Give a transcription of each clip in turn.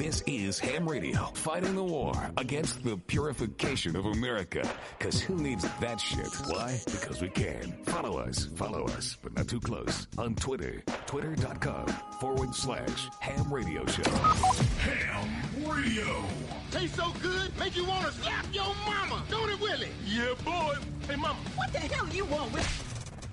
This is Ham Radio, fighting the war against the purification of America. Because who needs that shit? Why? Because we can. Follow us, but not too close. On Twitter, twitter.com/Ham Radio Show. Ham Radio. Tastes so good, make you want to slap your mama. Don't it, Willie? Yeah, boy. Hey, mama. What the hell you want with...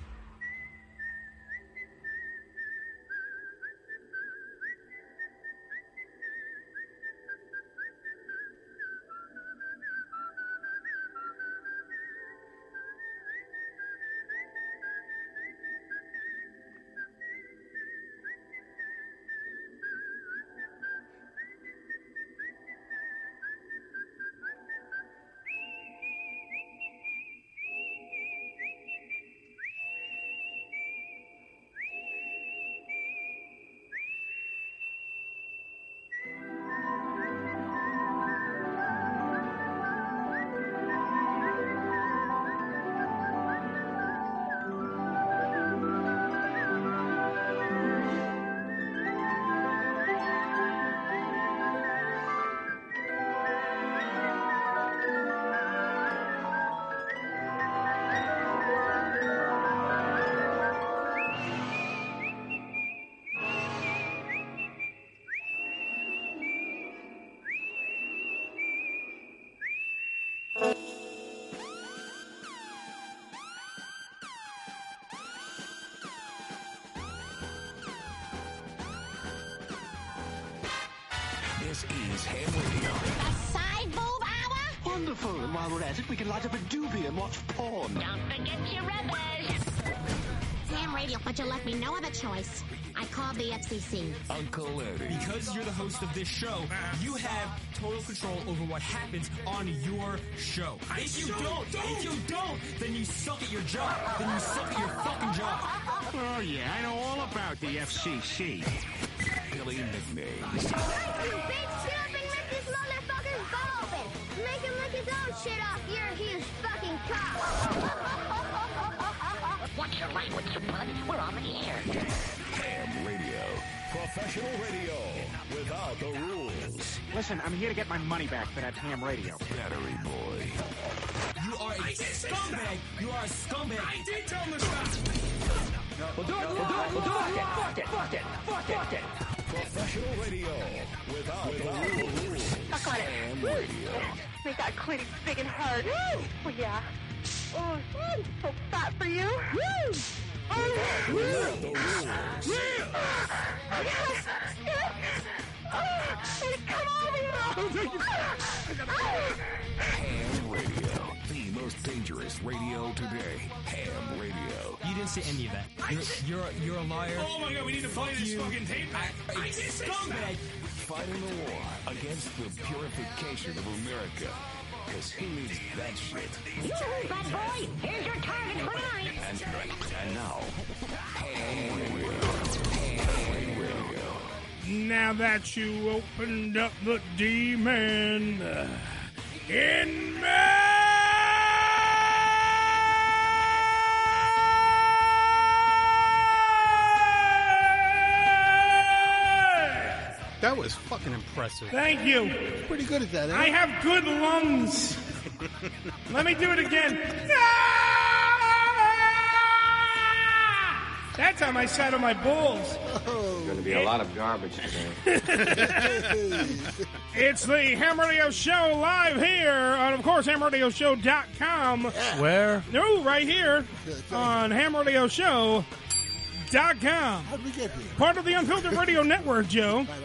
This is Ham Radio. A side boob hour? Wonderful. And while we're at it, we can light up a doobie and watch porn. Don't forget your rubbish. It's Ham Radio, but you left me no other choice. I called the FCC. Uncle Eddie. Because you're the host of this show, you have total control over what happens on your show. If you don't, then you suck at your job. Then you suck at your fucking job. Oh, yeah, I know all about the FCC. Billy McNames. Big shit up and rip this motherfucker's butt open. Make him lick his own shit off. You're a huge fucking cock. Watch your language, you bud. We're on the air. Ham Radio. Professional radio without the rules. Listen, I'm here to get my money back for that ham radio. Battery Boy. You are a scumbag. You are a scumbag. I did tell him to stop. We'll do it. Fuck it. Professional radio without the rules. Suck on it. Ham Radio. Make that clit big and hard. Woo! Oh, yeah. Oh, so fat for you. Woo! Without the rules. Yes! Come on, Ham Radio. The most dangerous radio today. Ham Radio. You didn't say any of that. You're a liar. Oh my God, we need to play this fucking tape. I did say Scumbag. Fighting the war against the purification of America. Because who needs that shit? Yoo-hoo, bad boy. Here's your target for tonight. And now, Ham Radio. Ham Radio. Now that you opened up the demon in me. That was fucking impressive. Thank you. Pretty good at that, eh? I have good lungs. Let me do it again. That time I sat on my balls. There's going to be a lot of garbage today. It's the Ham Radio Show live here on, of course, hamradioshow.com. Where? No, right here on hamradioshow.com. How'd we get here? Part of the Unfiltered Radio Network, Joe. I don't know.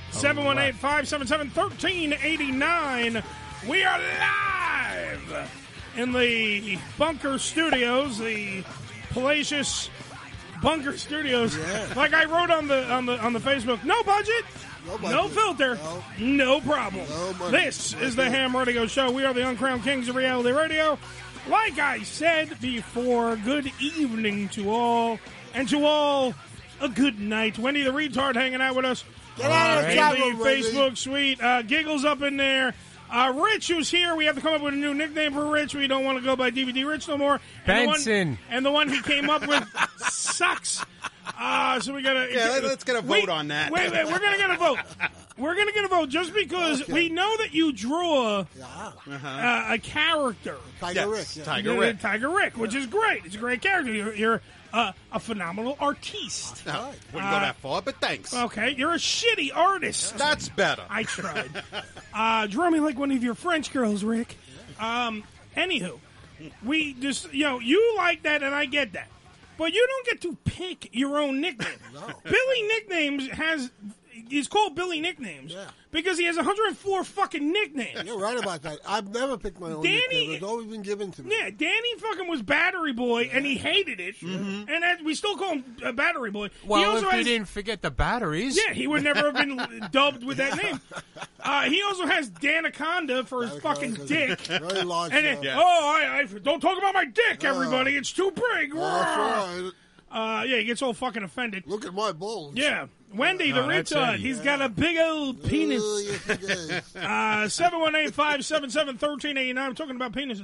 718-577-1389. We are live in the Bunker Studios, the Palacious Bunker Studios. Yeah. Like I wrote on the Facebook, no budget, no filter, no problem. No money. This is the Ham Radio Show. We are the uncrowned kings of reality radio. Like I said before, good evening to all, and to all, a good night. Wendy the retard hanging out with us. Get out of the chat room, Wendy. Facebook suite. Giggles up in there. Rich, who's here, we have to come up with a new nickname for Rich. We don't want to go by DVD Rich no more. Benson. And the one he came up with sucks. So we got to... Yeah, let's get a vote on that. Wait, we're going to get a vote. We're going to get a vote just because we know that you draw a character. Tiger Rick. Yeah. Tiger Rick, which is great. It's a great character. You're a phenomenal artiste. No, wouldn't go that far, but thanks. Okay, you're a shitty artist. That's better. I tried. Draw me like one of your French girls, Rick. Anywho, we just, you like that and I get that. But you don't get to pick your own nickname. No. Billy Nicknames he's called Billy Nicknames because he has 104 fucking nicknames. You're right about that. I've never picked my own nickname. It's always been given to me. Yeah, Danny fucking was Battery Boy, and he hated it. Mm-hmm. And we still call him Battery Boy. Well, if he didn't forget the batteries. Yeah, he would never have been dubbed with that name. He also has Danaconda for his fucking dick. Very large. And I don't talk about my dick, everybody. It's too big. That's right. He gets all fucking offended. Look at my balls. Yeah. Wendy, the retard. He's got a big old penis. Yes, he does. 718-577-1389. I'm talking about penises.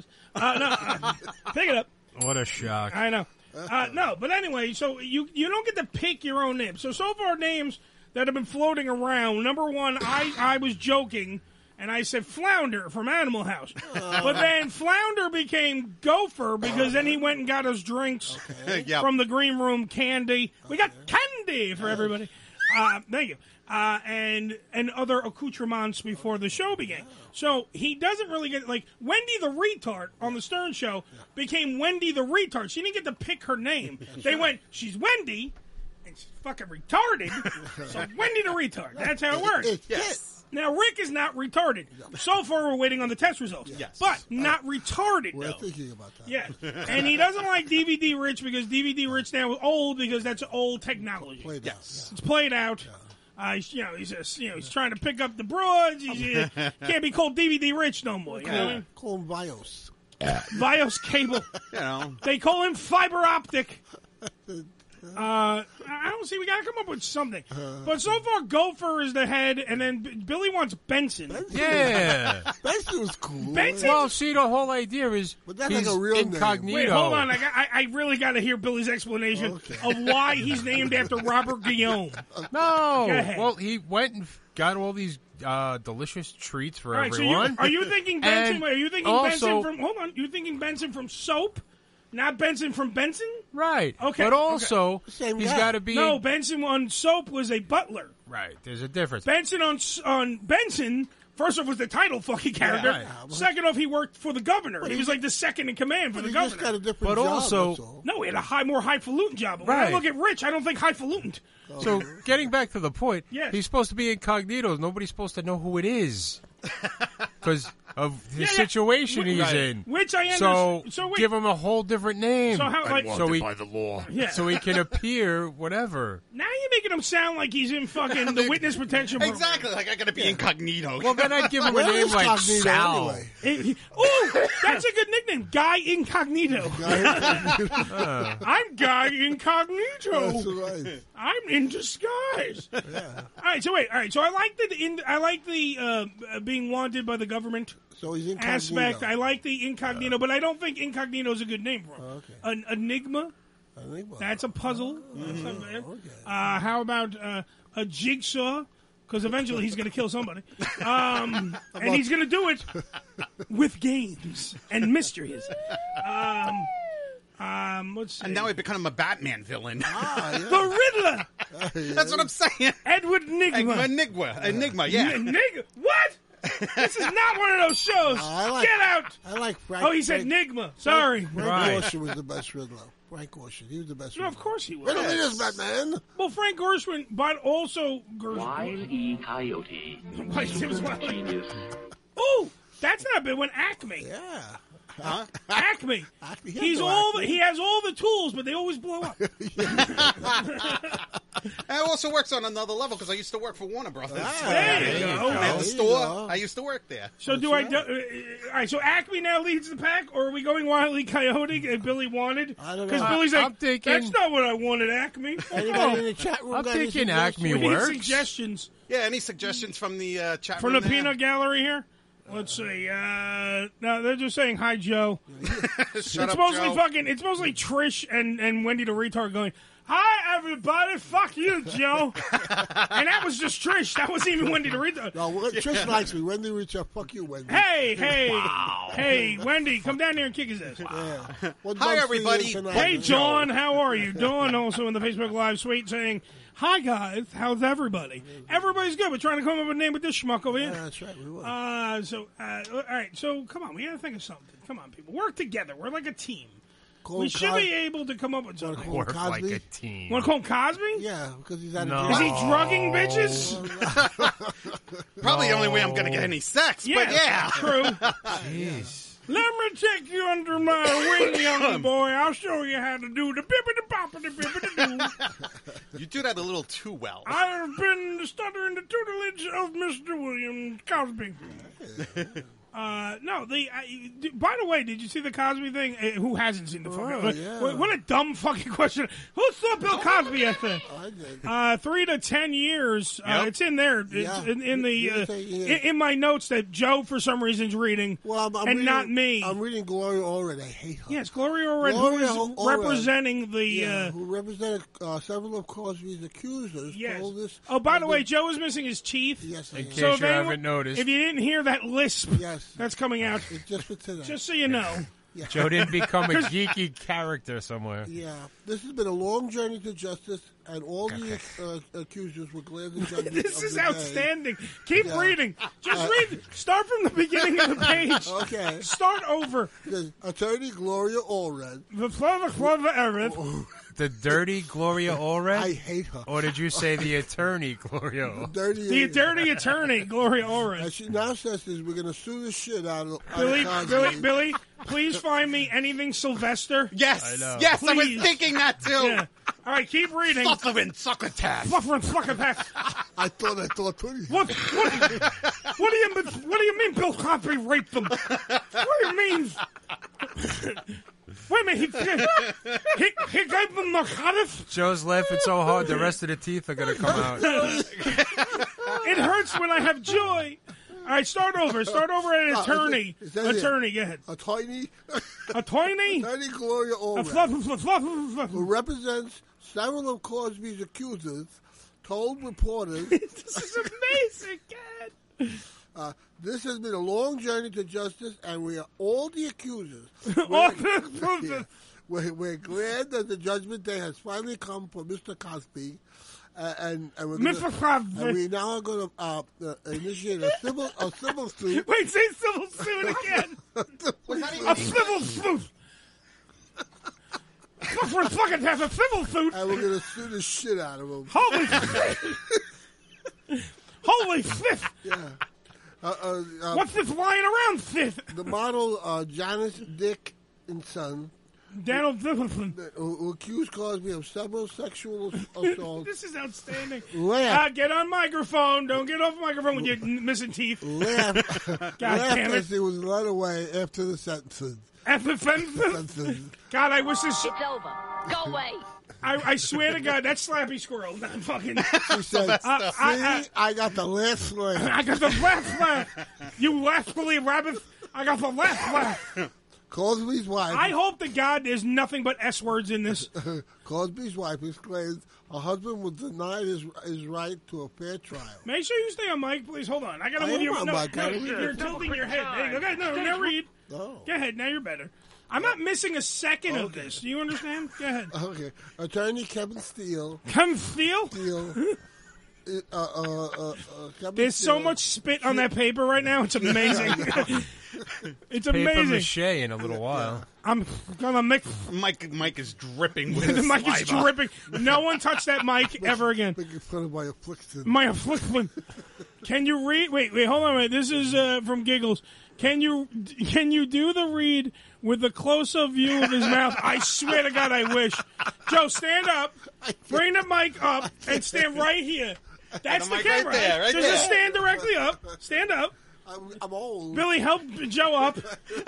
Pick it up. What a shock. I know. No, but anyway, so you don't get to pick your own name. So far, names that have been floating around. Number one, I was joking, and I said Flounder from Animal House. But then Flounder became Gopher because then he went and got us drinks from the green room, candy. We got candy for everybody. Thank you. And other accoutrements before the show began. So he doesn't really get, like, Wendy the Retard on the Stern Show became Wendy the Retard. She didn't get to pick her name. They went, she's Wendy, and she's fucking retarded, so Wendy the Retard. That's how it works. Yes. Now, Rick is not retarded. So far, we're waiting on the test results. Yes. But not retarded, We're though. thinking about that. Yeah. And he doesn't like DVD Rich because DVD Rich now is old because that's old technology. Yes. It's played out. He's trying to pick up the broads. He can't be called DVD Rich no more. You know what I mean? Call him Bios. Bios cable. They call him fiber optic. I don't see. We got to come up with something. But so far, Gopher is the head, and then Billy wants Benson. Yeah. Benson was cool. Benson? Well, see, the whole idea is that's he's like a real incognito. Wait, hold on. I really got to hear Billy's explanation of why he's named after Robert Guillaume. No. Go ahead. Well, he went and got all these delicious treats for All right, everyone. so are you thinking Benson? Are you thinking also, Benson from? Hold on. You thinking Benson from Soap? Not Benson from Benson? Right. Okay. But also, Same he's guy. got to be... No, Benson on Soap was a butler. Right. There's a difference. Benson on Benson, first off, was the title fucking character. Yeah, right. Second off, he worked for the governor. He was like the second in command for the governor. Just got a different But job, also- that's all. No, he had a more highfalutin job. But when I Right. look at Rich, I don't think highfalutin. So, getting back to the point, Yes. he's supposed to be incognito. Nobody's supposed to know who it is. Because of the situation he's in. Which I So, understand. So wait. give him a whole different name. So how, like, so he, by the law. Yeah. so he can appear whatever. Now you're making him sound like he's in fucking the witness protection program. Exactly. Like, I got to be incognito. Well, then I'd give him a Where name is like Cognito Sal. anyway? Oh, that's a good nickname. Guy Incognito. I'm Guy Incognito. That's right. I'm in disguise. All right, so wait. All right, so I like the being wanted by the government So he's incognito. aspect. I like the incognito, but I don't think incognito is a good name for him. Okay. An enigma. That's a puzzle. That's not bad. How about a jigsaw? Because eventually he's going to kill somebody. And he's going to do it with games and mysteries. Let's see. And now I become a Batman villain. The Riddler! That's what I'm saying. Edward Nigma. Enigma, yeah. What? This is not one of those shows. Get out! I like Frank. Oh, he said Nigma. Sorry. Frank Gorshin was the best Riddler. Frank Gorshin. He was the best Riddler. Of course he was. Riddle me this, Batman. Well, Frank Gershwin, but also Gershwin. Wile E. Coyote. Oh, that's not a big one. Acme. Yeah. Huh? Acme. He has all the tools, but they always blow up. And it also works on another level because I used to work for Warner Brothers. There you go. At the store, I used to work there. So all right, so Acme now leads the pack, or are we going Wile E. Coyote and Billy wanted? I don't know. Because Billy's like, I'm thinking- that's not what I wanted, Acme. Anybody in the chat room I'm got thinking anything Acme else? We need works. suggestions Yeah, any suggestions from the chat from room the there? peanut gallery here? Let's see. No, they're just saying hi, Joe. Shut It's up, mostly Joe. It's mostly Trish and Wendy the retard going, Hi, everybody. Fuck you, Joe. And that was just Trish. That wasn't even Wendy the Retard. No, Trish likes me. Wendy Richard, fuck you, Wendy. Hey, Wendy, come down there and kick his ass. Yeah. Hi, everybody. Hey, Dawn, how are you? Dawn also in the Facebook Live suite saying, hi, guys. How's everybody? Everybody's good. We're trying to come up with a name with this schmuck over here. Yeah, that's right. We will. All right. So, come on. We got to think of something. Come on, people. Work together. We're like a team. We should be able to come up with something. Work like a team. Want to call him Cosby? Yeah, because he's out Is he drugging bitches? Probably the only way I'm going to get any sex, but yeah. True. Jeez. Let me take you under my wing, young boy. I'll show you how to do the bippity-boppity-bippity-doo. You do that a little too well. I have been studying the tutelage of Mr. William Cosby. By the way, did you see the Cosby thing? Who hasn't seen the fucking? Yeah. What a dumb fucking question. Who saw Bill Cosby yesterday? I did. 3 to 10 years. It's in there. It's in my notes that Joe for some reason is reading, I'm and reading, not me. I'm reading Gloria Allred. I hate her. Yes, Gloria Allred, who is representing the. Who represented several of Cosby's accusers. Yes. Told this, by the way, Joe is missing his teeth. Yes, in case you haven't noticed. If you didn't hear that lisp, that's coming out. It's just for today. Just so you know. Yeah. Joe didn't become a geeky character somewhere. Yeah. This has been a long journey to justice, and all the accusers were glad the judgment This of is the outstanding. Day. Keep reading. Just read. Start from the beginning of the page. Okay. Start over. The attorney Gloria Allred. The clever Everett. The dirty Gloria Allred? I hate her. Or did you say the attorney Gloria Allred? The dirty attorney Gloria Allred. And she now says this, we're going to sue the shit out of Billy, please find me anything Sylvester. Yes, I know. yes, Please. I was thinking that too. Yeah. All right, keep reading. Suffering succotash. I thought too. What do you mean Bill Cosby raped them? What do you mean? Wait a minute, he gave them narcotics? Joe's laughing so hard the rest of the teeth are going to come out. It hurts when I have joy. All right, start over at attorney. Attorney, go ahead. Attorney Gloria Gloria Allred, who represents several of Cosby's accusers, told reporters... This is amazing, God. This has been a long journey to justice, and we are all the accusers. We're glad that the judgment day has finally come for Mr. Cosby, and we now are going to initiate a civil suit. Wait, say civil suit again. A civil suit. For a fucking half a civil suit. And we're going to sue the shit out of him. Holy shit. Yeah. What's this lying around, Sid? The model, Janice Dick and Son, Daniel Dickinson, who accused Cosby of several sexual assaults. This is outstanding. Get on microphone. Don't get off microphone with your missing teeth. God damn it. As he was led away after the sentences. After sentences? God, I wish this... It's over. Go away. I swear to God, that's Slappy Squirrel. Not fucking... She said, I got the last laugh. I got the last laugh. You rascally rabbit. I got the last laugh. Cosby's wife. I hope to God there's nothing but S words in this. Cosby's wife exclaimed her husband was denied his right to a fair trial. Make sure you stay on mic, please. Hold on. I got to move you. You're tilting your head. There you go. Okay, now read. No. Go ahead. Now you're better. I'm not missing a second of this. Do you understand? Go ahead. Okay. Attorney Kevin Steele. Kevin Steele? There's so much spit on that paper right now. It's amazing. It's amazing. Paper mache in a little while. I'm gonna make Mike is dripping with the his mic is saliva. dripping. No one touch that mic ever again. Making fun of my affliction. My affliction. Can you read? Wait, hold on. Wait. This is from Giggles. Can you do the read with a close-up view of his mouth? I swear to God, I wish. Joe, stand up. Bring the mic up and stand right here. That's the camera. Right there. Just stand directly up. Stand up. I'm old. Billy, help Joe up.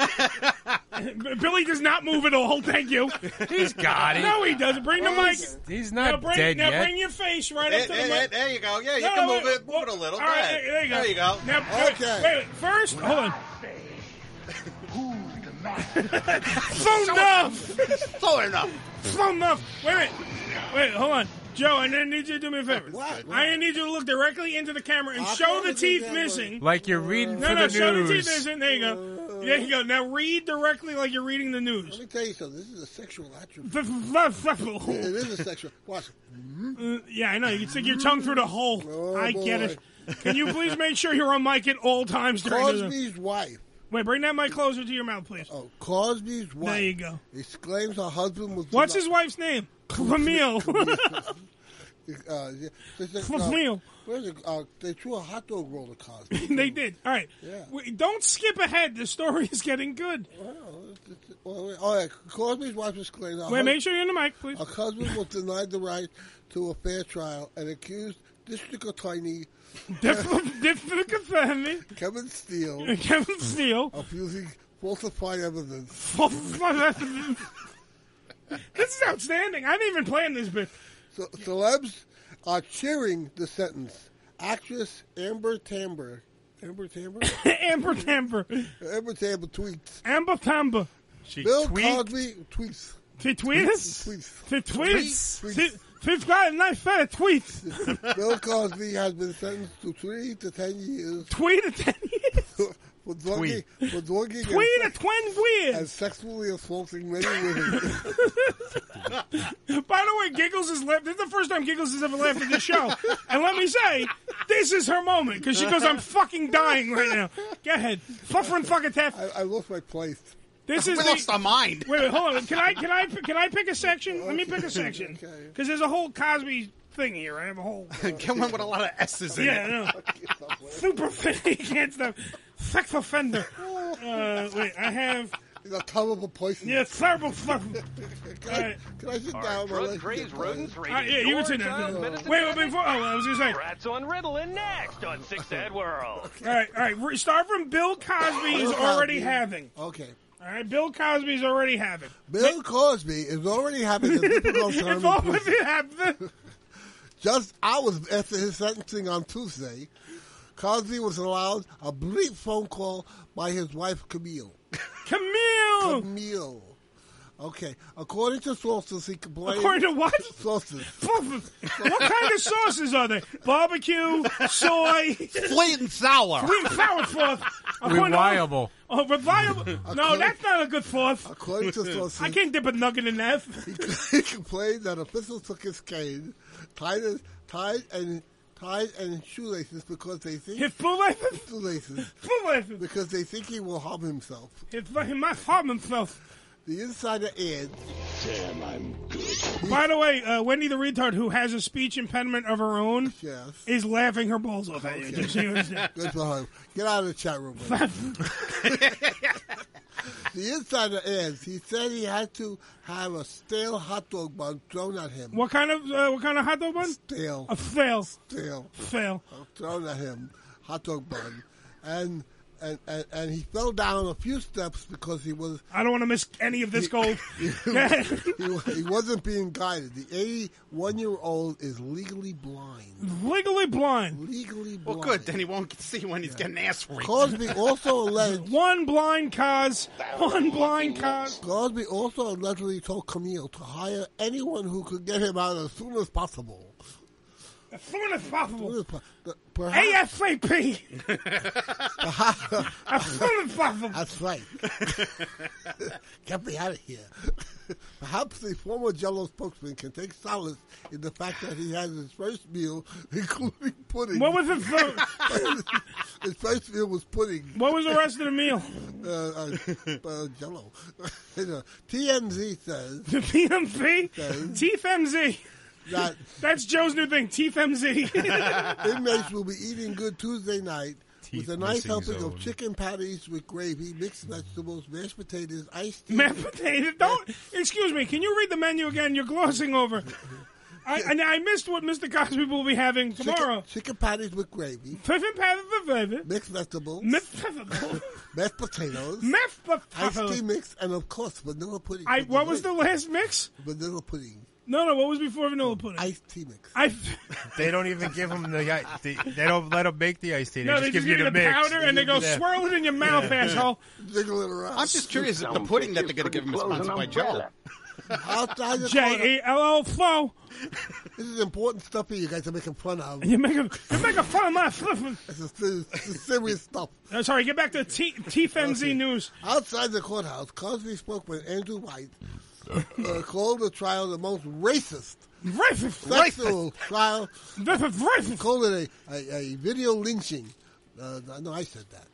Billy does not move at all. Thank you. He's got it. No, he doesn't. Bring the mic. He's not yet. dead Now bring your face right up to the mic. There you go. Yeah, you can move it a little. All right, there you go. There you go. Now, wait. First, hold on. So enough. So enough. So enough. Wait, hold on. Joe, I need you to do me a favor. What? I need you to look directly into the camera and show the teeth missing. Like you're reading for the news. Show the teeth missing. There you go. There you go. Now read directly like you're reading the news. Let me tell you something. This is a sexual attribute. It is a sexual. Watch. Yeah, I know. You can stick your tongue through the hole. I get it. Can you please make sure you're on mic at all times during Cosby's wife. Wait, bring that mic closer to your mouth, please. Oh, Cosby's wife. There you go. Exclaims her husband was. What's his wife's name? Camille. Camille. They threw a hot dog roll at Cosby. They did. All right. Yeah. Don't skip ahead. The story is getting good. All right. Cosby's wife exclaimed. Make sure you're in the mic, please. Her husband was denied the right to a fair trial and accused District Attorney Kevin Steele of using falsified evidence. This is outstanding. I didn't even plan this bit. So, celebs are cheering the sentence. Actress Amber Tamber tweets. Amber Tamber. Bill Cosby tweets. She tweets? She's got a nice set of tweets. Bill Cosby has been sentenced to 3 to 10 years. 3 to 10 years? For drugging and sexually assaulting many women. By the way, Giggles has laughed. This is the first time Giggles has ever laughed at this show. And let me say, this is her moment, because she goes, I'm fucking dying right now. Go ahead. Fuffering fucking Taff. I lost my place. We lost our mind. Wait, hold on. Can I pick a section? Let me pick a section. Because there's a whole Cosby thing here. I have a whole... Get one with a lot of S's in it. Yeah, I know. Super fit. Can't stop. Sex offender. Wait, I have... He's a terrible poison. Yeah, terrible stuff. Can I sit down? Drug-crazed rodents yeah, you can sit down. Wait, before... Oh, I was going to say... Rats on Ritalin next on Six Dad World. All right. Start from Bill Cosby is already having. Okay. All right, Bill Cosby's already having. Bill Cosby is already having a difficult time. Just hours after his sentencing on Tuesday, Cosby was allowed a brief phone call by his wife, Camille. Camille. Okay. According to sources, he complained... According to what? Sources. What kind of sauces are they? Barbecue, soy... Sweet and sour. Sweet and sour sauce. Reliable. Reliable. No, that's not a good sauce. According to sources... I can't dip a nugget in that. He complained that officials took his cane, tied and shoelaces because they think... His shoelaces? Shoelaces. Because they think he will harm himself. He might harm himself. The insider adds... Damn, I'm good. By the way, Wendy the retard, who has a speech impediment of her own, is laughing her balls off at you. Just so you understand. Good for her. Get out of the chat room. The insider adds, he said he had to have a stale hot dog bun thrown at him. What kind of hot dog bun? Stale. A fail. Stale. Thrown at him. Hot dog bun. And he fell down a few steps because he was... I don't want to miss any of this gold. He wasn't being guided. The 81-year-old is legally blind. Legally blind? Legally blind. Well, good. Then he won't see when he's getting ass raped. Cosby also alleged... One blind cause. Cosby also allegedly told Camille to hire anyone who could get him out as soon as possible. As soon as possible. Perhaps, ASAP. As soon as possible. That's right. Get me out of here. Perhaps the former Jell-O spokesman can take solace in the fact that he had his first meal, including pudding. What was his first? His first meal was pudding. What was the rest of the meal? Jell-O. TMZ says... The TMZ? TFMZ. That's Joe's new thing, TFMZ. Inmates will be eating good Tuesday night with a nice helping of chicken patties with gravy, mixed vegetables, mashed potatoes, iced tea. Mashed potatoes? Excuse me, can you read the menu again? You're glossing over. I missed what Mr. Cosby will be having tomorrow. Chicken patties with gravy. Chicken patties with gravy. Mixed vegetables. Mashed potatoes. Iced tea mix, and of course, vanilla pudding. What was the last mix? Vanilla pudding. No, what was before vanilla pudding? Iced tea mix. They don't even give them they don't let them make the iced tea. They No, just they give you the mix. powder, and they go swirl it in your mouth, asshole. Jiggle it around. I'm just curious if the pudding that they're going to give him is sponsored by Jello. Outside the J-A-L-L-FO. This is important stuff here you guys are making fun of. You're making fun of my flipping. This is serious stuff. Sorry, get back to TFNZ news. Outside the courthouse, Cosby spokesman Andrew White called the trial the most racist sexual trial. Racist. Called it a video lynching. No, I said that.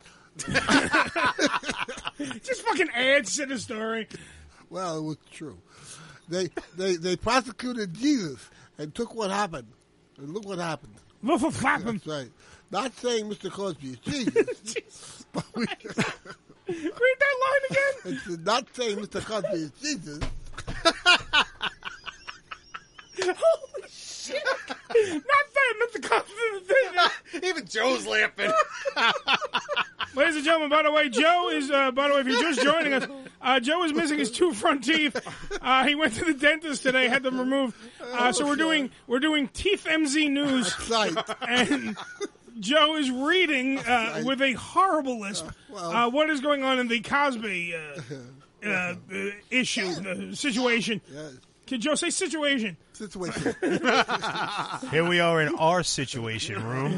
Just fucking adds to the story. Well, it was true. They prosecuted Jesus and took what happened. And look what happened. Look what happened. That's right. Not saying Mr. Cosby is Jesus. But read that line again. It's not saying Mr. Cosby is Jesus. Holy shit. Not saying Mr. Cosby is Jesus. Even Joe's laughing. Ladies and gentlemen, by the way, Joe is, if you're just joining us, Joe is missing his 2 front teeth. He went to the dentist today, had them removed. So we're doing Teeth MZ News. And Joe is reading, with a horrible lisp, what is going on in the Cosby, issue, situation. Can Joe say situation? Situation. Here we are in our situation room.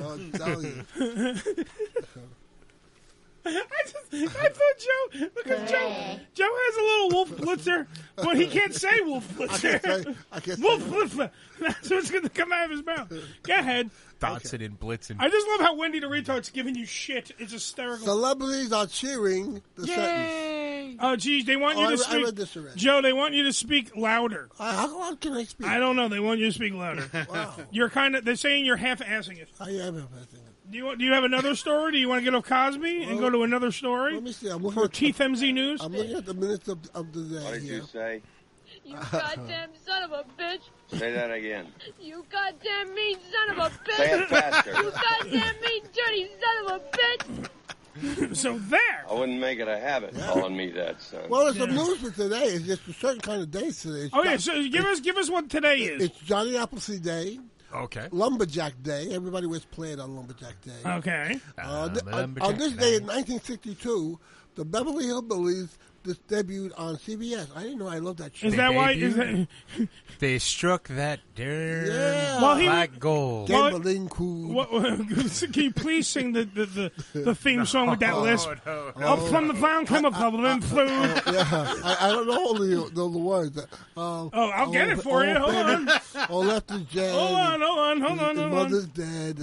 I thought Joe, because Joe has a little Wolf Blitzer, but he can't say Wolf Blitzer. I can't Wolf Blitzer. That's what's going to come out of his mouth. Go ahead. Dotson and Blitzen. I just love how Wendy the Retard's giving you shit. It's hysterical. Celebrities are cheering the sentence. Oh, geez, they want you to speak. I read this already. Joe, they want you to speak louder. How loud can I speak? I don't know. They want you to speak louder. Wow. You're they're saying you're half-assing it. I am half-assing it. Do you have another story? Do you want to get off Cosby and go to another story? Let me see. For Teeth MZ News? I'm looking at the minutes of the day. What did you say? You goddamn son of a bitch. Say that again. You goddamn mean son of a bitch. Say it faster. You goddamn mean dirty son of a bitch. So there. I wouldn't make it a habit calling me that, son. Well, there's some news for today. It's just a certain kind of day today. So give us what today is. It's Johnny Appleseed Day. Okay. Lumberjack Day. Everybody wears plaid on Lumberjack Day. Okay. On this day in 1962, the Beverly Hillbillies debuted on CBS. I didn't know I loved that show. Is that why? They struck that black gold. Gambling cool. Can you please sing the theme song with that lisp? No. Up from the ground came a couple of flew. I don't know the words. I'll get it for you. Hold on. Oh, left is dead. Hold on. Mother's dead.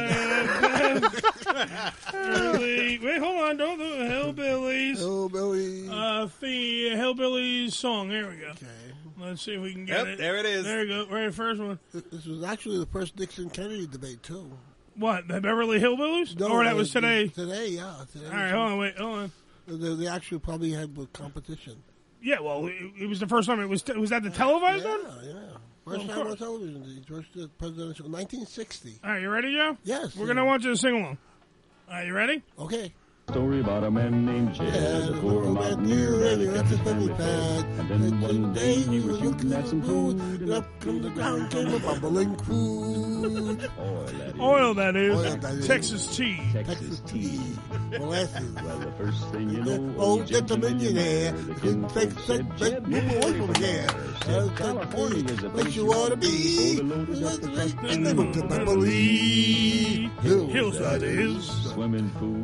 Wait, hold on. Don't do Hillbillies. The Hillbillies song. There we go. Okay. Let's see if we can get it. There it is. There you go. Right, the first one. This was actually the first Nixon-Kennedy debate, too. What, the Beverly Hillbillies? No, or that was today? Today, yeah. Today. All right, hold on. They actually probably had competition. Yeah, well, it was the first time. Was that the televised one? Yeah. First time on television. The first presidential, 1960. All right, you ready, Joe? Yes. We're going to want you to sing along. All right, you ready? Okay. Story about a man named Jed, a poor man knew and he left his family bad. And then one day he was looking at some food, and up from the ground came a bubbling crude. Oil, that is. Texas tea. Texas tea. Molasses. Well, the first thing you know, old gentleman millionaire couldn't take move away from here. California is a place you ought to be. And they moved to Beverly Hills, that is. Swimming pool.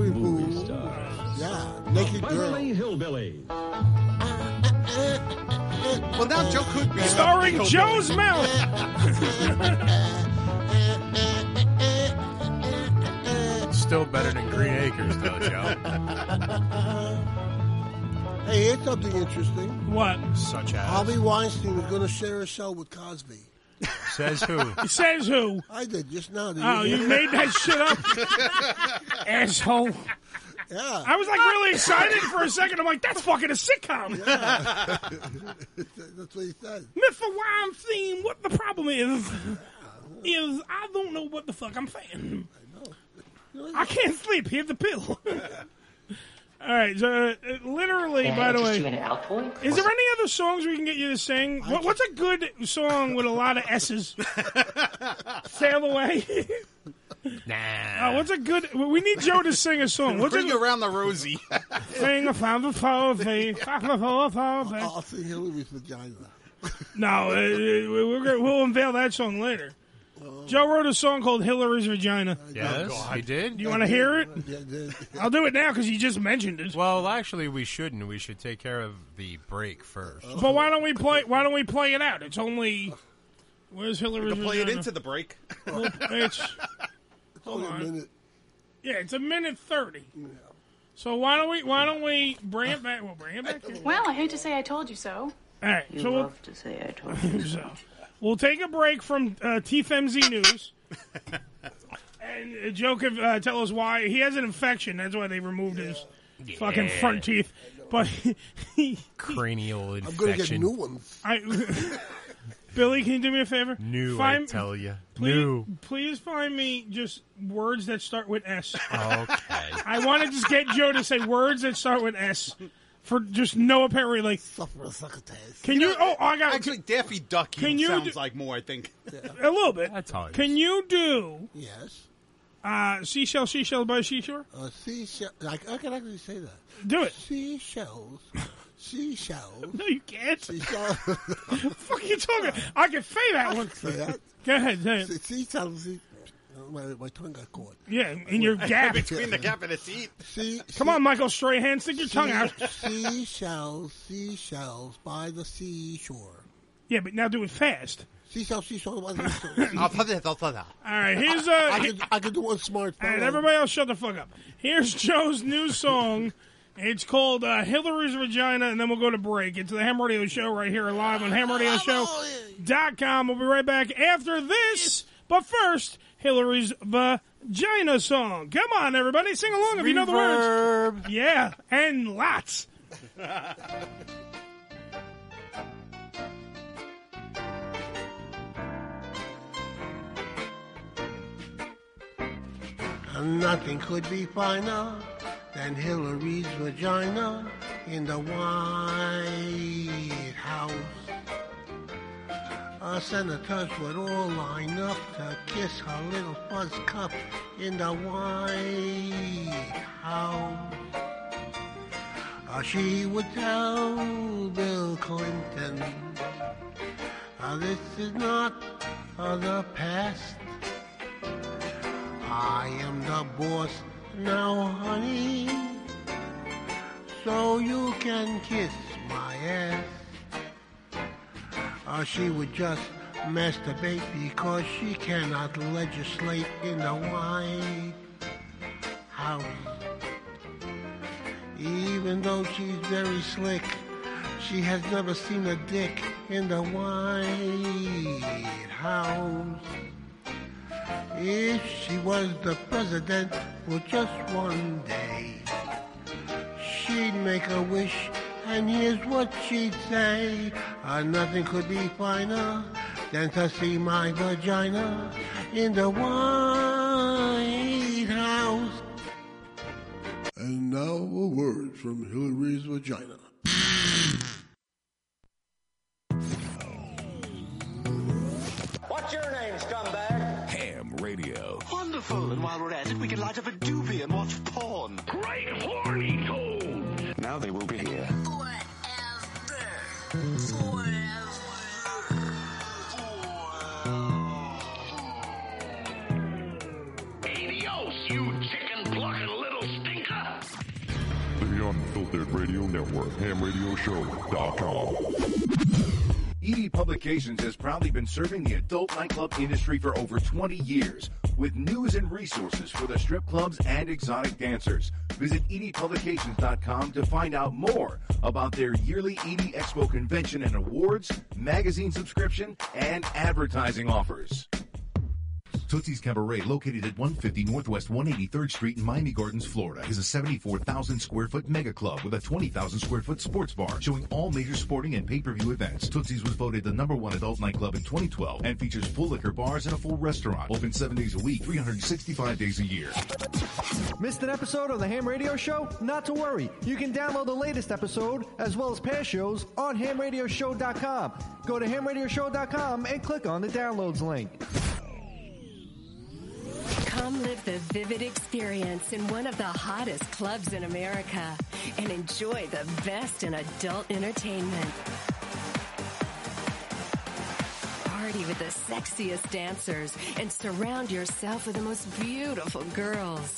Yeah, naked girl. Beverly Hillbillies. Well, now Joe could be starring Joe's mouth. Still better than Green Acres, though, Joe. Hey, here's something interesting. What? Such as? Harvey Weinstein is going to share a show with Cosby. Says who? Says who? I did just now. You made that shit up? Asshole. Yeah. I was like really excited for a second. I'm like, that's fucking a sitcom. Yeah. That's what he said. Mr. Weinstein, what the problem is I don't know what the fuck I'm saying. I know. I can't sleep. Here's the pill. All right, so literally, Can I by the interest way, you in an Altoid? is there any other songs we can get you to sing? What's a good song with a lot of S's? Sail Away? Nah. What's a good... We need Joe to sing a song. What's Bring around the Rosie. Sing a I'll sing Hillary's vagina. No, we'll unveil that song later. Joe wrote a song called Hillary's Vagina. Yes, he did. Do you want to hear it? I'll do it now because you just mentioned it. Well, actually, we shouldn't. We should take care of the break first. But why don't we play it out? It's only... Where's Hillary's Play Vagina? it into the break. Well, hold on. A minute. Yeah, it's 1:30. Yeah. So why don't we bring it back? We'll bring it back. Here. Well, I hate to say I told you so. All right. You so love to say I told you so. We'll take a break from TFMZ News. And Joe can tell us why. He has an infection. That's why they removed his fucking front teeth. But cranial infection. I'm going to get new ones. Billy, can you do me a favor? I tell you. Please find me just words that start with S. Okay. I want to just get Joe to say words that start with S. For just no apparent reason. Like, can you? Oh, I got actually Daffy Duck. Sounds like more. I think a little bit. That's all. Can you do? Yes. Seashell by seashore. Seashell. I can actually say that. Do it. Seashells. No, you can't. Seashells. Fuck you talking? I can say that one. Say that. Go ahead. Say it. Seashells. My tongue got caught. Yeah, in your gap. Between the gap and the teeth. Come on, Michael Strahan, stick your tongue out. Seashells by the seashore. Yeah, but now do it fast. Seashell by the seashore. All right, here's I could do one smart. And everybody else, shut the fuck up. Here's Joe's new song. It's called Hillary's Vagina, and then we'll go to break. It's the Ham Radio Show right here live on HamRadioShow.com. We'll be right back after this. But first, Hillary's Vagina song. Come on, everybody. Sing along if you know the words. Yeah, and lots. Nothing could be finer than Hillary's vagina in the White House. Senators would all line up to kiss her little fuzz cup in the White House. She would tell Bill Clinton, this is not the past. I am the boss now, honey, so you can kiss my ass. She would just masturbate because she cannot legislate in the White House. Even though she's very slick, she has never seen a dick in the White House. If she was the president for just one day, she'd make a wish, and here's what she'd say. Nothing could be finer than to see my vagina in the White House. And now a word from Hillary's vagina. What's your name, scumbag? Ham Radio. Wonderful. And while we're at it, we can light up a doobie and watch porn. Great horny toad. Now they will be here. Adios, you chicken-plucking little stinker. The Unfiltered Radio Network, HamRadioShow.com. ED Publications has proudly been serving the adult nightclub industry for over 20 years with news and resources for the strip clubs and exotic dancers. Visit edpublications.com to find out more about their yearly ED Expo convention and awards, magazine subscription, and advertising offers. Tootsie's Cabaret, located at 150 Northwest 183rd Street in Miami Gardens, Florida, is a 74,000 square foot mega club with a 20,000 square foot sports bar showing all major sporting and pay-per-view events. Tootsie's was voted the #1 adult nightclub in 2012 and features full liquor bars and a full restaurant. Open 7 days a week, 365 days a year. Missed an episode of the Ham Radio Show? Not to worry. You can download the latest episode as well as past shows on hamradioshow.com. Go to hamradioshow.com and click on the downloads link. Come live the vivid experience in one of the hottest clubs in America and enjoy the best in adult entertainment. Party with the sexiest dancers and surround yourself with the most beautiful girls.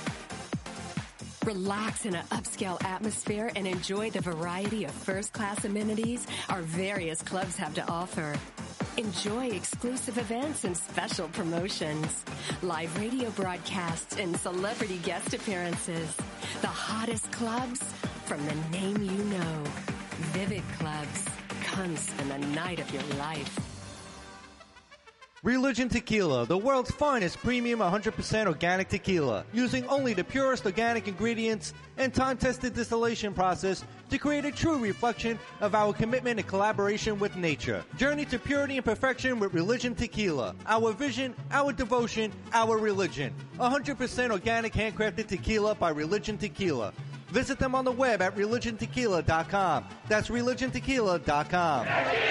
Relax in an upscale atmosphere and enjoy the variety of first-class amenities our various clubs have to offer. Enjoy exclusive events and special promotions, live radio broadcasts, and celebrity guest appearances. The hottest clubs from the name you know. Vivid Clubs. Come spend the night of your life. Religion Tequila, the world's finest premium 100% organic tequila, using only the purest organic ingredients and time-tested distillation process to create a true reflection of our commitment and collaboration with nature. Journey to purity and perfection with Religion Tequila. Our vision, our devotion, our religion. 100% organic handcrafted tequila by Religion Tequila. Visit them on the web at religiontequila.com. That's religiontequila.com.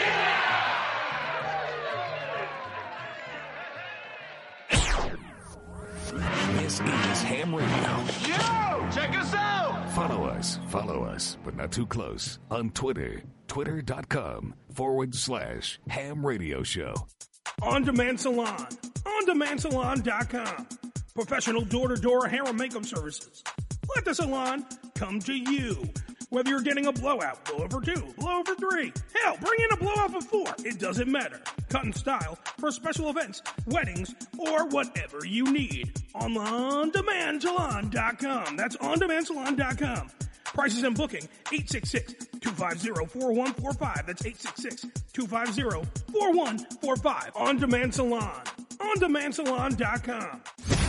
This is Ham Radio. Yo, check us out. Follow us, but not too close, on Twitter, twitter.com/Ham Radio Show. On Demand Salon, ondemandsalon.com. Professional door-to-door hair and makeup services. Let the salon come to you. Whether you're getting a blowout, blowout 2, blowout 3, hell, bring in a blowout 4. It doesn't matter. Cut and style for special events, weddings, or whatever you need. On ondemandsalon.com. That's ondemandsalon.com. Prices and booking, 866-250-4145. That's 866-250-4145. On Demand Salon. ondemandsalon.com.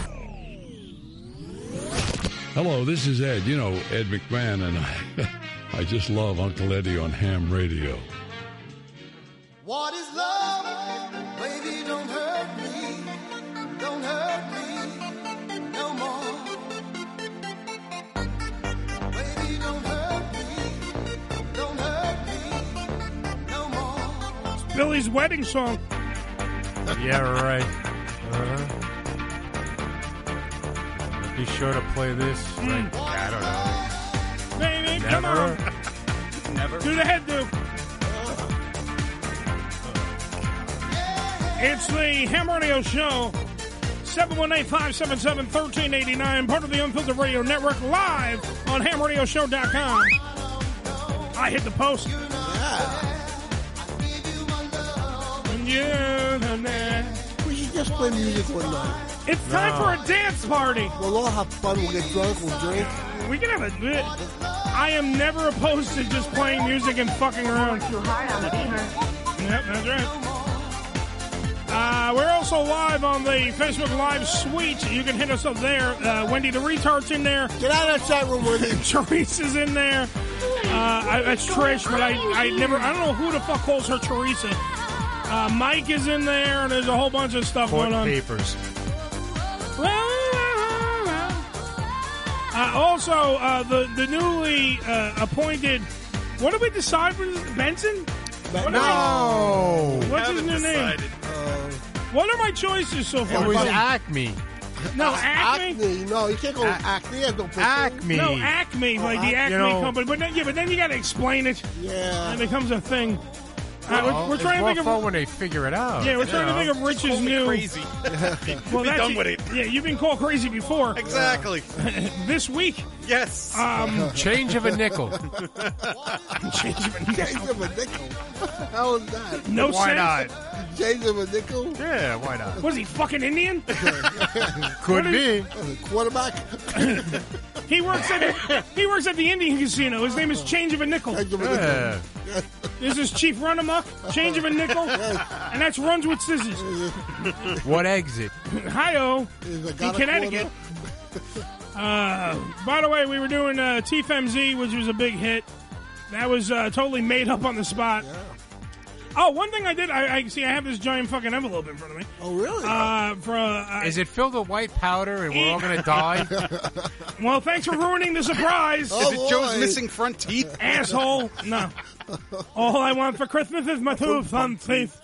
Hello, this is Ed. You know, Ed McMahon, and I just love Uncle Eddie on Ham Radio. What is love? Baby, don't hurt me. Don't hurt me no more. Baby, don't hurt me. Don't hurt me no more. It's Billy's wedding song. Yeah, right. Be sure to play this. Like, I don't know. Baby, Never. come on. Never. Do the head do. It's the Ham Radio Show. 718-577-1389. Part of the Unfiltered Radio Network. Live on hamradioshow.com. I hit the post. Yeah. We should just play music one night. It's time for a dance party. We'll all have fun. We'll get drunk. We'll drink. We can have a bit. I am never opposed to just playing music and fucking around. Too hard on the beaver. Yep, that's right. We're also live on the Facebook Live suite. You can hit us up there. Wendy the Retard's in there. Get out of that chat room, Wendy. Teresa's in there. That's Trish, but I don't know who the fuck calls her Teresa. Mike is in there. There's a whole bunch of stuff going on. Papers. Also, the newly appointed. What did we decide for Benson? No. What's his new name? What are my choices so far? It was Acme. No, Acme. No, you can't go with Acme. He has no picture. Acme. No, Acme, like the Acme company. But then, but then you got to explain it. Yeah. And it becomes a thing. We're trying to think of fun when they figure it out. Yeah, we're trying to think of Rich's new. Crazy. Well, be done with it. Yeah, you've been called crazy before. Exactly. This week. Yes. Change of a nickel. Change of a nickel. Change of a nickel. How is that? No Why sense. not? Change of a nickel? Yeah, why not? Was he fucking Indian? Could be. Quarterback? He works at the Indian casino. His name is Change of a Nickel. Change of a Yeah. nickel. This is Chief Run Amok, change of a nickel, and that's Runs with Scissors. What exit? Hi-oh, Is a in got a Connecticut. By the way, we were doing TFMZ, which was a big hit. That was totally made up on the spot. Oh, one thing I did, I see I have this giant fucking envelope in front of me. Oh, really? Is it filled with white powder and we're all going to die? Well, thanks for ruining the surprise. Is it Joe's missing front teeth? Asshole. No. All I want for Christmas is my two front teeth.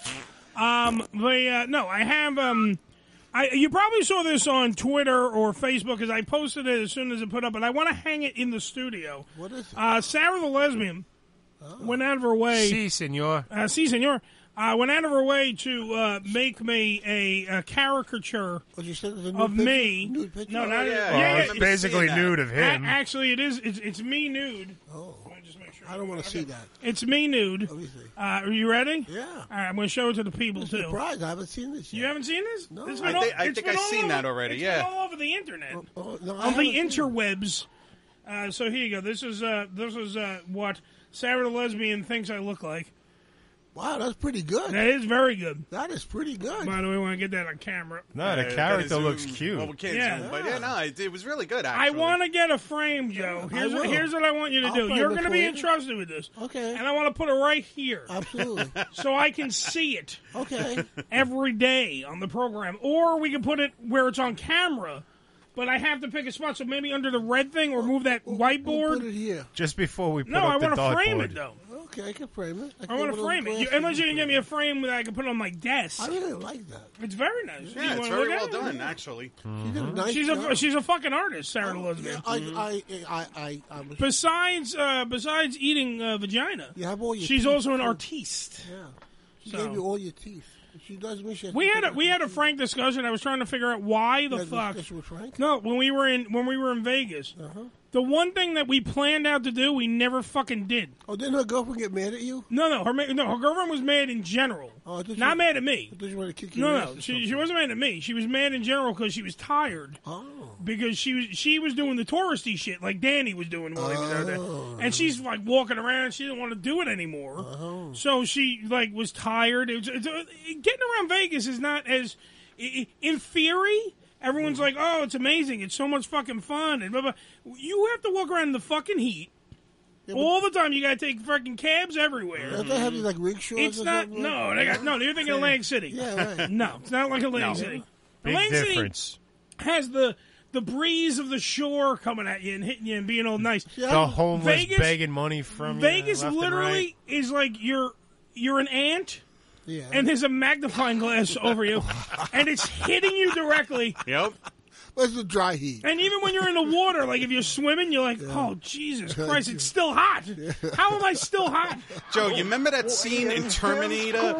No, I have, you probably saw this on Twitter or Facebook because I posted it as soon as it put up, but I want to hang it in the studio. What is it? Sarah the Lesbian went out of her way. Si, senor. Si, senor. Went out of her way to make me a caricature of me. Nude picture? No, not it's basically nude of him. Actually, it is. It's me nude. Oh. I don't want to see that. It's me nude. Are you ready? Yeah. All right, I'm going to show it to the people, too. Surprised. I haven't seen this yet. You haven't seen this? No. I think I've seen that already, It's yeah. been all over the internet. No, I on the haven't seen interwebs. So here you go. This is what Sarah the Lesbian thinks I look like. Wow, that's pretty good. That is very good. That is pretty good. By the way, I want to get that on camera. No, the character looks cute. Well, we can't zoom, but it was really good, actually. I want to get a frame, Joe. Here's what I want you to do. You're going to be entrusted with this. Okay. And I want to put it right here. Absolutely. So I can see it. Okay. Every day on the program. Or we can put it where it's on camera. But I have to pick a spot, so maybe under the red thing or move that whiteboard. Put it here. Just before we put No, I up the want to frame dartboard. it, though. Okay, I can frame it. I want to frame it. Unless you can get me a frame that I can put on my desk. I really like that. It's very nice. Yeah, You it's wanna very look well at it? done, actually. She did a nice She's job. she's a fucking artist, Sarah the Lesbian. I Besides eating vagina, you have all your she's teeth, also an too. artiste. Yeah. She So- gave you all your teeth. She does me. We had a frank discussion. I was trying to figure out why the You had a fuck. discussion with Frank? No, when we were in Vegas, the one thing that we planned out to do, we never fucking did. Oh, didn't her girlfriend get mad at you? No, her girlfriend was mad in general. Oh, Not mad at me. Did you want to kick your No, ass or she wasn't mad at me. She was mad in general because she was tired. Oh. Because she was doing the touristy shit like Danny was doing while he was out there, and she's like walking around. She didn't want to do it anymore, so she like was tired. Getting around Vegas is not as, in theory, everyone's like, oh, it's amazing, it's so much fucking fun, and blah, blah. You have to walk around in the fucking heat. All the time, you gotta take fucking cabs everywhere. Don't they have these like rickshaws? It's or not. something? No, you're thinking Atlantic City. Yeah, right. No, it's not like Atlantic City. Big Atlantic difference. City has the breeze of the shore coming at you and hitting you and being all nice. The homeless Vegas, begging money from Vegas you. left and literally right. is like you're an ant. Yeah. And there's a magnifying glass over you, and it's hitting you directly. Yep. Where's the dry heat? And even when you're in the water, like if you're swimming, you're like, oh, Jesus Christ, it's still hot. How am I still hot? Joe, you remember that scene in Terminator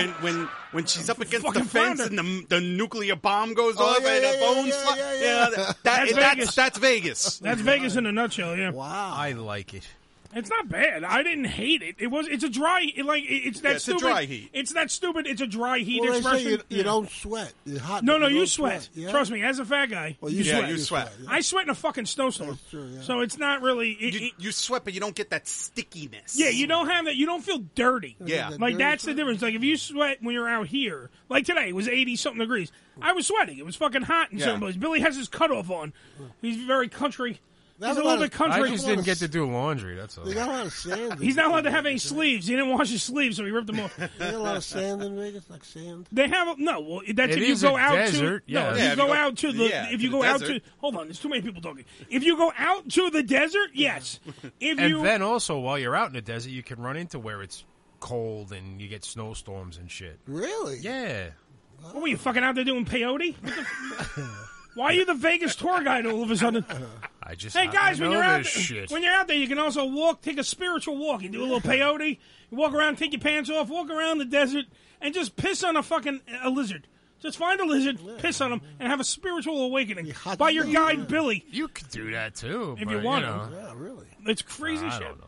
when she's up against the Fucking fence flounder. and the nuclear bomb goes Oh, off yeah, and yeah, the yeah, bones yeah, fly? yeah, yeah. That's Vegas. That's Vegas. That's Vegas in a nutshell, yeah. Wow. I like it. It's not bad. I didn't hate it. It's a dry. It's that it's a stupid. dry heat. It's that stupid. It's a dry heat Well, they say expression. you don't sweat. You're hot. No, but you don't sweat. Yeah? Trust me. As a fat guy, Well, you sweat. you sweat. I sweat in a fucking snowstorm. That's true, yeah. So it's not really. You sweat, but you don't get that stickiness. Yeah, you don't have that. You don't feel dirty. Yeah. That Like dirty that's the sweat. difference. Like if you sweat when you're out here, like today, it was 80-something degrees. I was sweating. It was fucking hot in Yeah. some places. Billy has his cutoff on. He's very country. That's He's a little bit country. I just didn't get to do laundry. That's all. They got a lot of sand. He's not allowed to have any sleeves. He didn't wash his sleeves, so he ripped them off. They got a lot of sand in Vegas, like sand. They have no. Well, that's It if you is go a out desert, to. yeah. No, if Yeah, you go out to the. If you to go the out to. desert. Hold on, there's too many people talking. If you go out to the desert, yes. If And you then also, while you're out in the desert, you can run into where it's cold and you get snowstorms and shit. Really? Yeah. what were you fucking out there doing peyote? What the Why are you the Vegas tour guide all of a sudden? I just Hey guys, I when know you're out this there, shit. when you're out there, you can also take a spiritual walk. You do a little peyote. You walk around, take your pants off, walk around the desert, and just piss on a lizard. Just find a lizard, piss on him, and have a spiritual awakening by your guide Billy. You could do that too If but, you want know. to. Yeah, really. It's crazy I shit. don't know.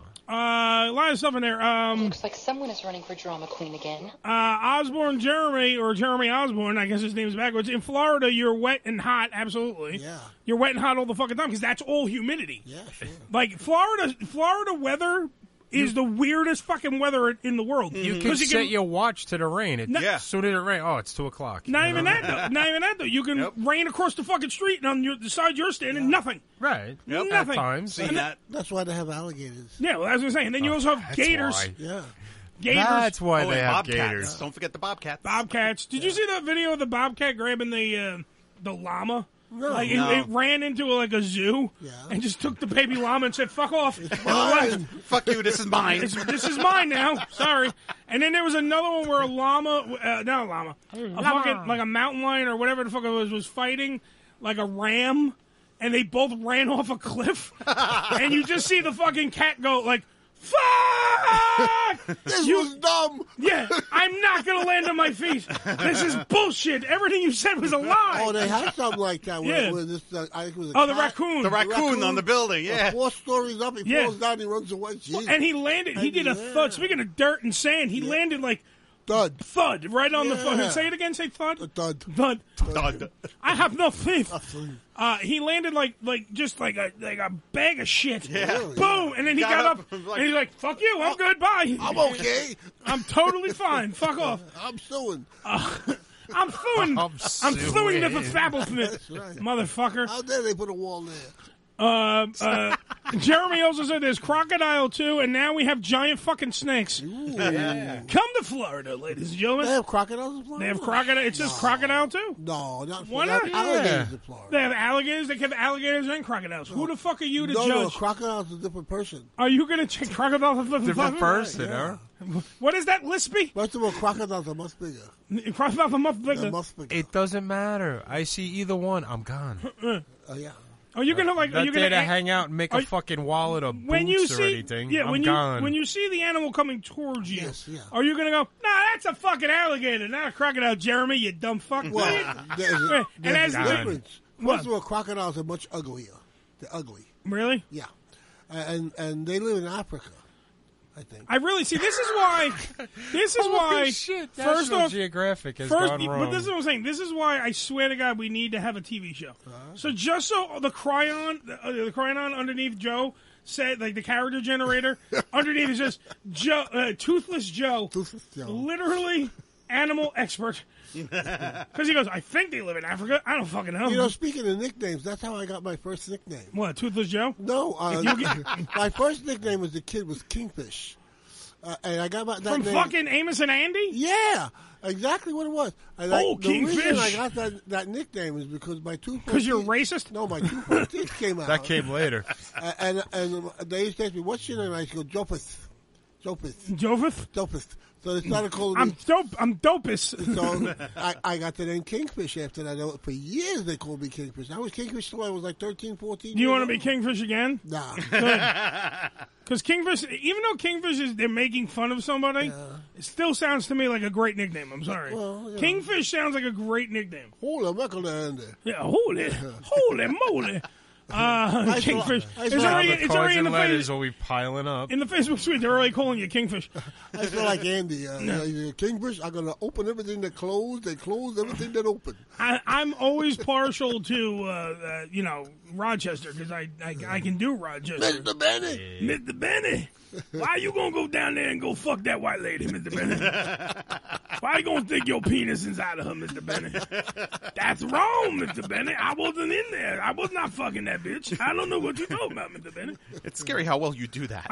A lot of stuff in there. Looks like someone is running for drama queen again. Osborne Jeremy, or Jeremy Osborne, I guess his name's backwards. In Florida, you're wet and hot, absolutely. Yeah. You're wet and hot all the fucking time because that's all humidity. Yeah, sure. Like Florida weather is the weirdest fucking weather in the world. You can set your watch to the rain. Yeah. As soon as it rains, oh, it's 2 o'clock. Not even that, though. Not even that, though. You can rain across the fucking street, and on the side you're standing, nothing. Right. Nothing. At times. That's why they have alligators. Yeah, well, as I was saying. Then you also have gators. Why. Yeah. Gators. That's why Oh, they and have bobcats. gators. Don't forget the bobcats. Bobcats. Did you see that video of the bobcat grabbing the llama? No. Like No. It ran into a zoo and just took the baby llama and said, "Fuck off." mine. Fuck you, this is mine. This is mine now. Sorry. And then there was another one where a llama, not a llama, a fucking, like a mountain lion or whatever the fuck it was fighting like a ram, and they both ran off a cliff. And you just see the fucking cat go like, "Fuck! This was dumb." Yeah, I'm not going to land on my feet. This is bullshit. Everything you said was a lie. Oh, they had something like that. Yeah. Where this, I think it was a Oh, the cat. raccoon. The raccoon on the building, yeah. 4 stories up, he Yeah. falls down, he runs away. Jeez. And he landed. He did a thud. Speaking of dirt and sand, he landed like thud right on the foot. Yeah. Say it again. Say thud. Thud. Thud. Thud. I have no faith. He landed like just like a bag of shit. Yeah. Boom, and then he got up and he's like, "Fuck you, I'm good. Bye. I'm okay. I'm totally fine. Fuck off. I'm suing. I'm suing. I'm suing the establishment, That's right. motherfucker." How dare they put a wall there? Jeremy also said there's crocodile too, and now we have giant fucking snakes. Yeah. Come to Florida, ladies and gentlemen. They have crocodiles in Florida? They have crocodile. It says crocodile too. No, not Why Florida. not? They have alligators in Florida. They have alligators. They have alligators and crocodiles. Who the fuck are you to No, judge? crocodile's a different person. Are you going to check crocodiles? Different person, huh? What is that, Lispy? First of all, crocodiles are much bigger. Crocodiles are much They're bigger. much bigger. It doesn't matter. I see either one, I'm gone. Oh, yeah. Are you gonna like? Are Not you there gonna to hang out and make a fucking wallet or when you boots or see anything? yeah I'm when gone. you when you see the animal coming towards you, Yes, yeah. are you gonna go? Nah, that's a fucking alligator, not a crocodile, Jeremy. You dumb fuck. Well, there's a, and there's as a the- difference. What? First of all, crocodiles are much uglier. They're ugly. Really? Yeah. And they live in Africa, I think. I really see. This is why. This is why. Holy shit, First National off, Geographic has first, gone wrong. but this is what I'm saying. This is why I swear to God we need to have a TV show. So just so the cryon underneath Joe said, like the character generator underneath is just Joe, Toothless Joe, literally animal expert. Because he goes, I think they live in Africa. I don't fucking know. You know, speaking of nicknames, that's how I got my first nickname. What, Toothless Joe? No, If you get- my first nickname as a kid was Kingfish. And I got that From name. fucking Amos and Andy? Yeah, exactly what it was. And Oh, the reason Kingfish. I got that nickname is because my two front Because you're teeth- racist? No, my two front teeth came out. That came later. And they used to ask me, what's your name? I used to go, Jopeth. Jopeth? So they started calling me. I'm dopest. So I got the name Kingfish after that. For years they called me Kingfish. I was Kingfish till I was like 13, 14 Do you years want to old. be Kingfish again? Nah. Because Kingfish, even though Kingfish is they're making fun of somebody, it still sounds to me like a great nickname. I'm sorry. Well, yeah. Kingfish sounds like a great nickname. Holy mackerel. Yeah, holy moly. Kingfish. I It's saw already, the it's cards already in and the letters face. will be piling up. In the Facebook suite, they're already calling you Kingfish. I feel like Andy. Kingfish, I'm going to open everything that closed. They closed everything that opened. I'm always partial to, Rochester because I can do Rochester. Mr. Benny. Mr. Benny, why you gonna go down there and go fuck that white lady, Mr. Benny? Why you gonna stick your penis inside of her, Mr. Benny? That's wrong, Mr. Benny. I wasn't in there. I was not fucking that bitch. I don't know what you talking about, Mr. Benny. It's scary how well you do that.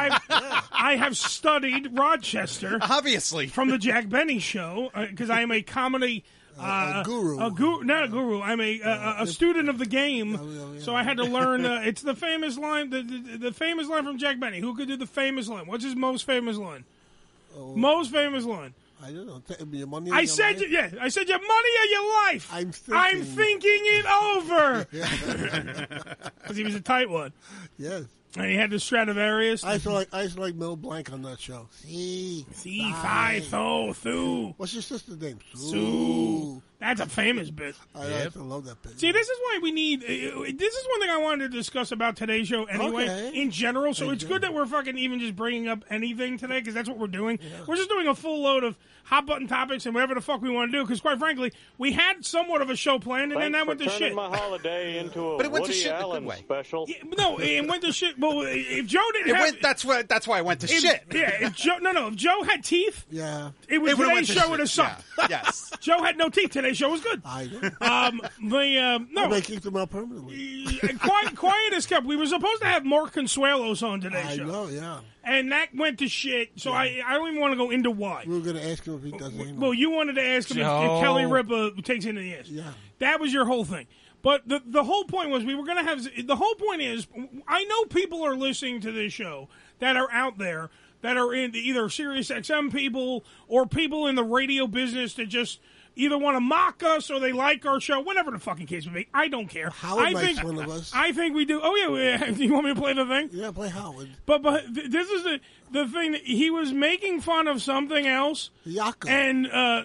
I have studied Rochester, obviously, from the Jack Benny Show because I am a comedy. Guru. Not a guru. I'm a student of the game, so I had to learn. It's the famous line, the famous line from Jack Benny. Who could do the famous line? What's his most famous line? Most famous line. I don't know. Your money. I said, I said your money or your life. I'm thinking it over. Because he was a tight one. Yes. And he had the Stradivarius. I used to like Mel Blanc on that show. Fi, Tho, Thu. What's your sister's name? Sue. That's a famous bit. I love that bit. See, this is why we need. This is one thing I wanted to discuss about today's show anyway, in general. So it's good that we're fucking even just bringing up anything today because that's what we're doing. Yeah. We're just doing a full load of hot button topics and whatever the fuck we want to do. Because quite frankly, we had somewhat of a show planned, and then that went to shit. My holiday into a but it went Woody to shit Allen in a good way. special. Yeah, no, it went to shit. Well, if Joe didn't, that's why it went to shit. Yeah, if Joe had teeth, it would've today's went to show shit. would have sucked. Yeah. Yes, Joe had no teeth. Today's show was good. No. I may keep them out permanently. Quiet as kept. We were supposed to have Mark Consuelos on today's show. I know, yeah. And that went to shit, so I don't even want to go into why. We were going to ask him if he does anal. Well, you wanted to ask him if Kelly Ripa takes it in the ass. Yeah. That was your whole thing. But the whole point was we were going to have... The whole point is, I know people are listening to this show that are out there that are in either Sirius XM people or people in the radio business that just... either want to mock us or they like our show, whatever the fucking case may be. I don't care. Howard likes one of us. I think we do. Oh, yeah. You want me to play the thing? Yeah, play Howard. But this is the thing. That he was making fun of something else. Yucko. And,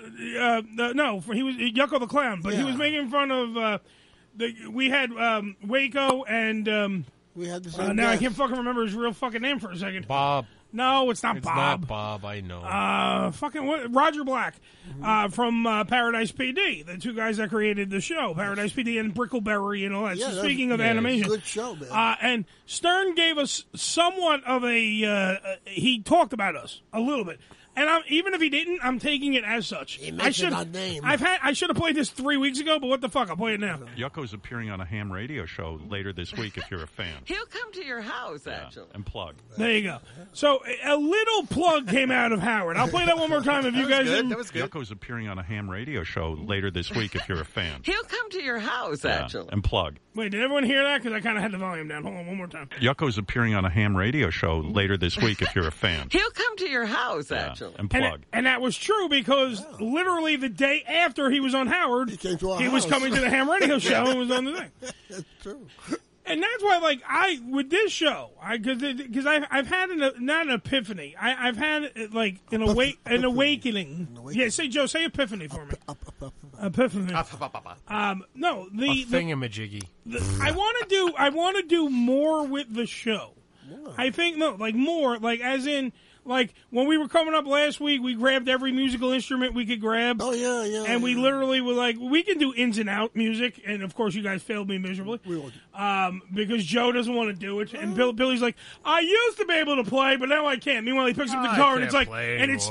no, he was Yucko the Clown. But he was making fun of, we had Waco and... we had the same now I guest. can't fucking remember his real fucking name for a second. Bob. No, it's not It's Bob. not Bob, I know. Roger Black from Paradise PD, the two guys that created the show, Paradise PD and Brickleberry and all that. Yeah, So speaking of animation, good show, man. and Stern gave us somewhat of a. He talked about us a little bit. And even if he didn't, I'm taking it as such. He mentioned our name. I should have played this 3 weeks ago, but what the fuck? I'll play it now. Yucko's appearing on a ham radio show later this week if you're a fan. He'll come to your house, actually. And plug. There you go. So a little plug came out of Howard. I'll play that one more time if you guys didn't. That was good. Yucko's appearing on a ham radio show later this week if you're a fan. He'll come to your house, actually. And plug. Wait, did everyone hear that? Because I kind of had the volume down. Hold on, one more time. Yucko's appearing on a ham radio show later this week if you're a fan. He'll come to your house, actually. And plug. And that was true because literally the day after he was on Howard, he was coming to the ham radio show and was on the thing. That's true. And that's why, with this show, because I've had not an epiphany. I've had an awakening. Yeah, Joe, say epiphany for me. Epiphany. No, the thingamajiggy. I want to do more with the show. I think more as in. Like, when we were coming up last week, we grabbed every musical instrument we could grab. Oh, yeah. And we literally were like, we can do ins and out music. And, of course, you guys failed me miserably. Because Joe doesn't want to do it. And Billy's like, I used to be able to play, but now I can't. Meanwhile, he picks up the guitar and it's like, and it's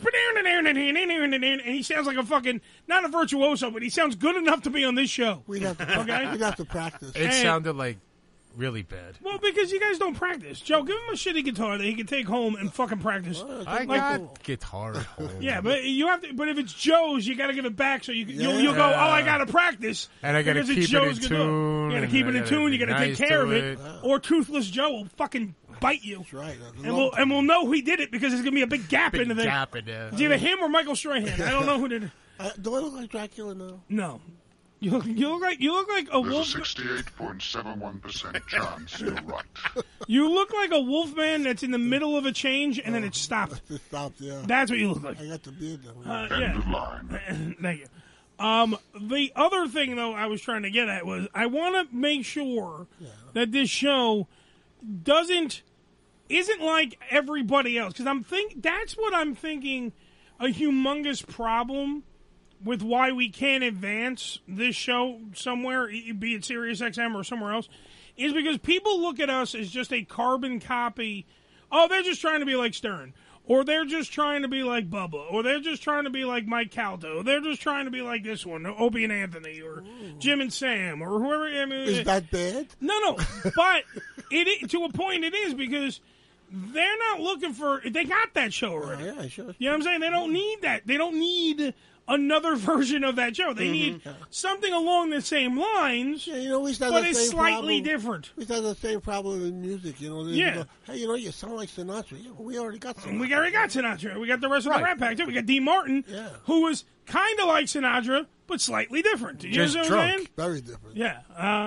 and he sounds like a fucking, not a virtuoso, but he sounds good enough to be on this show. We'd have to practice. It sounded like really bad. Well, because you guys don't practice. Joe, give him a shitty guitar that he can take home and fucking practice. I got guitar at home. Yeah, but you have to. But if it's Joe's, you got to give it back so you'll go. Oh, I got to practice, and I got to keep it in tune. You got to keep it in tune. You got to take care of it, or Toothless Joe will fucking bite you. That's right. And we'll know he did it because there's gonna be a big gap in the thing. It's either him or Michael Strahan. I don't know who did it. Do I look like Dracula now? No. You look like a wolf. There's a 68.71% chance you're right. You look like a wolfman that's in the middle of a change and then it stopped. It stopped, yeah. That's what you look like. I got the beard though. End of line. Thank you. The other thing though I was trying to get at was I want to make sure that this show isn't like everybody else because that's what I'm thinking a humongous problem with why we can't advance this show somewhere, be it Sirius XM or somewhere else, is because people look at us as just a carbon copy. Oh, they're just trying to be like Stern. Or they're just trying to be like Bubba. Or they're just trying to be like Mike Caldo. Or they're just trying to be like this one, Opie and Anthony, or Jim and Sam, or whoever. I mean, is that bad? No. But to a point it is because they're not looking for... They got that show already. Yeah, sure. You know what I'm saying? They don't need that. They don't need another version of that show. They need something along the same lines, but it's slightly different. We had the same problem in music, Yeah. Hey, you sound like Sinatra. Yeah, well, we already got Sinatra. We already got Sinatra. We got the rest of the Rat Pack, too. We got Dean Martin, who was kind of like Sinatra, but slightly different. You Just know what drunk. I'm saying? Very different. Yeah.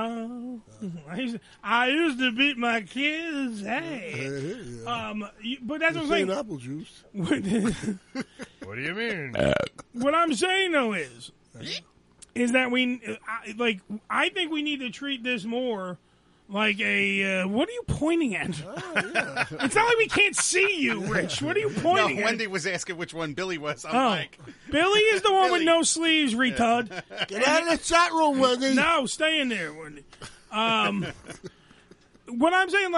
I used to beat my kids. Hey. But that's what I'm saying. Apple juice. What do you mean? What I'm saying, though, is is that I think we need to treat this more like a. What are you pointing at? It's not like we can't see you, Rich. What are you pointing at? Wendy was asking which one Billy was. I'm like, Billy is the one with no sleeves, retard. Get out of the chat room, Wendy. No, stay in there, Wendy. What I'm saying,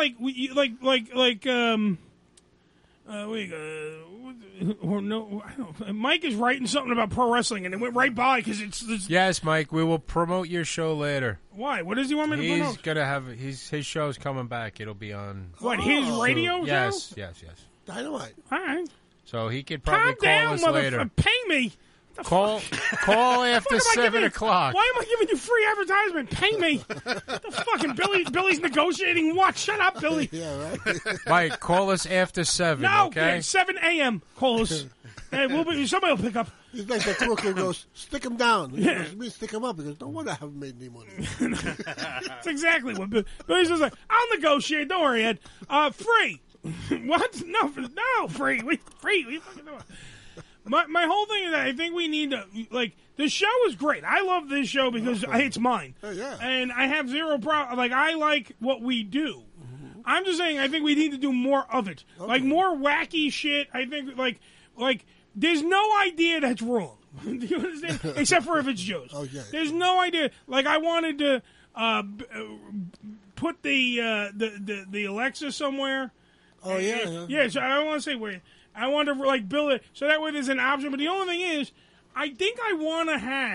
Mike is writing something about pro wrestling, and it went right by because it's. Yes, Mike, we will promote your show later. Why? What does he want me to promote? He's gonna have his show's coming back. It'll be on his radio show. Yes. Dynamite. All right. So he could probably Calm down, call us later. Pay me. Call after 7 o'clock. Why am I giving you free advertisement? Pay me. The fucking Billy's negotiating what? Shut up, Billy. Yeah, right. Mike, call us after 7. No, okay? 7 a.m. Call us. Hey, somebody will pick up. He's like the crook who goes, stick him down. He Yeah. goes, me stick him up. He goes, no wonder I haven't made any money. That's exactly what Billy's just like. I'll negotiate. Don't worry, Ed. Free. What? No, free. Free. What are you fucking doing? My whole thing is that I think we need to, the show is great. I love this show because it's mine. Oh, yeah. And I have zero problem. I like what we do. Mm-hmm. I'm just saying I think we need to do more of it. Okay. More wacky shit. I think, there's no idea that's wrong. Do you understand? Except for if it's Joe's. Okay. There's no idea. I wanted to put the Alexa somewhere. Oh, yeah. Yeah, so I don't want to say where. I want to build it so that way there's an option. But the only thing is, I think I want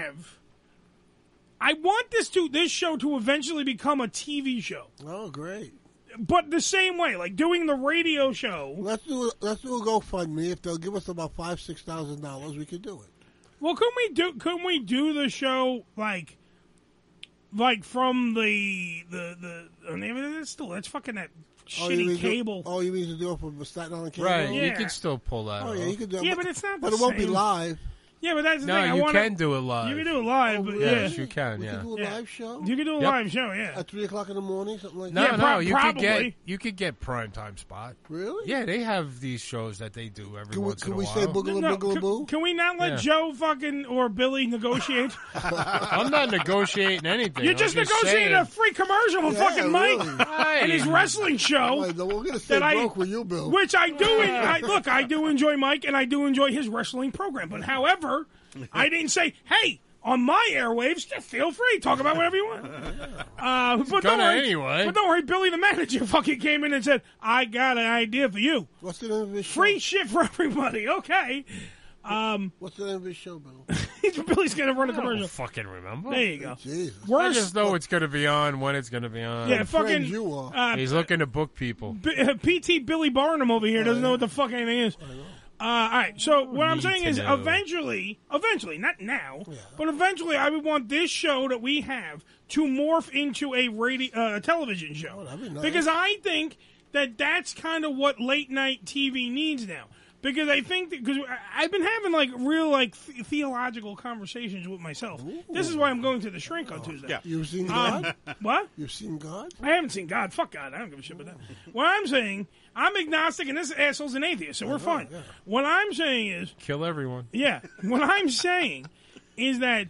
this show to eventually become a TV show. Oh, great! But the same way, doing the radio show. Let's do a GoFundMe. If they'll give us about $5,000-$6,000, we can do it. Well, couldn't we do the show from the name of it? Still, that's fucking that. Shitty cable. You mean to do it from Staten Island cable? Right, yeah. You can still pull that off. Yeah, you can do it. Yeah, but it's not But the it won't be same. live. Yeah, but that's the No, thing. you can do it live. You can do it live, but Yes, you can, We yeah. can do a live show? You can do a live show, yeah. At 3 o'clock in the morning, something like No, that? no, you probably. could get primetime spot. Really? Yeah, they have these shows that they do every once in a while. Can we say Boogaloo? Can we not let Joe or Billy negotiate? I'm not negotiating anything. You just negotiated a free commercial for fucking Mike and his wrestling show. We're going to stay broke with you, Bill. Which I do. I do enjoy Mike, and I do enjoy his wrestling program. But however, I didn't say, hey, on my airwaves, feel free. Talk about whatever you want. But don't worry, anyway. But don't worry, Billy the manager fucking came in and said, I got an idea for you. What's the name of his show? Free shit for everybody. Okay. What's the name of his show, Bill? Billy's going to run a commercial. I don't fucking remember. There you go. Jesus. I just know it's going to you when it's going to be on. Yeah, fucking. He's looking to book people. PT Billy Barnum over here doesn't know what the fuck anything is. All right, so what I'm saying is eventually, not now, but eventually I would want this show that we have to morph into a television show. Oh, that'd be nice. Because I think that's kind of what late night TV needs now. Because I think because I've been having real theological conversations with myself. Ooh. This is why I'm going to the shrink on Tuesday. Yeah. You've seen God? What? You've seen God? I haven't seen God. Fuck God. I don't give a shit about that. What I'm saying, I'm agnostic and this asshole's an atheist, so we're fine. Yeah. What I'm saying is kill everyone. Yeah. What I'm saying is that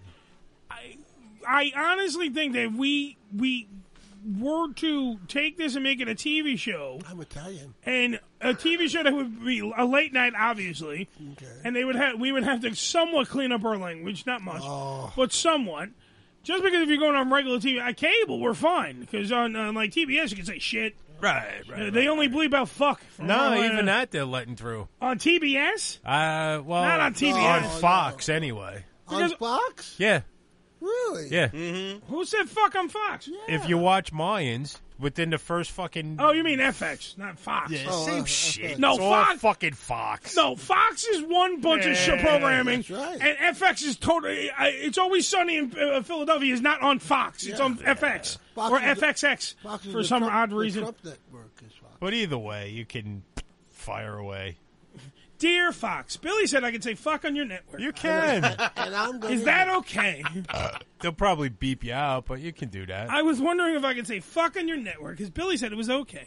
I honestly think that we were to take this and make it a TV show. I'm Italian. And a TV show that would be a late night, obviously. Okay. And we would have to somewhat clean up our language, not much, but somewhat. Just because if you're going on regular TV, cable, we're fine. Because on TBS, you can say shit. Right. They only bleep out fuck. Even that they're letting through. On TBS? Well, not on TBS. On Fox, anyway. On Fox? Yeah. Really? Yeah. Mm-hmm. Who said fuck on Fox? Yeah. If you watch Mayans, within the first fucking... Oh, you mean FX, not Fox. Yeah, same shit. No, it's Fox. all fucking Fox. No, Fox is one bunch of show programming, that's right. and FX is totally... It's Always Sunny in Philadelphia is not on Fox. It's on FX. Fox or is FXX, Fox is for the some Trump, odd the reason. Trump network is Fox. But either way, you can fire away. Dear Fox, Billy said I could say fuck on your network. You can. And I'm going Is that okay? They'll probably beep you out, but you can do that. I was wondering if I could say fuck on your network, because Billy said it was okay.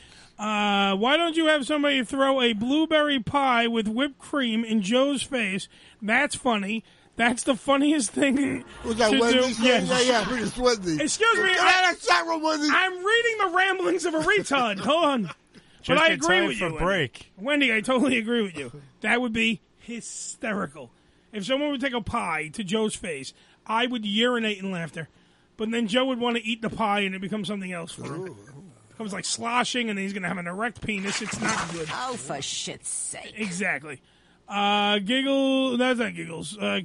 Why don't you have somebody throw a blueberry pie with whipped cream in Joe's face? That's funny. That's the funniest thing. Was that to Wendy's? do. Yeah, it's Wendy's. Excuse me. I'm reading the ramblings of a retard. Hold on. But I agree with you. Break. Wendy, I totally agree with you. That would be hysterical. If someone would take a pie to Joe's face, I would urinate in laughter. But then Joe would want to eat the pie and it becomes something else for him. It becomes like sloshing and then he's going to have an erect penis. It's not good. Oh, for shit's sake. Exactly. Giggle. That's not Giggles. I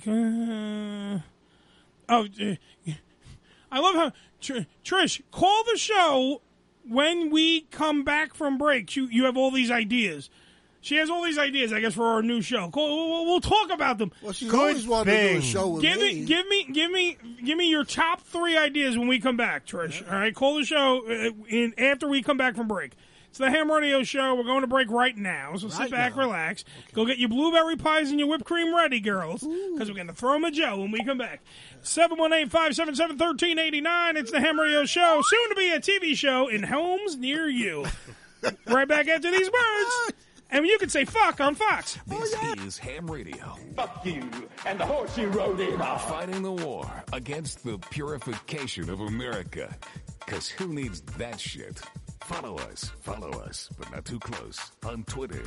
love how Trish, call the show when we come back from break. You have all these ideas. She has all these ideas, I guess, for our new show. We'll talk about them. Well, she's always wanted to do a show with me. Give me your top 3 ideas when we come back, Trish. All right, call the show after we come back from break. It's the Ham Radio Show. We're going to break right now, so sit back, relax. Okay. Go get your blueberry pies and your whipped cream ready, girls, because we're going to throw them at Joe when we come back. 718-577-1389. It's the Ham Radio Show, soon to be a TV show in homes near you. Right back after these words. And you can say fuck on Fox. This is Ham Radio. Fuck you and the horse you rode in. Fighting the war against the purification of America. Because who needs that shit? Follow us, but not too close, on Twitter,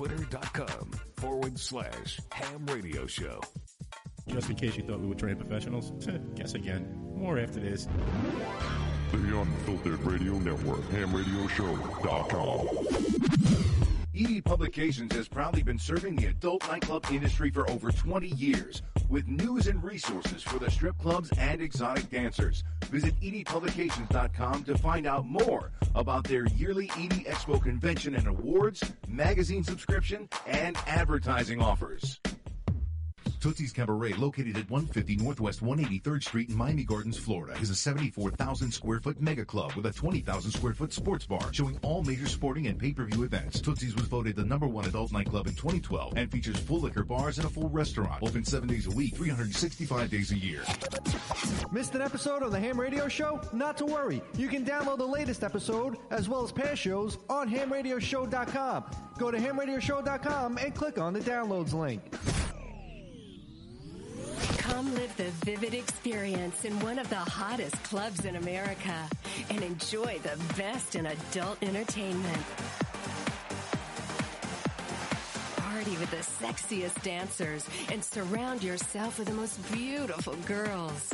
twitter.com/Ham Radio Show. Just in case you thought we were trained professionals, guess again. More after this. The Unfiltered Radio Network, hamradioshow.com. ED Publications has proudly been serving the adult nightclub industry for over 20 years with news and resources for the strip clubs and exotic dancers. Visit edpublications.com to find out more about their yearly ED Expo convention and awards, magazine subscription, and advertising offers. Tootsie's Cabaret, located at 150 Northwest 183rd Street in Miami Gardens, Florida, is a 74,000 square foot mega club with a 20,000 square foot sports bar showing all major sporting and pay-per-view events. Tootsie's was voted the #1 adult nightclub in 2012 and features full liquor bars and a full restaurant. Open 7 days a week, 365 days a year. Missed an episode of the Ham Radio Show? Not to worry. You can download the latest episode as well as past shows on hamradioshow.com. Go to hamradioshow.com and click on the downloads link. Come live the vivid experience in one of the hottest clubs in America and enjoy the best in adult entertainment. Party with the sexiest dancers and surround yourself with the most beautiful girls.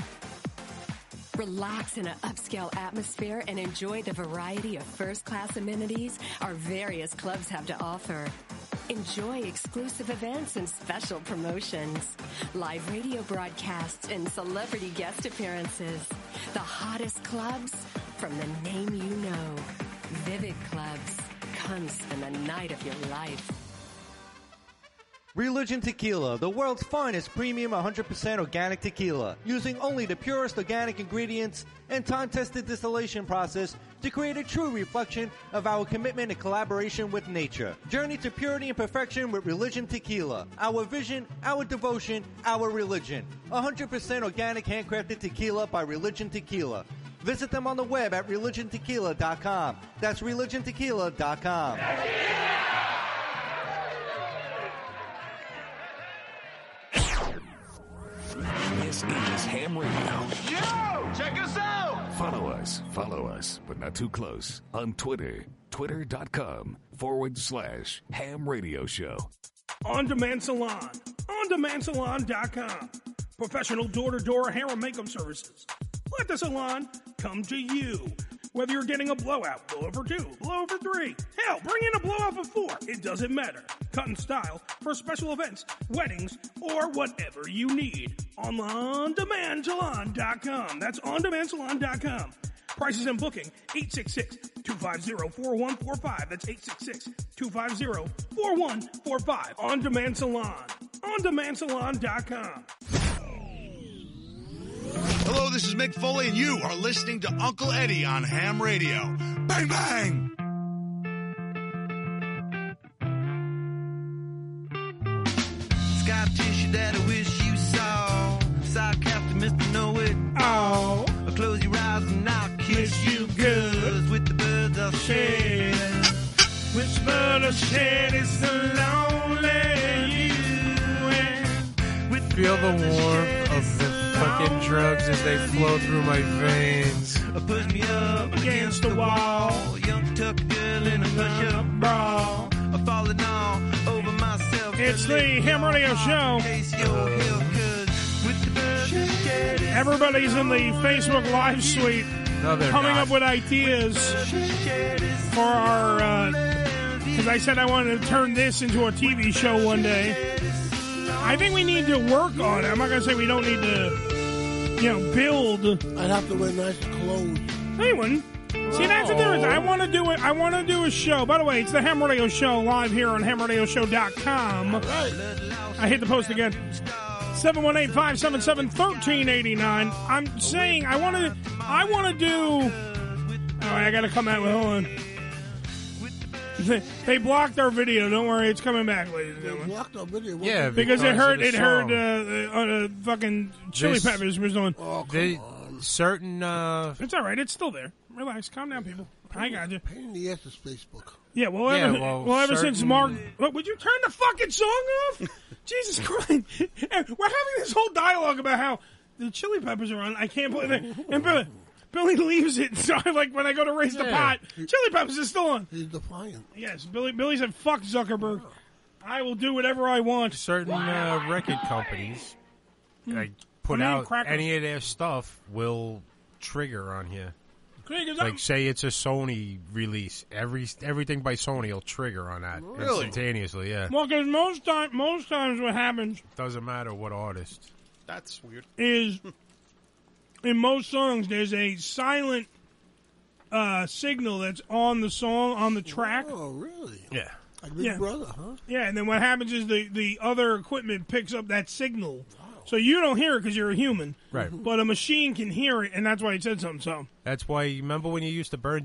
Relax in an upscale atmosphere and enjoy the variety of first-class amenities our various clubs have to offer. Enjoy exclusive events and special promotions, live radio broadcasts, and celebrity guest appearances. The hottest clubs from the name you know. Vivid Clubs. Come spend the night of your life. Religion Tequila, the world's finest premium 100% organic tequila, using only the purest organic ingredients and time-tested distillation process to create a true reflection of our commitment and collaboration with nature. Journey to purity and perfection with Religion Tequila. Our vision, our devotion, our religion. 100% organic handcrafted tequila by Religion Tequila. Visit them on the web at religiontequila.com. That's religiontequila.com. This is Ham Radio. Yo, check us out. Follow us, but not too close, on Twitter, twitter.com/Ham Radio Show. On Demand Salon, ondemandsalon.com. Professional door-to-door hair and makeup services. Let the salon come to you. Whether you're getting a blowout, blowover 2, blowover 3, hell, bring in a blowout for 4. It doesn't matter. Cut and style for special events, weddings, or whatever you need. On ondemandsalon.com. That's ondemandsalon.com. Prices and booking, 866-250-4145. That's 866-250-4145. On Demand Salon. ondemandsalon.com. Hello, this is Mick Foley, and you are listening to Uncle Eddie on Ham Radio. Bang, bang! Scar tissue that I wish you saw. Sock after Mr. Know It. Oh. Close your eyes and I'll kiss you good. With the birds I'll shed. Which bird of shed is the lonely you? And with feel the warmth of the fucking drugs as they flow through my veins. Push me up against the wall. Young tuck girl in a push-up bra. I'm falling all over myself. It's the Ham Radio Show. Everybody's in the Facebook Live suite coming up with ideas for our... Because I said I wanted to turn this into a TV show one day. I think we need to work on it. I'm not going to say we don't need to, build. I'd have to wear nice clothes. Anyone? See, that's the difference. I want to do it. I want to do a show. By the way, it's the Ham Radio Show live here on hamradioshow.com. Right. I hit the post again. 718-577-1389. I'm saying I want to do... Oh, I got to come out with... Hold on. They blocked our video. Don't worry, it's coming back, ladies and gentlemen. They blocked our video? Yeah, because it hurt fucking Chili Peppers was doing. Oh, certain... It's all right. It's still there. Relax. Calm down, people. I got you. Pain in the ass is Facebook. Yeah, ever since Mark... What, would you turn the fucking song off? Jesus Christ. And we're having this whole dialogue about how the Chili Peppers are on. I can't believe it. And Billy leaves it, so when I go to raise the pot, Chili Peppers is still on. He's defiant. Yes, Billy said, fuck Zuckerberg. I will do whatever I want. Certain record companies put out any of their stuff will trigger on here. Like, say it's a Sony release. Everything by Sony will trigger on that instantaneously, yeah. Well, because most times what happens... Doesn't matter what artist. That's weird. Is... In most songs, there's a silent signal that's on the song, on the track. Oh, really? Yeah. Like Big Brother, huh? Yeah, and then what happens is the other equipment picks up that signal. So you don't hear it because you're a human. Right. But a machine can hear it, and that's why he said something. So that's why, remember when you used to burn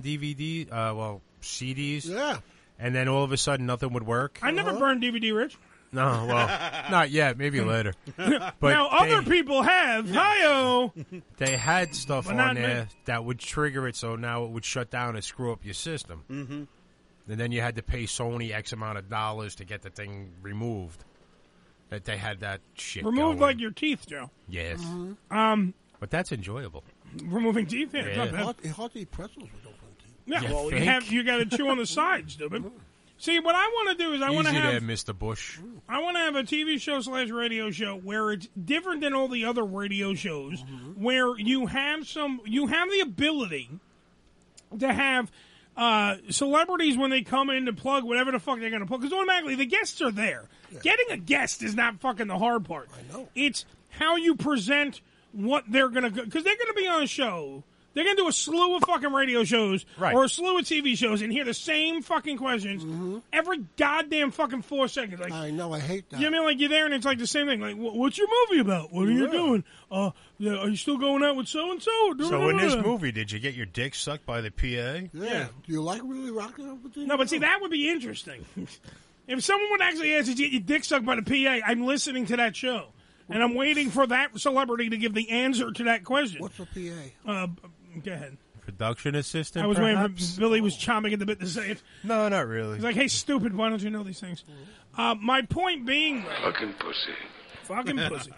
CDs? Yeah. And then all of a sudden nothing would work? I never burned DVD, Rich. No, well, not yet. Maybe later. But now, other people have. Hi-oh. They had stuff But on not there me. that would trigger it, so now it would shut down and screw up your system. Mm-hmm. And then you had to pay Sony X amount of dollars to get the thing removed. That they had that shit Removed going. like your teeth, Joe. Yes. Mm-hmm. But that's enjoyable. Removing teeth? Yeah, it's not bad. It's hard to eat pretzels with open teeth. Yeah, You well, think? you got to chew on the sides, stupid. See, what I want to do is I want to Easy have... there, Mr. Bush. I want to have a TV show / radio show where it's different than all the other radio shows, where you have the ability to have celebrities when they come in to plug whatever the fuck they're going to plug, because automatically the guests are there. Yeah. Getting a guest is not fucking the hard part. I know. It's how you present what they're going to go, because they're going to be on a show. They're going to do a slew of fucking radio shows or a slew of TV shows and hear the same fucking questions every goddamn fucking 4 seconds. Like, I know, I hate that. You know what I mean? Like, you're there and it's like the same thing. Like, what's your movie about? What are you doing? Are you still going out with so-and-so? So in this movie, did you get your dick sucked by the PA? Yeah. Do you like really rocking up with the... No, but see, that would be interesting. If someone would actually ask, did you get your dick sucked by the PA? I'm listening to that show. And I'm waiting for that celebrity to give the answer to that question. What's a PA? Go ahead. Production assistant, I was perhaps? waiting for Billy was chomping at the bit to say it. No, not really. He's like, hey, stupid, why don't you know these things? My point being... Fucking pussy. Fucking pussy.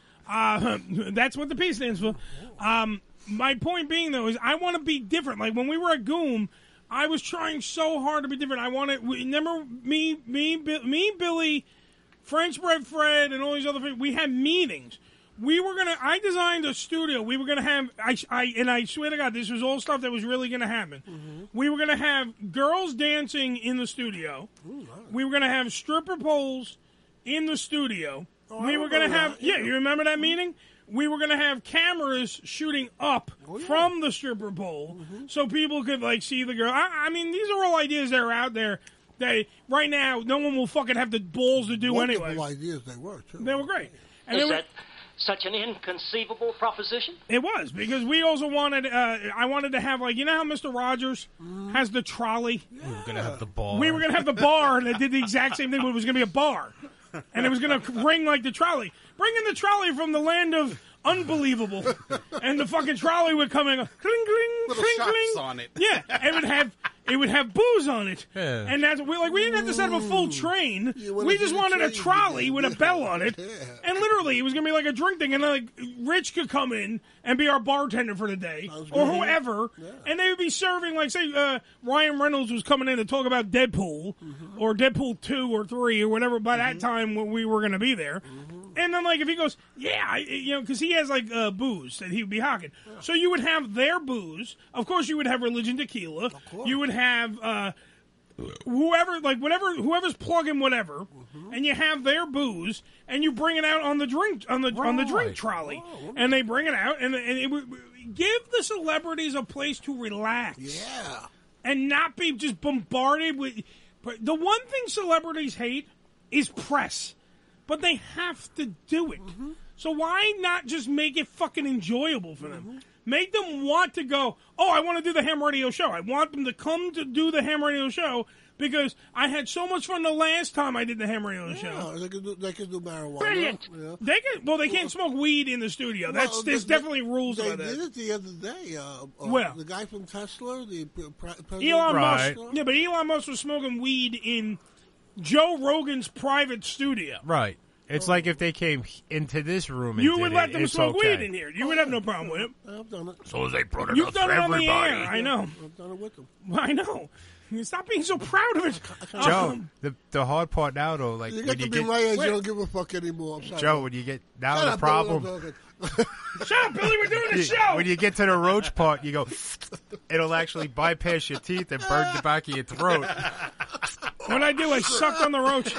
That's what the P stands for. My point being, though, is I want to be different. Like, when we were at Goom, I was trying so hard to be different. I wanted... Remember me, Billy, French Bread Fred, and all these other people, we had meetings. We were going to... I designed a studio. We were going to have... And I swear to God, this was all stuff that was really going to happen. We were going to have girls dancing in the studio. We were going to have stripper poles in the studio. We were going to have... Yeah, you remember that meeting? We were going to have cameras shooting up from the stripper pole so people could, like, see the girl. I mean, these are all ideas that are out there that right now no one will fucking have the balls to do anyway. Wonderful ideas they were, too. They were great. And Is that such an inconceivable proposition? It was, because we also wanted, I wanted to have, like, you know how Mr. Rogers has the trolley? We were going to have the bar. We were going to have the bar, and it did the exact same thing, but it was going to be a bar. And it was going to ring like the trolley. Bring in the trolley from the land of unbelievable. And the fucking trolley would come in, cling, cling, Little cling, shops cling. on it. Yeah, it would have it would have booze on it. Yeah. And that's we didn't have to set up a full train. We just wanted a trolley with a bell on it. And literally, it was going to be like a drink thing. And like Rich could come in and be our bartender for the day, or whoever. Yeah. And they would be serving, like, say, Ryan Reynolds was coming in to talk about Deadpool, or Deadpool 2 or 3 or whatever by that time when we were going to be there. And then, like, if he goes, because he has, like, booze that he would be hawking. Yeah. So you would have their booze. Of course, you would have Religion Tequila. You would have whoever's plugging whatever, and you have their booze, and you bring it out on the drink drink trolley, and they bring it out, and it would give the celebrities a place to relax, and not be just bombarded with. But the one thing celebrities hate is press, but they have to do it. So why not just make it fucking enjoyable for them? Make them want to go, I want to do the ham radio show. I want them to come to do the ham radio show because I had so much fun the last time I did the ham radio show. They can do marijuana. Brilliant. Yeah. They can't smoke weed in the studio. There's definitely rules about that. They did it the other day. The guy from Tesla, the president. Elon Musk. Yeah, but Elon Musk was smoking weed in Joe Rogan's private studio. Right. It's like if they came into this room and you would let them smoke weed in here. You would have no problem with it. I've done it. So they brought it You've up done for it on everybody. the air. I know. I've done it with them. I know. Stop being so proud of it. Joe, the hard part now, though, like you when get you to be get... my age, you don't give a fuck anymore. I'm sorry. Joe, when you get... Now Shut the up, problem... Billy, Shut up, Billy, we're doing the show! When you get to the roach part, you go... It'll actually bypass your teeth and burn the back of your throat. What I do, I sucked on the roach.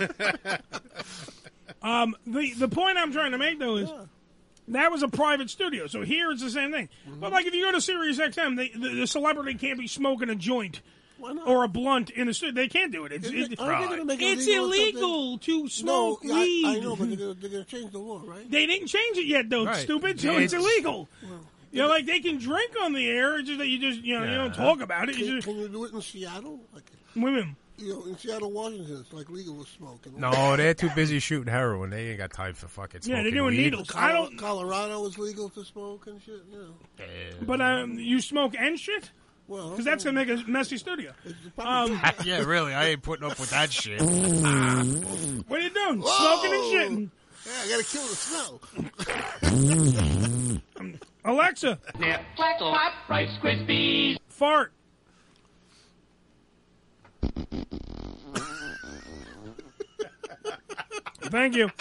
The point I'm trying to make, though, is that was a private studio. So here it's the same thing. But, like, if you go to Sirius XM, the celebrity can't be smoking a joint or a blunt in the studio. They can't do it. It's illegal to smoke weed. I know, but they're going to change the law, right? They didn't change it yet, though, stupid. So it's illegal. Well, like, they can drink on the air. It's just that you don't talk about it. Can you do it in Seattle? Women. In Seattle, Washington, it's like legal to smoke. No, they're too busy shooting heroin. They ain't got time for fucking smoking they're doing weed. needles. Colorado is legal to smoke and shit, But you smoke and shit? Well, because that's going to make a messy studio. Yeah, really, I ain't putting up with that shit. What are you doing? Smoking and shitting. Yeah, I got to kill the smell. Alexa. Hot Rice Krispies. Fart. Thank you.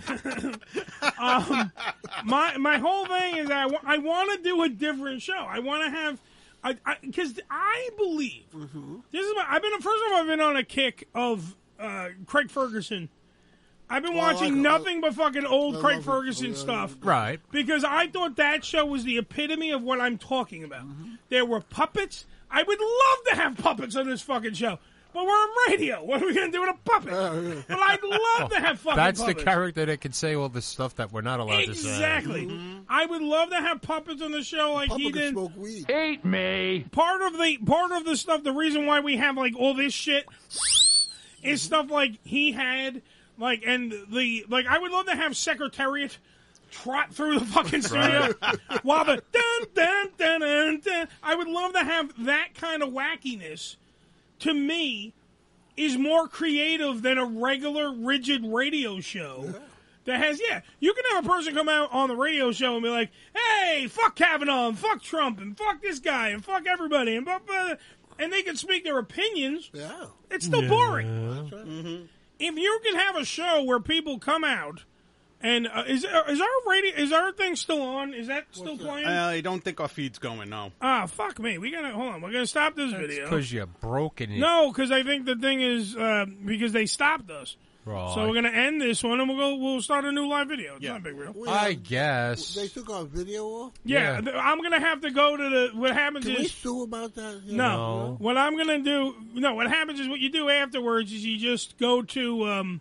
My whole thing is I want to do a different show. I want to have, because I believe this is I've been on a kick of Craig Ferguson. I've been watching nothing but fucking old Craig Ferguson stuff. Right. Because I thought that show was the epitome of what I'm talking about. There were puppets. I would love to have puppets on this fucking show. But we're on radio. What are we going to do with a puppet? But I'd love to have fucking That's puppets. the character that can say all the stuff that we're not allowed to say. Exactly. I would love to have puppets on the show like he did. Smoke weed. Hate me. Part of the stuff, the reason why we have like all this shit is stuff like he had, like, and I would love to have Secretariat trot through the fucking studio while the dun dun dun dun dun. I would love to have that kind of wackiness. To me, is more creative than a regular, rigid radio show that has, you can have a person come out on the radio show and be like, hey, fuck Kavanaugh, and fuck Trump, and fuck this guy, and fuck everybody, and they can speak their opinions. Yeah. It's still boring. That's right. If you can have a show where people come out, and is our thing still on? Is that still playing? I don't think our feed's going, no. Ah, fuck me. Hold on. We're going to stop this video. Because you're broken it. No, because I think the thing is, because they stopped us. Right. So we're going to end this one, and we'll start a new live video. It's not a big deal. I guess. They took our video off? Yeah. I'm going to have to go to what happens Can is... we sue about that? No. What I'm going to do... No, what happens is what you do afterwards is you just go to...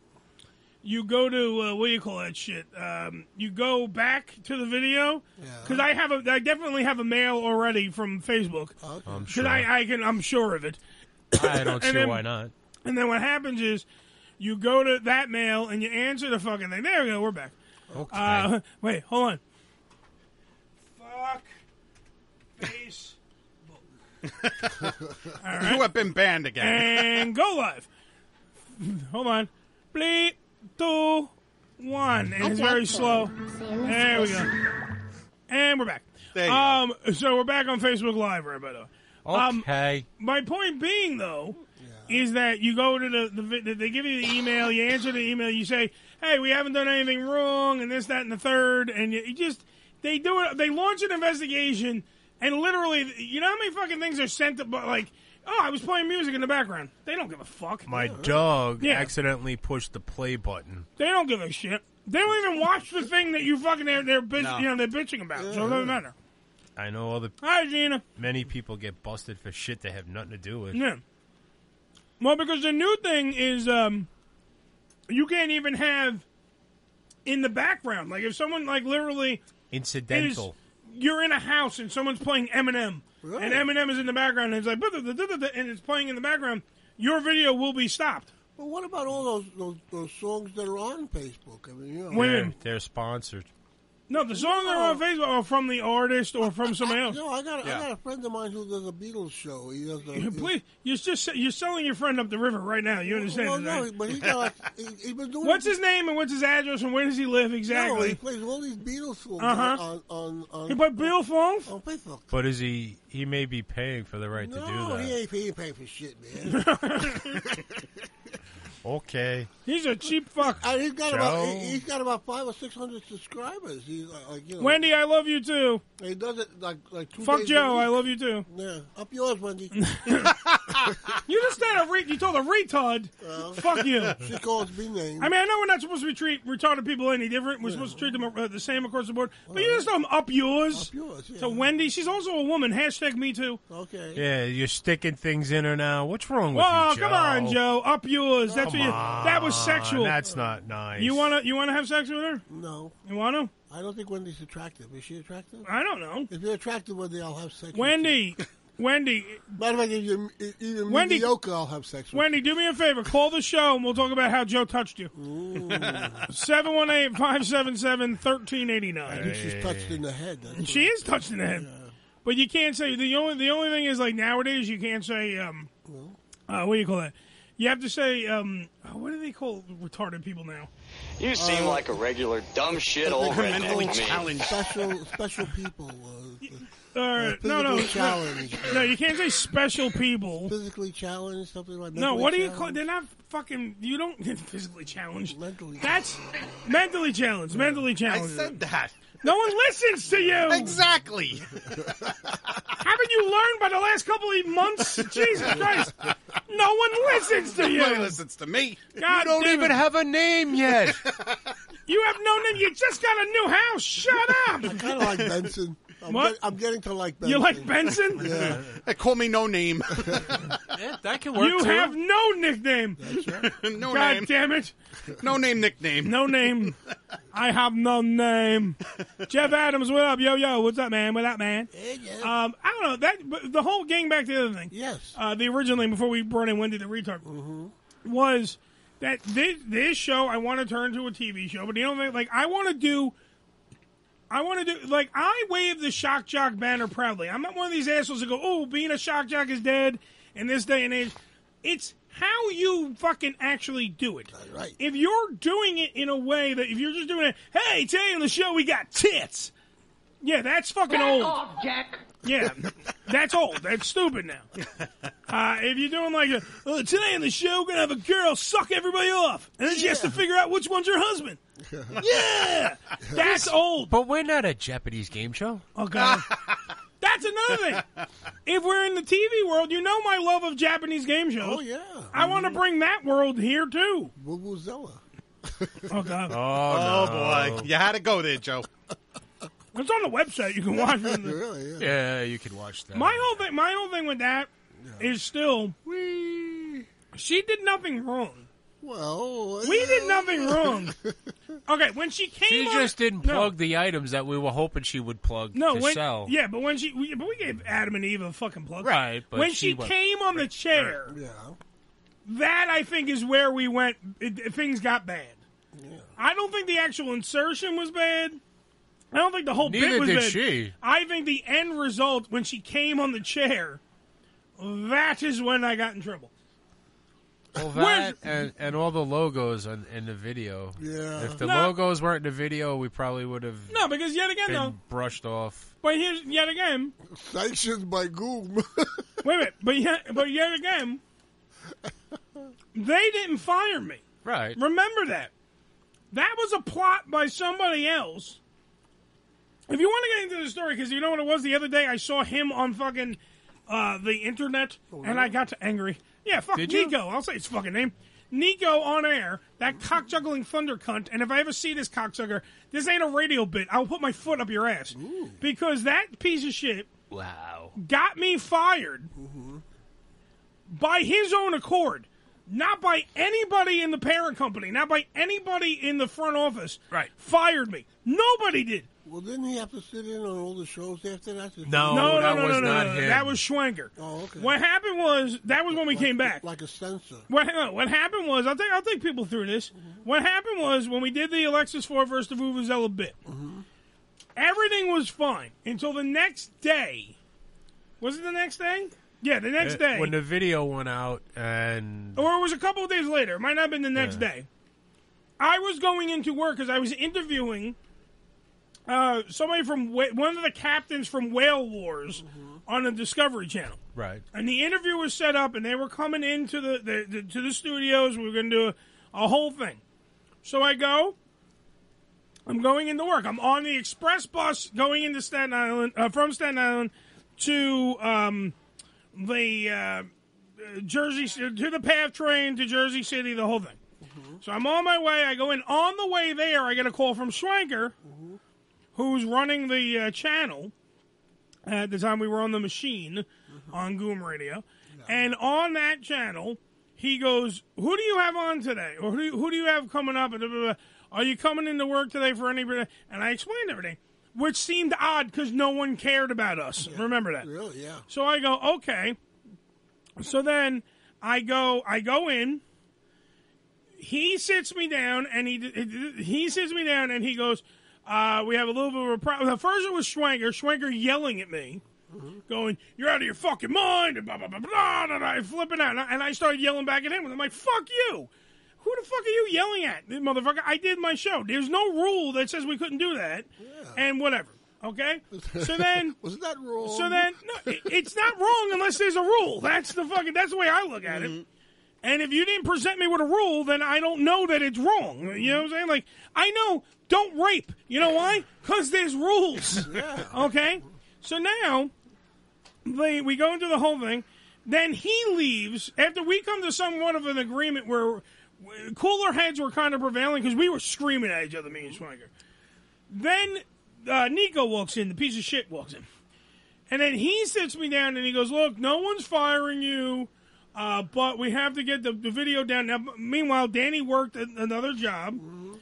what do you call that shit? You go back to the video because I definitely have a mail already from Facebook. Okay. I'm sure. I'm sure of it. I don't see why not. And then what happens is you go to that mail and you answer the fucking thing. There we go. We're back. Okay. Wait, hold on. Fuck Facebook. You have been banned again. And go live. Hold on. 3, 2, 1. And it's very slow. There we go. And we're back. So we're back on Facebook Live, right, by the way. Okay. My point being, though, is that you go to they give you the email, you answer the email, you say, hey, we haven't done anything wrong, and this, that, and the third, and you just, they do it, they launch an investigation, and literally, you know how many fucking things are sent to, like, oh, I was playing music in the background. They don't give a fuck. My dog accidentally pushed the play button. They don't give a shit. They don't even watch the thing that you fucking, they're bitching about, so it doesn't matter. I know Hi, Gina. Many people get busted for shit they have nothing to do with. Yeah. Well, because the new thing is you can't even have in the background. Like, if someone, like, literally... Incidental. You're in a house and someone's playing Eminem. Really? And Eminem is in the background and it's like... And it's playing in the background. Your video will be stopped. Well, what about all those songs that are on Facebook? I mean, you know... Women. They're sponsored. No, the songs that are on Facebook are from the artist or from somebody else. No, I got a friend of mine who does a Beatles show. He does Please, you're selling your friend up the river right now. You understand? Well, that, no, right? but he's got he's been doing. What's his name and what's his address and where does he live exactly? No, he plays all these Beatles songs on He played Beatles songs on Facebook. But is he may be paying for the right to do that. No, he ain't paying for shit, man. Okay. He's a cheap fuck. And he's got about 500 or 600 subscribers. He's like, you know, Wendy, I love you too. He does it like 2 Fuck days Joe, a week. I love you too. Yeah, up yours, Wendy. You just said you told a retard. Fuck you. She calls me names. I mean, I know we're not supposed to treat retarded people any different. We're supposed to treat them the same across the board. But you just told them up yours. Up yours, yeah. To Wendy, she's also a woman. Hashtag me too. Okay. Yeah, you're sticking things in her now. What's wrong with Oh, you, Joe? come on, Joe. Up yours. That's what you. That was sexual. That's not nice. You wanna have sex with her? No. You want to? I don't think Wendy's attractive. Is she attractive? I don't know. If you're attractive, Wendy, I'll have sex Wendy. Wendy. Matter of fact, if you're even Wendy, mediocre, I'll have sex with Wendy, do me a favor. Call the show and we'll talk about how Joe touched you. 718-577-1389. I think she's touched in the head. She is touched in the head. Yeah. But you can't say, the only thing is, like, nowadays you can't say, what do you call that? You have to say, what do they call retarded people now? You seem like a regular dumb shit old redneck to me. Special people. No, challenged. No, you can't say special people. Physically challenged, something like that. No, what do you call? They're not fucking. You don't physically challenged. That's mentally challenged. Mentally challenged. I said that. No one listens to you. Exactly. Haven't you learned by the last couple of months? Jesus Christ. No one listens to you. Nobody listens to me. God, you don't even have a name yet. You have no name. You just got a new house. Shut up. I kind of like Benson. I'm getting to like Benson. You like Benson? Yeah. They call me No Name. Yeah, that can work. You too. have no nickname. That's right. No God name. damn it. No name nickname. No name. I have no name. Jeff Adams, what up? Yo, what's up, man? What up, man? Hey, yeah. I don't know. But the whole getting back to the other thing. Yes. The original thing, before we brought in Wendy the retard, was that this show I want to turn to a TV show, but you know, like I want to do, like, I wave the shock jock banner proudly. I'm not one of these assholes that go, oh, being a shock jock is dead in this day and age. It's how you fucking actually do it. Right. If you're doing it in a way that, if you're just doing it, hey, today on the show we got tits. Yeah, that's fucking old. Off, Jack. Yeah, that's old. That's stupid now. If you're doing like today on the show, we're going to have a girl suck everybody off. And then she has to figure out which one's her husband. Yeah! That's old. But we're not a Japanese game show. Oh, God. That's another thing. If we're in the TV world, you know my love of Japanese game shows. Oh, yeah. I want to bring that world here, too. Vuvuzela. Oh, God. Oh, boy. You had to go there, Joe. It's on the website. You can watch it. Really, Yeah, you can watch that. My whole thing with that is still, she did nothing wrong. Well, we did nothing wrong. Okay, when she came, she just didn't plug the items that we were hoping she would plug to sell. Yeah, but when we gave Adam and Eve a fucking plug, right? But when she came on the chair, that I think is where we went. Things got bad. Yeah. I don't think the actual insertion was bad. I don't think the whole bit was bad. She. I think the end result when she came on the chair that is when I got in trouble. Well, that and all the logos in the video. Yeah. If the logos weren't in the video, we probably would have because yet again, been brushed off. But here's yet again. Sanctioned by Google. Wait a minute. But yet again, they didn't fire me. Right. Remember that. That was a plot by somebody else. If you want to get into the story, because you know what it was the other day, I saw him on fucking the internet, and I got angry. Yeah, fuck Nico. I'll say his fucking name. Nico on air, that cock-juggling thunder cunt, and if I ever see this cocksucker, this ain't a radio bit. I'll put my foot up your ass. Ooh. Because that piece of shit got me fired by his own accord. Not by anybody in the parent company, not by anybody in the front office. Right. Fired me. Nobody did. Well, didn't he have to sit in on all the shows after that? No, that was not him. That was Schwenker. Oh, okay. What happened was, that was when we came back. Like a censor. What happened was, I'll take people through this. What happened was, when we did the Alexis Ford versus the Vuvuzela bit, everything was fine until the next day. Was it the next day? Yeah, the next day. When the video went out and... Or it was a couple of days later. It might not have been the next day. I was going into work because I was interviewing somebody from... one of the captains from Whale Wars on the Discovery Channel. Right. And the interview was set up, and they were coming into the studios. We were going to do a whole thing. So I go. I'm going into work. I'm on the express bus going into Staten Island, from Staten Island to... the Jersey to the PATH train to Jersey City, the whole thing. So I'm on my way. I go in. On the way there, I get a call from Schwenker, who's running the channel. At the time, we were on the machine on Goom Radio, and on that channel, he goes, "Who do you have on today? Or who do you have coming up? Are you coming into work today for anybody?" And I explained everything. Which seemed odd because no one cared about us. Yeah. Remember that? Really? Yeah. So I go, okay. So then I go in. He sits me down, and he sits me down, and he goes, "We have a little bit of a problem." First it was Schwenker yelling at me, going, "You're out of your fucking mind!" And blah blah blah blah, blah, flipping out, and I started yelling back at him, and I'm like, "Fuck you! Who the fuck are you yelling at, motherfucker? I did my show. There's no rule that says we couldn't do that." And whatever. Okay? So then... Was that wrong? So then... No, it's not wrong unless there's a rule. That's the way I look at it. And if you didn't present me with a rule, then I don't know that it's wrong. You know what I'm saying? Like, I know, don't rape. You know why? Because there's rules. Okay? So now, we go into the whole thing. Then he leaves after we come to somewhat of an agreement where cooler heads were kind of prevailing because we were screaming at each other, me and Schwenker. Then Nico walks in, the piece of shit walks in. And then he sits me down and he goes, "Look, no one's firing you, but we have to get the video down." Now, meanwhile, Danny worked another job.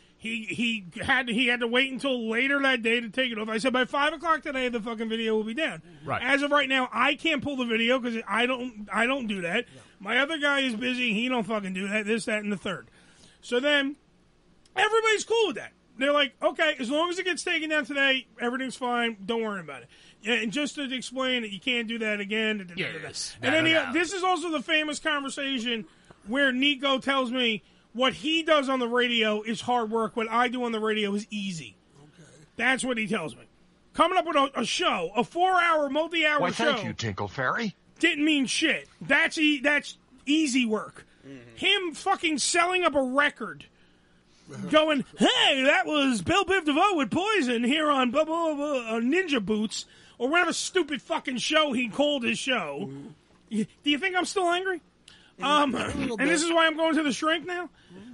He had to wait until later that day to take it off. I said, by 5 o'clock today, the fucking video will be down. Right. As of right now, I can't pull the video because I don't do that. Yeah. My other guy is busy. He don't fucking do that, this, that, and the third. So then, everybody's cool with that. They're like, okay, as long as it gets taken down today, everything's fine. Don't worry about it. Yeah, and just to explain that you can't do that again. Yes. And then this is also the famous conversation where Nico tells me what he does on the radio is hard work. What I do on the radio is easy. Okay. That's what he tells me. Coming up with a show, a 4-hour, multi-hour show. Why, thank you, Tinkle Fairy. Didn't mean shit. That's easy work. Him fucking selling up a record. Going, "Hey, that was Bill Biv DeVoe with Poison here on blah, blah, blah, Ninja Boots," or whatever stupid fucking show he called his show. Do you think I'm still angry? And this is why I'm going to the shrink now?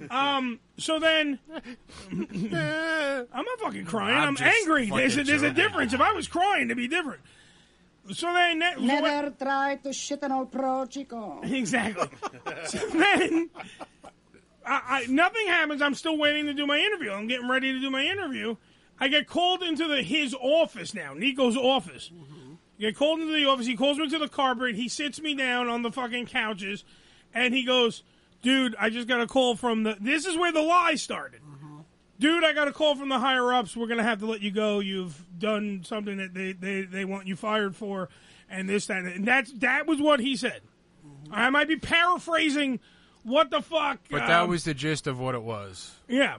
So then, I'm not fucking crying. I'm angry. There's a difference. If I was crying, it'd be different. So then... Never try to shit on old pro, Chico. Exactly. So then... nothing happens. I'm still waiting to do my interview. I'm getting ready to do my interview. I get called into his office now, Nico's office. I get called into the office. He calls me to the carpet. He sits me down on the fucking couches, and he goes, "Dude, I just got a call from this is where the lie started. dude, I got a call from the higher-ups. We're going to have to let you go. You've done something that they want you fired for, and this, that, and that was what he said. I might be paraphrasing what the fuck. But that was the gist of what it was. Yeah.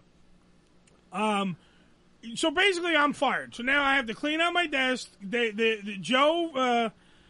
So basically, I'm fired. So now I have to clean out my desk. Joey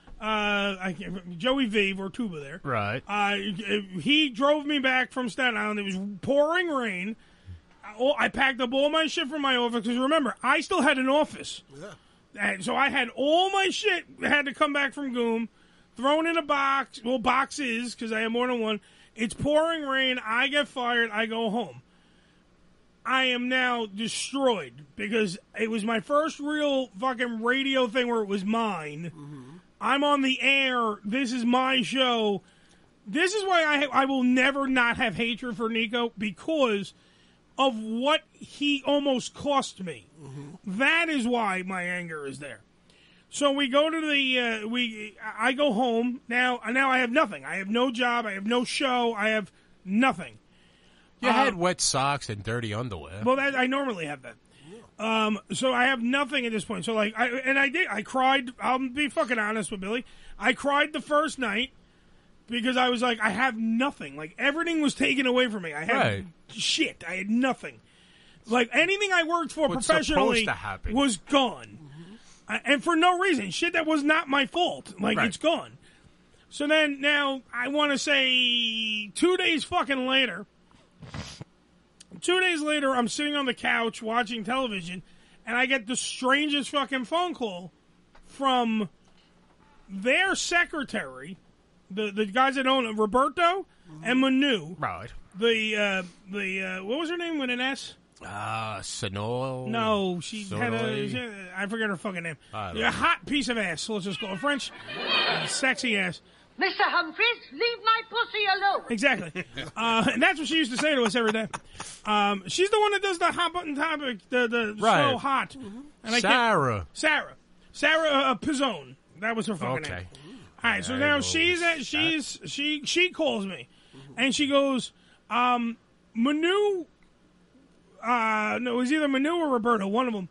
V. Vortuba there. Right. He drove me back from Staten Island. It was pouring rain. I packed up all my shit from my office because remember, I still had an office. Yeah. And so I had all my shit had to come back from Goom, thrown in a box. Well, boxes because I have more than one. It's pouring rain. I get fired. I go home. I am now destroyed because it was my first real fucking radio thing where it was mine. Mm-hmm. I'm on the air. This is my show. This is why I will never not have hatred for Nico because of what he almost cost me. Mm-hmm. That is why my anger is there. So we go to I go home. Now I have nothing. I have no job. I have no show. I have nothing. You had wet socks and dirty underwear. Well, I normally have that. So I have nothing at this point. So I cried. I'll be fucking honest with Billy. I cried the first night because I was like, I have nothing. Like everything was taken away from me. I had shit. I had nothing. Like anything I worked for professionally was gone, and for no reason. Shit that was not my fault. Like it's gone. So then now I want to say 2 days fucking later. 2 days later, I'm sitting on the couch watching television, and I get the strangest fucking phone call from their secretary, the guys that own it, Roberto and Manu. Right. The what was her name with an S? Sonol. No, she had I forget her fucking name. A hot piece of ass. So let's just call it French. Sexy ass. Mr. Humphries, leave my pussy alone. Exactly. And that's what she used to say to us every day. She's the one that does the hot button topic, the so hot. Mm-hmm. And Sarah Pizzone. That was her fucking name. All right, so now she calls me, and she goes, Manu. No, it was either Manu or Roberto. One of them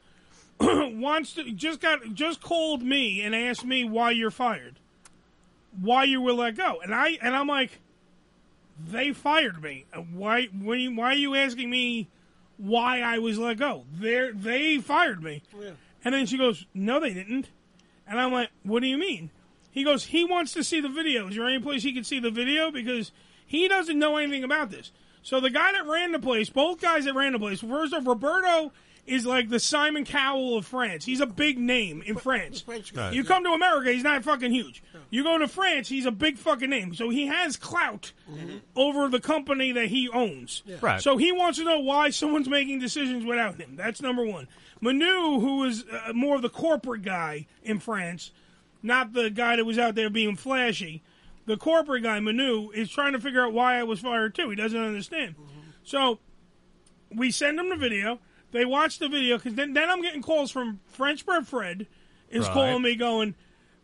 just called me and asked me why you're fired. Why you were let go. And I'm like, they fired me. Why are you asking me why I was let go? They fired me. Yeah. And then she goes, no, they didn't. And I'm like, what do you mean? He goes, he wants to see the video. Is there any place he can see the video? Because he doesn't know anything about this. So the guy that ran the place, both guys that ran the place, first off, Roberto is like the Simon Cowell of France. He's a big name in France. You come to America, he's not fucking huge. You go to France, he's a big fucking name. So he has clout over the company that he owns. Yeah. Right. So he wants to know why someone's making decisions without him. That's number one. Manu, who is more of the corporate guy in France, not the guy that was out there being flashy, the corporate guy, Manu, is trying to figure out why I was fired too. He doesn't understand. So we send him the video. They watch the video, because then I'm getting calls from French Bread Fred is calling me going,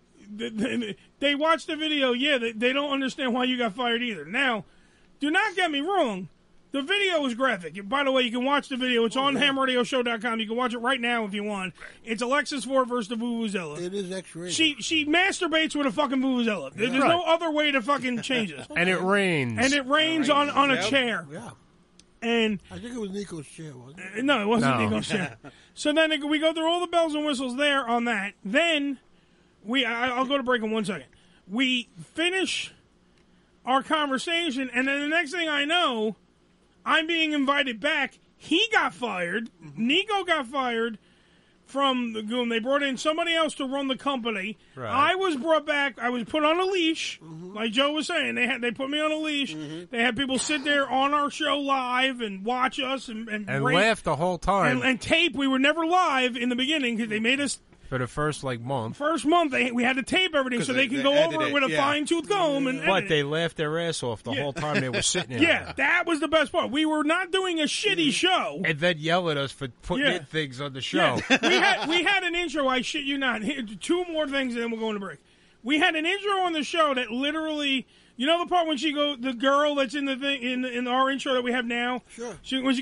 they watch the video, they don't understand why you got fired either. Now, do not get me wrong, the video is graphic. By the way, you can watch the video. It's on hamradioshow.com. You can watch it right now if you want. It's Alexis Ford versus the Vuvuzela. It is X-rated. She masturbates with a fucking Vuvuzela. There's no other way to fucking change this. And it rains. And it rains on a chair. Yeah. And I think it was Nico's chair, wasn't it? No, it wasn't Nico's chair. So then we go through all the bells and whistles there on that. Then I'll go to break in 1 second. We finish our conversation, and then the next thing I know, I'm being invited back. He got fired. Nico got fired from the Goom. They brought in somebody else to run the company. Right. I was brought back. I was put on a leash, like Joe was saying. They put me on a leash. They had people sit there on our show live and watch us and laugh the whole time and tape. We were never live in the beginning because they made us. For the first month. First month, we had to tape everything so they can go over it with a fine-tooth comb. But they laughed their ass off the whole time they were sitting there. Yeah, that was the best part. We were not doing a shitty show. And then yell at us for putting in things on the show. Yeah. we had an intro, I shit you not. Here, 2 more things and then we'll go into break. We had an intro on the show that literally... You know the part when the girl that's in the thing in our intro that we have now? Sure. When she goes,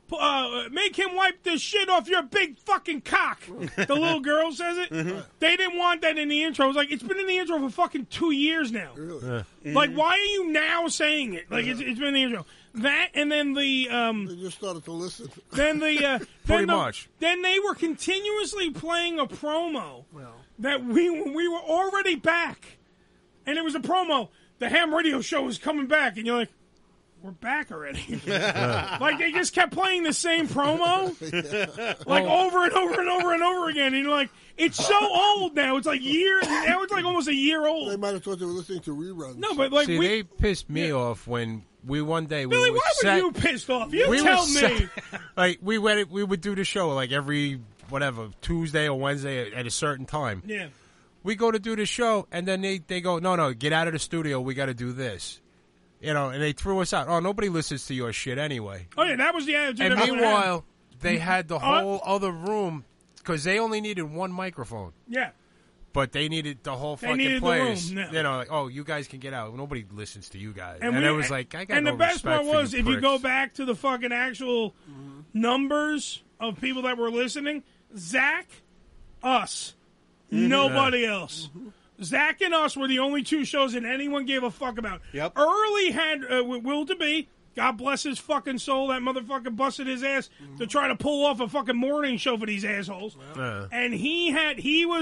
make him wipe the shit off your big fucking cock. The little girl says it. They didn't want that in the intro. I was like, it's been in the intro for fucking 2 years now. Really? Like, why are you now saying it? Like, it's been in the intro. That and then the they just started to listen. Then the Pretty much. Then they were continuously playing a promo that we were already back, and it was a promo. The Ham Radio Show is coming back, and you're like, we're back already. Like, they just kept playing the same promo, like over and over and over and over again. And you're like, it's so old now. It's like now it's like almost a year old. They might have thought they were listening to reruns. No, but like, they pissed me off when one day Billy, we were why were you pissed off? You we tell me. Like, we would do the show like every Tuesday or Wednesday at a certain time. Yeah. We go to do the show, and then they go, no, get out of the studio. We got to do this. You know, and they threw us out. Oh, nobody listens to your shit anyway. Oh, yeah, that was the attitude. And meanwhile, they had the whole other room because they only needed one microphone. Yeah. But they needed the whole fucking place. You know, like, oh, you guys can get out. Nobody listens to you guys. And it was like, I got no respect for you. And the best part was, if you go back to the fucking actual numbers of people that were listening, Zach, us, nobody else. Zach and us were the only two shows that anyone gave a fuck about. Yep. Early had Will to Be. God bless his fucking soul. That motherfucker busted his ass to try to pull off a fucking morning show for these assholes. And he had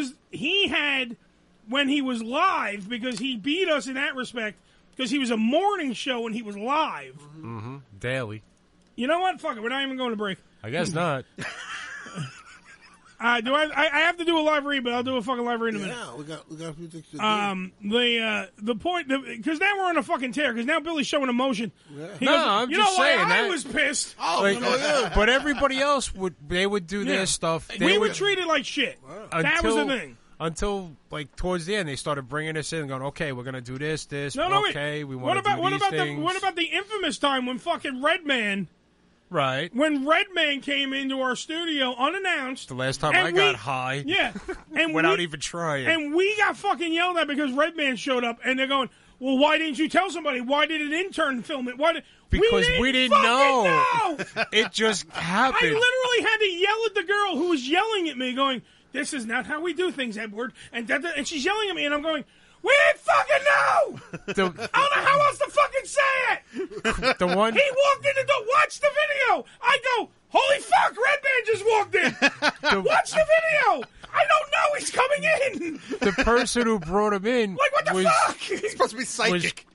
when he was live, because he beat us in that respect, because he was a morning show when he was live. Daily. You know what? Fuck it. We're not even going to break. I guess not. I have to do a live read, but I'll do a fucking live read in a minute. Yeah, we got a few things to do. The point, because now we're on a fucking tear, because now Billy's showing emotion. Yeah. I'm just saying. I was pissed. But everybody else would do their stuff. We were treated like shit. That was the thing. Until like towards the end, they started bringing us in and going, "Okay, we're gonna do this. Okay, we want to do these things." What about the infamous time when fucking Redman? Right. When Redman came into our studio unannounced. The last time I got high. Yeah. And without even trying. And we got fucking yelled at because Redman showed up, and they're going, well, why didn't you tell somebody? Why did an intern film it? Because we didn't know. It just happened. I literally had to yell at the girl who was yelling at me, going, this is not how we do things, Edward. And she's yelling at me, and I'm going, we didn't fucking know! I don't know how else to fucking say it! The one... He walked in the door, watch the video! I go, holy fuck, Redman just walked in! Watch the video! I don't know, he's coming in! The person who brought him in... Like, what the fuck? He's supposed to be psychic.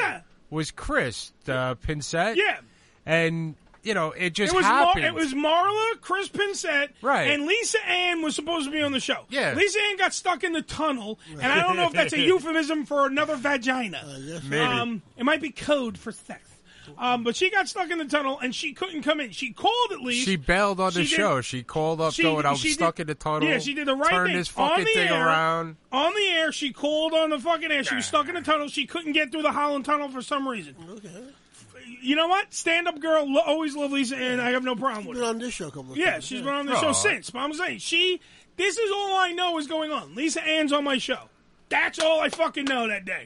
Was Chris, Pinsett. Yeah. And... You know, it just happened. It was Marla, Chris Pinsett, and Lisa Ann was supposed to be on the show. Yeah. Lisa Ann got stuck in the tunnel, and I don't know if that's a euphemism for another vagina. Yes, maybe. It might be code for sex. But she got stuck in the tunnel, and she couldn't come in. She called at least. She bailed on the show. She called up going, I'm stuck in the tunnel. Yeah, she did the right thing. thing. Turn this fucking thing around. On the air, she called on the fucking air. She was stuck in the tunnel. She couldn't get through the Holland Tunnel for some reason. Okay. You know what? Stand-up girl, always love Lisa Ann. I have no problem with her. She's been on this show a couple of times. Yeah, she's been on this show since. But I'm saying, this is all I know is going on. Lisa Ann's on my show. That's all I fucking know that day.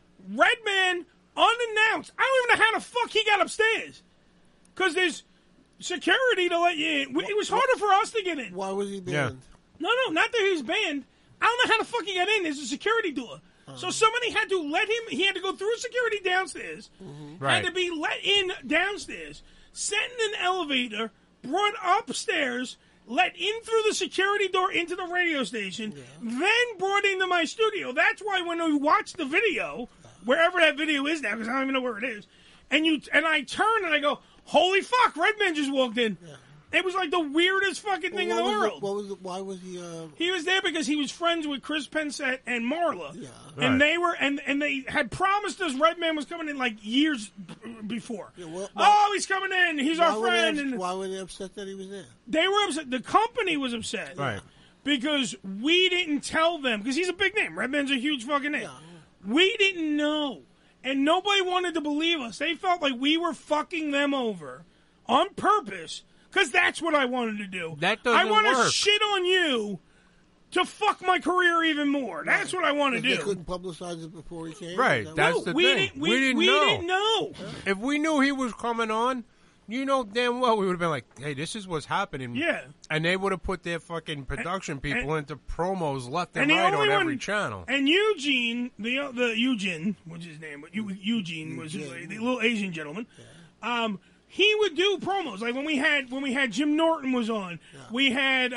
Redman, unannounced. I don't even know how the fuck he got upstairs. Because there's security to let you in. It was harder for us to get in. Why was he banned? No, not that he was banned. I don't know how the fuck he got in. There's a security door. So somebody had to let him, he had to go through security downstairs, had to be let in downstairs, sent in an elevator, brought upstairs, let in through the security door into the radio station, then brought into my studio. That's why when we watch the video, wherever that video is now, because I don't even know where it is, and I turn and I go, holy fuck, Redman just walked in. Yeah. It was like the weirdest fucking thing in the world. Why was he? He was there because he was friends with Chris Pinsett and Marla, and they were and they had promised us Redman was coming in like years before. Yeah, he's coming in. He's our friend. Why were they upset that he was there? They were upset. The company was upset, because we didn't tell them because he's a big name. Redman's a huge fucking name. Yeah. We didn't know, and nobody wanted to believe us. They felt like we were fucking them over on purpose. Because that's what I wanted to do. That doesn't work. I want to shit on you to fuck my career even more. That's what I want to do. They couldn't publicize it before he came? Right. That's the thing. We didn't know. If we knew he was coming on, You know damn well we would have been like, hey, this is what's happening. Yeah. And they would have put their fucking production people into promos left and right on every channel. And Eugene, the Eugene, what's his name? Eugene was the little Asian gentleman. He would do promos. Like when we had Jim Norton was on. Yeah. We had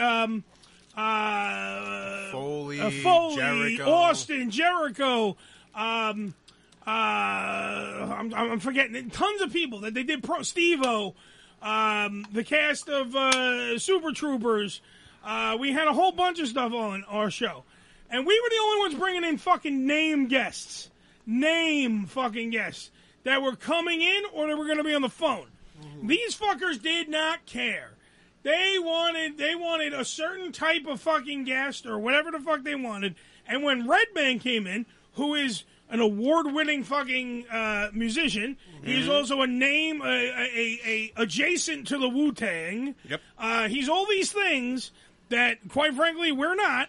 Foley, Jericho. Austin, Jericho. I'm forgetting tons of people that they did. Steve-O, the cast of Super Troopers. We had a whole bunch of stuff on our show, and we were the only ones bringing in fucking name fucking guests that were coming in or they were going to be on the phone. Mm-hmm. These fuckers did not care. They wanted a certain type of fucking guest or whatever the fuck they wanted. And when Redman came in, who is an award-winning fucking musician. Mm-hmm. He's also a name, a adjacent to the Wu-Tang. Yep. He's all these things that, quite frankly, we're not.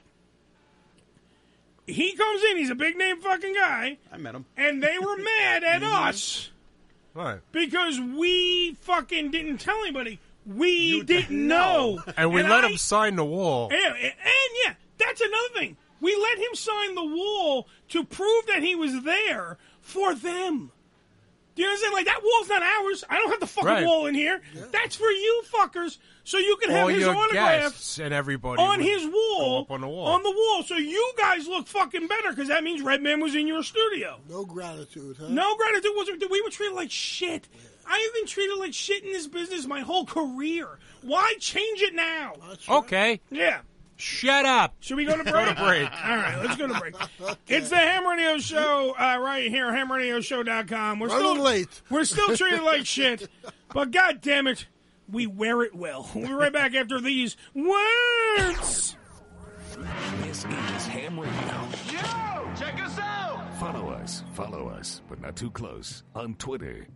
He comes in. He's a big-name fucking guy. I met him. And they were mad at us. What? Because we fucking didn't tell anybody. We didn't know. And we let him sign the wall. And that's another thing. We let him sign the wall to prove that he was there for them. Do you understand? Like, that wall's not ours. I don't have the fucking wall in here. Yeah. That's for you fuckers. So you can have his autograph and everybody on his wall. Up on the wall. On the wall. So you guys look fucking better because that means Redman was in your studio. No gratitude, huh? No gratitude. We were treated like shit. Yeah. I've been treated like shit in this business my whole career. Why change it now? Okay. Yeah. Shut up. Should we go to break? Go to break. All right, let's go to break. Okay. It's the Ham Radio Show right here, hamradioshow.com. We're still late. We're still treated like shit, but God damn it, we wear it well. We'll be right back after these words. This is Ham Radio. Yo, check us out. Follow us, but not too close, on Twitter.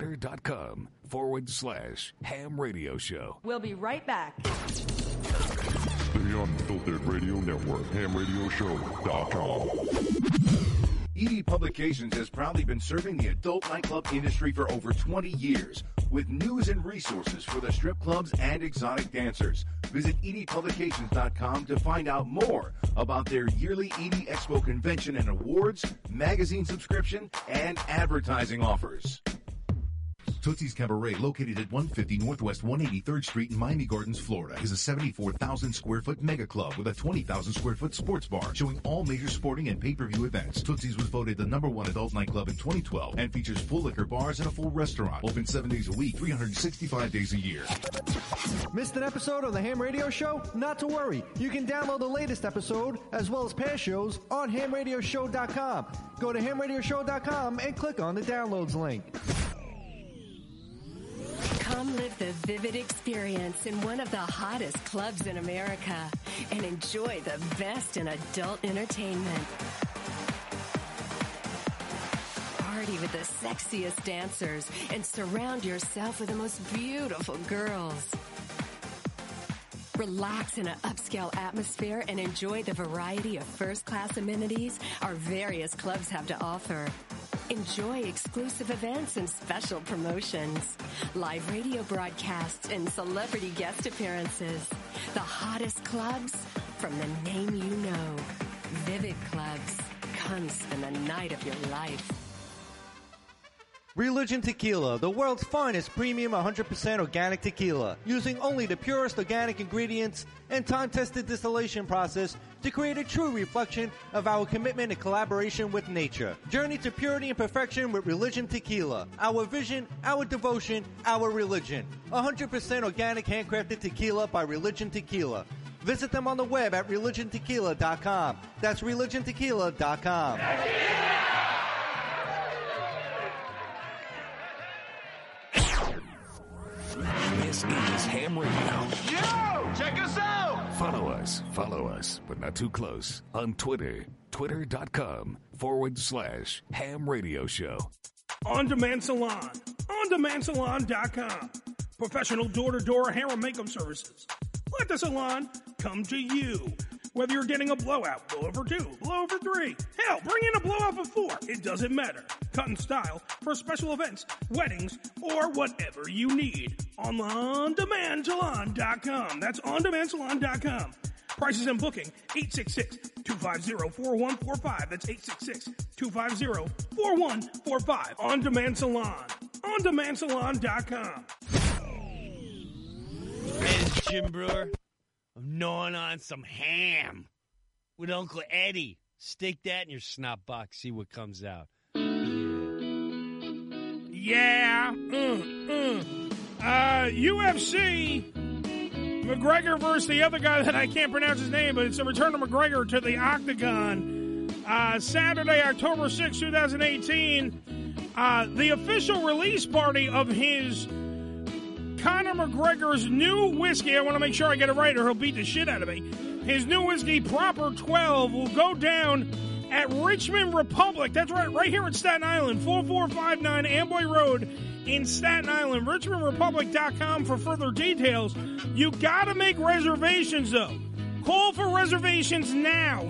Twitter.com/Ham Radio Show. We'll be right back. The Unfiltered Radio Network, hamradioshow.com. ED Publications has proudly been serving the adult nightclub industry for over 20 years with news and resources for the strip clubs and exotic dancers. Visit edpublications.com to find out more about their yearly ED Expo convention and awards, magazine subscription, and advertising offers. Tootsie's Cabaret, located at 150 Northwest 183rd Street in Miami Gardens, Florida, is a 74,000 square foot mega club with a 20,000 square foot sports bar showing all major sporting and pay-per-view events. Tootsie's was voted the #1 adult nightclub in 2012 and features full liquor bars and a full restaurant. Open 7 days a week, 365 days a year. Missed an episode of the Ham Radio Show? Not to worry. You can download the latest episode as well as past shows on hamradioshow.com. Go to hamradioshow.com and click on the downloads link. Come live the vivid experience in one of the hottest clubs in America and enjoy the best in adult entertainment. Party with the sexiest dancers and surround yourself with the most beautiful girls. Relax in an upscale atmosphere and enjoy the variety of first-class amenities our various clubs have to offer. Enjoy exclusive events and special promotions, live radio broadcasts, and celebrity guest appearances. The hottest clubs from the name you know. Vivid Clubs. Come spend the night of your life. Religion Tequila, the world's finest premium 100% organic tequila, using only the purest organic ingredients and time-tested distillation process to create a true reflection of our commitment and collaboration with nature. Journey to purity and perfection with Religion Tequila. Our vision, our devotion, our religion. 100% organic handcrafted tequila by Religion Tequila. Visit them on the web at religiontequila.com. That's religiontequila.com. This is Ham Radio. Yo, check us out. Follow us, but not too close, on Twitter. Twitter.com/Ham Radio Show. On Demand Salon. OnDemandSalon.com. Professional door-to-door hair and makeup services. Let the salon come to you. Whether you're getting a blowout, blowout for 2, blowout for 3, hell, bring in a blowout for 4. It doesn't matter. Cut and style for special events, weddings, or whatever you need. On OnDemandSalon.com. That's OnDemandSalon.com. Prices and booking, 866-250-4145. That's 866-250-4145. On Demand Salon. OnDemandSalon.com. It's Jim Brewer. I'm gnawing on some ham with Uncle Eddie. Stick that in your snot box, see what comes out. Yeah. UFC, McGregor versus the other guy that I can't pronounce his name, but it's a return of McGregor to the Octagon. Saturday, October 6, 2018. The official release party of his Conor McGregor's new whiskey. I want to make sure I get it right or he'll beat the shit out of me. His new whiskey, Proper 12, will go down at Richmond Republic. That's right here in Staten Island, 4459 Amboy Road in Staten Island. RichmondRepublic.com for further details. You got to make reservations, though. Call for reservations now,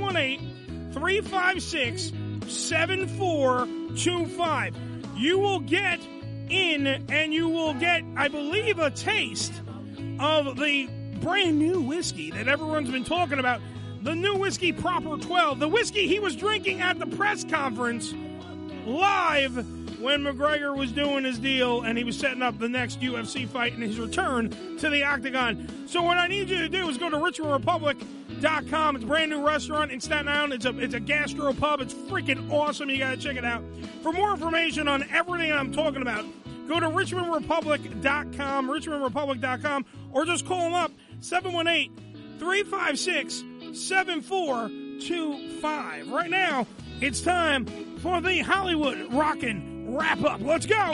718-356-7425. You will get in and you will get, I believe, a taste of the brand new whiskey that everyone's been talking about. The new whiskey, Proper 12. The whiskey he was drinking at the press conference live when McGregor was doing his deal and he was setting up the next UFC fight and his return to the Octagon. So what I need you to do is go to RichmondRepublic.com. It's a brand new restaurant in Staten Island. It's a gastro pub. It's freaking awesome. You got to check it out. For more information on everything I'm talking about, go to RichmondRepublic.com, RichmondRepublic.com, or just call them up, 718-356-7425. Right now, it's time for the Hollywood Rockin' Wrap-Up. Let's go!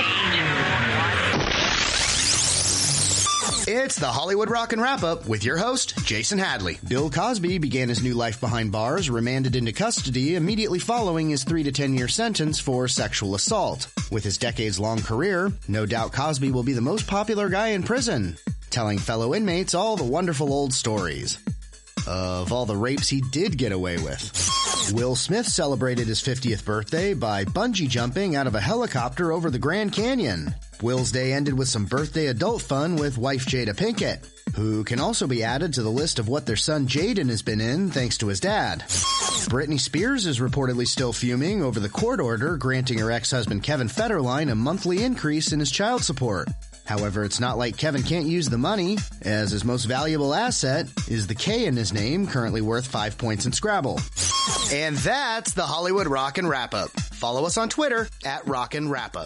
It's the Hollywood Rockin' Wrap-Up with your host, Jason Hadley. Bill Cosby began his new life behind bars, remanded into custody immediately following his 3 to 10 year sentence for sexual assault. With his decades-long career, no doubt Cosby will be the most popular guy in prison, telling fellow inmates all the wonderful old stories of all the rapes he did get away with. Will Smith celebrated his 50th birthday by bungee jumping out of a helicopter over the Grand Canyon. Will's day ended with some birthday adult fun with wife Jada Pinkett, who can also be added to the list of what their son Jaden has been in thanks to his dad. Britney Spears is reportedly still fuming over the court order granting her ex-husband Kevin Federline a monthly increase in his child support. However, it's not like Kevin can't use the money, as his most valuable asset is the K in his name, currently worth 5 points in Scrabble. And that's the Hollywood Rockin' Wrap-Up. Follow us on Twitter at Rockin' Wrap-Up.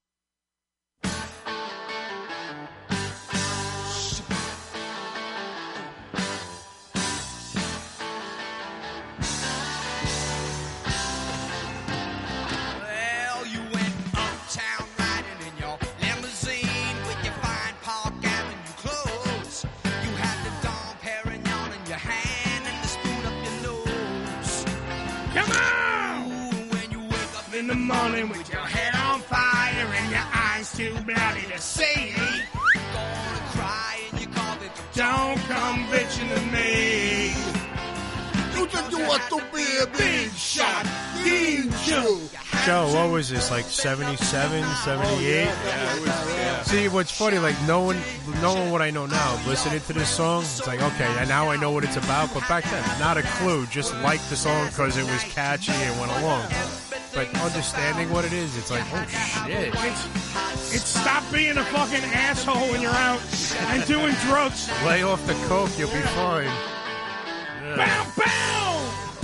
In the morning with your head on fire and your eyes too bloody to see. Gonna cry and you call it. Don't come bitching to me. You think you want to be a big shot, didn't you? Joe, what was this, like 77, 78? Yeah. See, what's funny, like knowing what I know now, listening to this song, it's like, okay, and now I know what it's about, but back then, not a clue, just liked the song because it was catchy and went along. But understanding what it is, it's like, oh shit. It's stop being a fucking asshole when you're out and doing drugs. Lay off the coke, you'll be fine. Yeah. Bow, bow!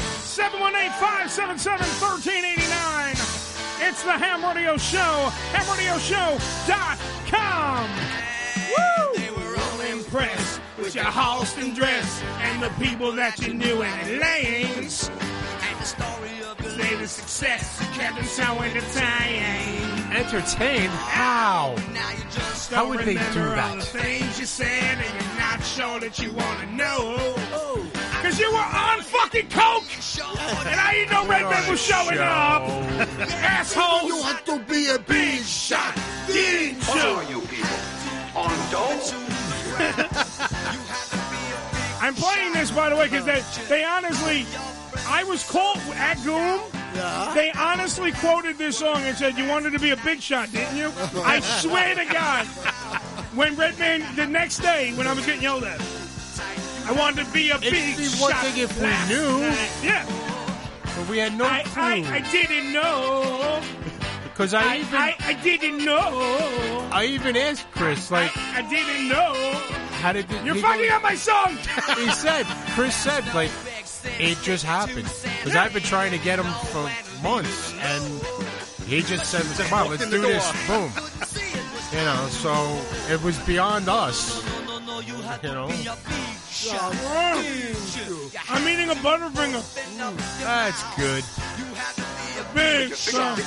718-577-1389. It's the Ham Radio Show. HamRadioShow.com. Woo! They were all impressed with your Halston dress and the people that you knew in the lanes. And the story of the latest success kept them so entertained. Entertained? How? How would they do that? All the things you said and you're not sure that you want to know. Because you were on fucking coke. And I didn't know Redman was showing up. Asshole. You want to be a big shot, didn't you? What are you people? On dope? I I'm playing this, by the way, because they honestly, I was called at Goom. Yeah. They honestly quoted this song and said, "You wanted to be a big shot, didn't you?" I swear to God. When Redman, the next day, when I was getting yelled at, I wanted to be a big shot. It'd be one thing if we knew. Yeah. But we had no clue. I didn't know. Because I didn't know. I even asked Chris, like... I didn't know. How did You're fucking up my song! Chris said, like, it just happened. Because I've been trying to get him for months, and he just said, come on, let's do this. Boom. You know, so it was beyond us. You know? I'm eating a Butterfinger. That's good. Big son.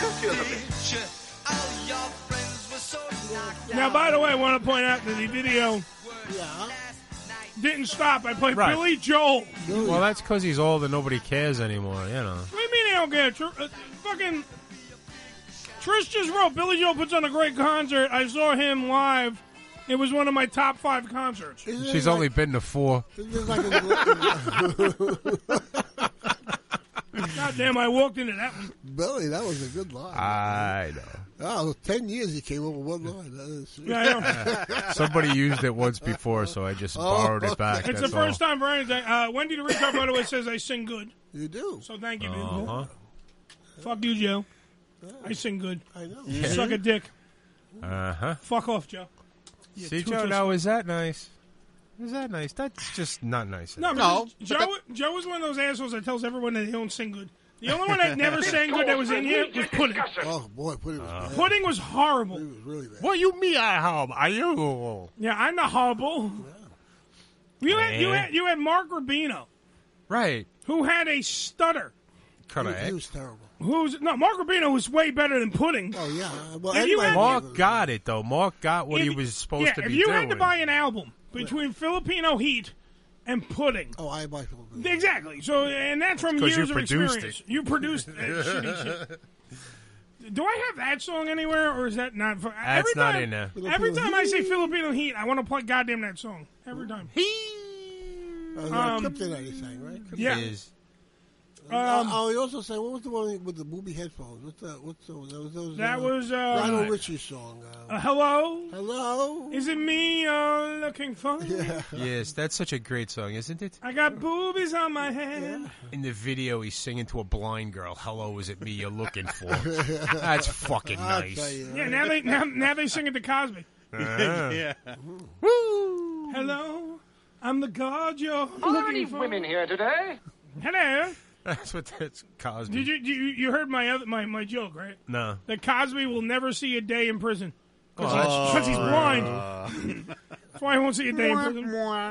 Now, by the way, I want to point out that the video didn't stop. I played Billy Joel. Well, that's because he's old and nobody cares anymore, you know. What do you mean they don't care? Fucking Trish just wrote, Billy Joel puts on a great concert. I saw him live. It was one of my top 5 concerts. She's only been to 4. God damn, I walked into that one. Billy, that was a good line. I know. Oh, 10 years he came up with one line. Yeah, I know. Somebody used it once before, so I just borrowed it back. It's the first time for anything. Wendy the Retard, by the way, says I sing good. You do. So thank you, beautiful. Fuck you, Joe. I sing good. I know. You suck a dick. Uh-huh. Fuck off, Joe. See, Joe, now is that nice? Is that nice? That's just not nice. No. Joe was one of those assholes that tells everyone that they don't sing good. The only one that never sang good that was in here was Pudding. Oh, boy, Pudding was bad. Pudding was horrible. Pudding was really bad. What you mean, are you? Yeah, I'm not horrible. Yeah. You had Mark Rubino. Right. Who had a stutter. He was terrible. Mark Rubino was way better than Pudding. Oh, yeah. Well, Mark got it, though. Mark got what he was supposed to be doing. If you had to buy an album between Filipino Heat and Pudding. Oh, I buy Filipino. Exactly. So, and that's from years of experience. You produced that shitty shit. Do I have that song anywhere, or is that not? That's not in there. Every time I say Filipino Heat, I want to play goddamn that song. Every time. Kryptonite he sang, right? Yeah. He also sang, what was the one with the booby headphones? What's that? That was Lionel Richie's song. Hello? Hello? Is it me you're looking for? Yeah. Yes, that's such a great song, isn't it? I got boobies on my head. Yeah. In the video, he's singing to a blind girl. Hello, is it me you're looking for? That's fucking nice. Yeah, now they sing it to Cosby. Yeah. Woo! Hello? I'm the god you're looking for. Women here today. Hello? That's Cosby. Did you heard my joke, right? No. That Cosby will never see a day in prison because he's blind. That's why he won't see a day in prison.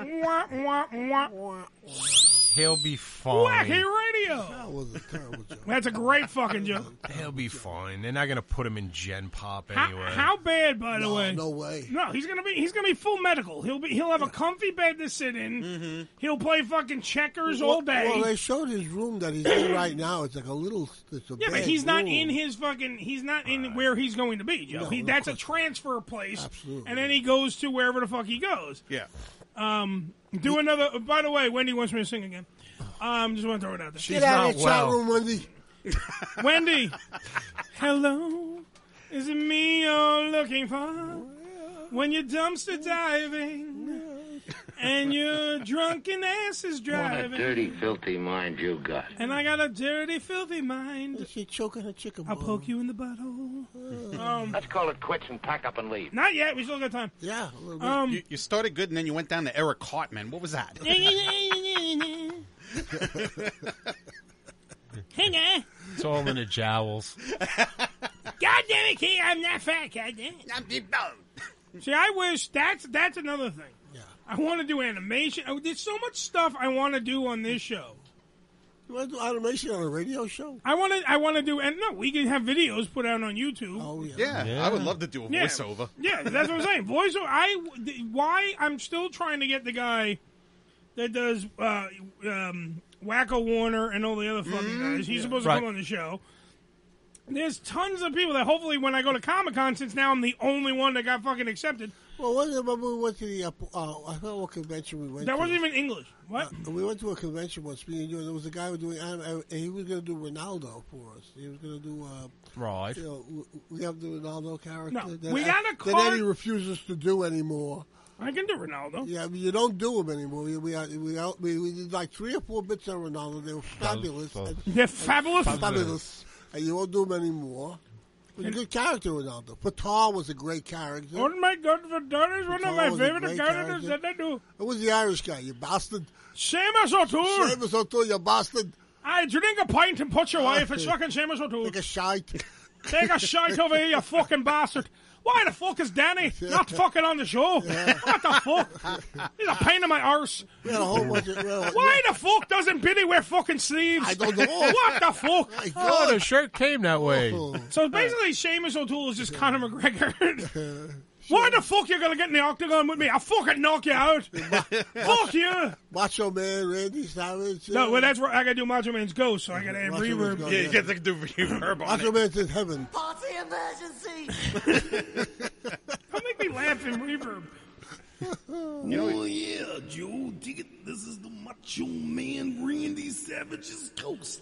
He'll be fine. Wacky Radio. That was a terrible joke. That's a great fucking joke. He'll be fine. They're not going to put him in Gen Pop anyway. How bad, by the way? No way. No, he's gonna be full medical. He'll have a comfy bed to sit in. Mm-hmm. He'll play fucking checkers all day. Well, they showed his room that he's in right now. It's like a little. It's a but he's not in his fucking. He's not in where he's going to be, Joe. No, that's a transfer place. Absolutely. And then he goes to wherever the fuck he goes. Yeah. Do another. By the way, Wendy wants me to sing again. Just want to throw it out there. Get out of the chat room, Wendy. Wendy, hello. Is it me you're looking for? When you're dumpster diving and your drunken ass is driving. What a dirty, filthy mind you got. And I got a dirty, filthy mind. Is she choking her chicken bone? I'll poke you in the butthole. Let's call it quits and pack up and leave. Not yet. We still got time. Yeah. A little bit. You started good, and then you went down to Eric Cartman. What was that? Hang on. It's all in the jowls. God damn it, Key, I'm not fat, god damn it. See, I wish that's another thing. Yeah. I want to do animation. There's so much stuff I want to do on this show. You want to do animation on a radio show? I want to do, and no, we can have videos put out on YouTube. Oh Yeah, I would love to do a voiceover. Yeah, that's what I'm saying. Voiceover. Why I'm still trying to get the guy that does Wacko Warner and all the other fucking guys. He's supposed to come on the show. There's tons of people that hopefully when I go to Comic-Con, since now I'm the only one that got fucking accepted, Well, remember we went to the, I forgot what convention we went to. That wasn't even English. What? We went to a convention once. There was a guy who was doing anime, and he was going to do Ronaldo for us. He was going to do, right. We have the Ronaldo character. No, we got a card. That Eddie refuses to do anymore. I can do Ronaldo. Yeah, I mean, you don't do him anymore. We did like 3 or 4 bits on Ronaldo. They were fabulous. They're fabulous? Fabulous. And you won't do them anymore. It was a good character, Ronaldo. Fatah was a great character. Oh my God, Fatah is one of my favorite characters that I do. It was the Irish guy, you bastard. Seamus O'Toole. Seamus O'Toole, you bastard. I drink a pint and put your wife. It's fucking Seamus O'Toole. Take a shite. Take a shite over here, you fucking bastard. Why the fuck is Danny not fucking on the show? Yeah. What the fuck? He's a pain in my arse. Why the fuck doesn't Billy wear fucking sleeves? I don't know. What the fuck? Oh, the shirt came that way. So basically, Seamus O'Toole is just Conor McGregor. Why the fuck you gonna get in the octagon with me? I'll fucking knock you out. Fuck you. Macho Man, Randy Savage. No, well, that's where I gotta do Macho Man's Ghost, so I gotta add reverb. Yeah, you gotta do reverb on Macho Man's in heaven. Party emergency. Don't make me laugh in reverb. Oh, yeah, Joe. This is the Macho Man Randy Savage's Ghost.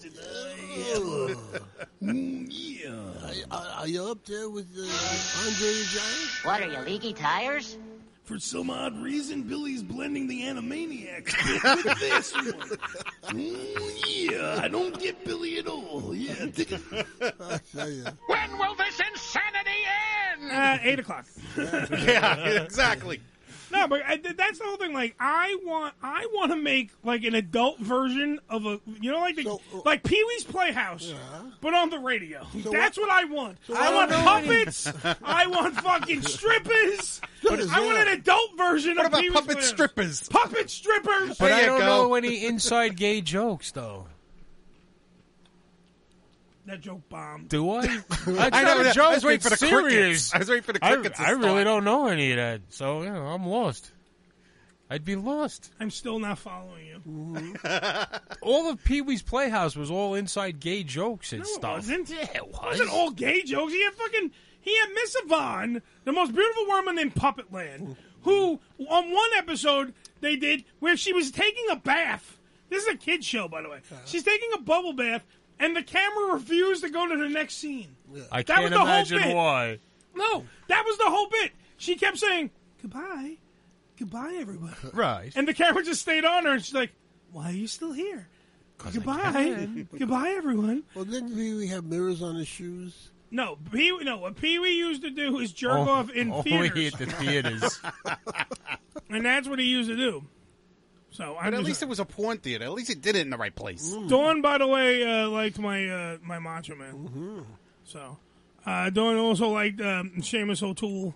Yeah. Are you up there with Andre the Giant? What, are you leaky tires? For some odd reason, Billy's blending the Animaniacs with this one. Yeah, I don't get Billy at all. Yeah, I tell you. When will this insanity end? 8 o'clock. Yeah, exactly. No, but that's the whole thing. Like, I want to make like an adult version of a, like Pee Wee's Playhouse, but on the radio. So that's what I want. I want puppets. I want fucking strippers. I want an adult version of Pee Wee's puppet Playhouse. strippers? Puppet strippers. But I don't know any inside gay jokes, though. That joke bombed. Do I? That's I not know, a joke. I was waiting for the serious. crickets. I was waiting for the crickets. I really don't know any of that, so I'm lost. I'd be lost. I'm still not following you. All of Pee Wee's Playhouse was all inside gay jokes and stuff. It wasn't. Yeah, it was. It wasn't all gay jokes. He had Miss Yvonne, the most beautiful woman in Puppetland, who on one episode they did where she was taking a bath. This is a kid's show, by the way. She's taking a bubble bath. And the camera refused to go to the next scene. Yeah. I can't imagine why. No, that was the whole bit. She kept saying, goodbye. Goodbye, everybody. Right. And the camera just stayed on her, and she's like, why are you still here? Goodbye. Goodbye, everyone. Well, didn't we have mirrors on his shoes? No, what Pee Wee used to do is jerk off in theaters. Only at the theaters. And that's what he used to do. So, but at least it was a porn theater. At least he did it in the right place. Dawn, by the way, liked my my Macho Man. Mm-hmm. So, Dawn also liked Seamus O'Toole.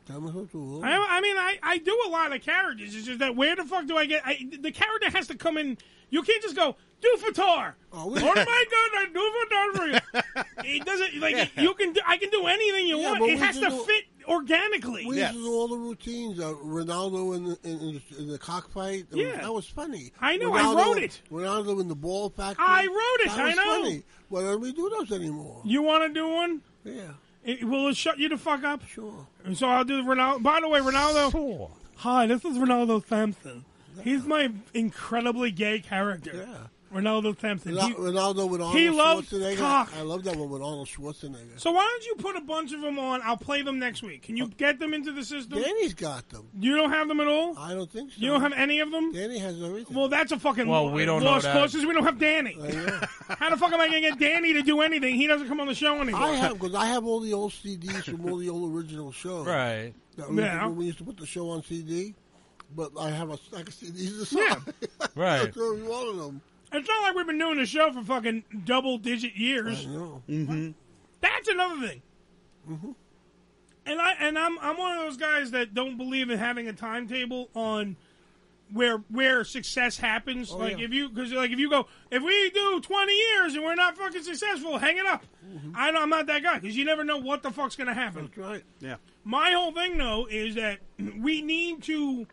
I do a lot of characters. It's just that where the fuck do I get... the character has to come in... You can't just go, do Fatar. Oh my God, I do Fatar for you. It doesn't... Like, you can I can do anything you want. It has to fit organically. We used to do all the routines. Ronaldo in the cockfight. That was funny. I know. Ronaldo, I wrote it. Ronaldo in the ball factory. I wrote it. That was I know. Funny. Why don't we do those anymore? You want to do one? Yeah. Will it shut you the fuck up? Sure. So I'll do Ronaldo. By the way, Ronaldo. Sure. Hi, this is Ronaldo Sampson. He's my incredibly gay character. Yeah. Ronaldo Sampson. Ronaldo with Arnold he loves Schwarzenegger. cock. I love that one with Arnold Schwarzenegger. So why don't you put a bunch of them on? I'll play them next week. Can you get them into the system? Danny's got them. You don't have them at all? I don't think so. You don't have any of them? Danny has everything. Well, that's a fucking we don't lost know that. cause. We don't have Danny. How the fuck am I going to get Danny to do anything? He doesn't come on the show anymore. I have, because I have all the old CDs from all the old original shows. Right. We used to put the show on CD, but I have a stack of CDs to sell. Yeah. Right. So one of them. It's not like we've been doing the show for fucking double-digit years. I know. Mm-hmm. That's another thing. Mm-hmm. And I'm one of those guys that don't believe in having a timetable on where success happens. If you go, if we do 20 years and we're not fucking successful, hang it up. Mm-hmm. I'm not that guy because you never know what the fuck's gonna happen. That's right. Yeah. My whole thing though is that we need to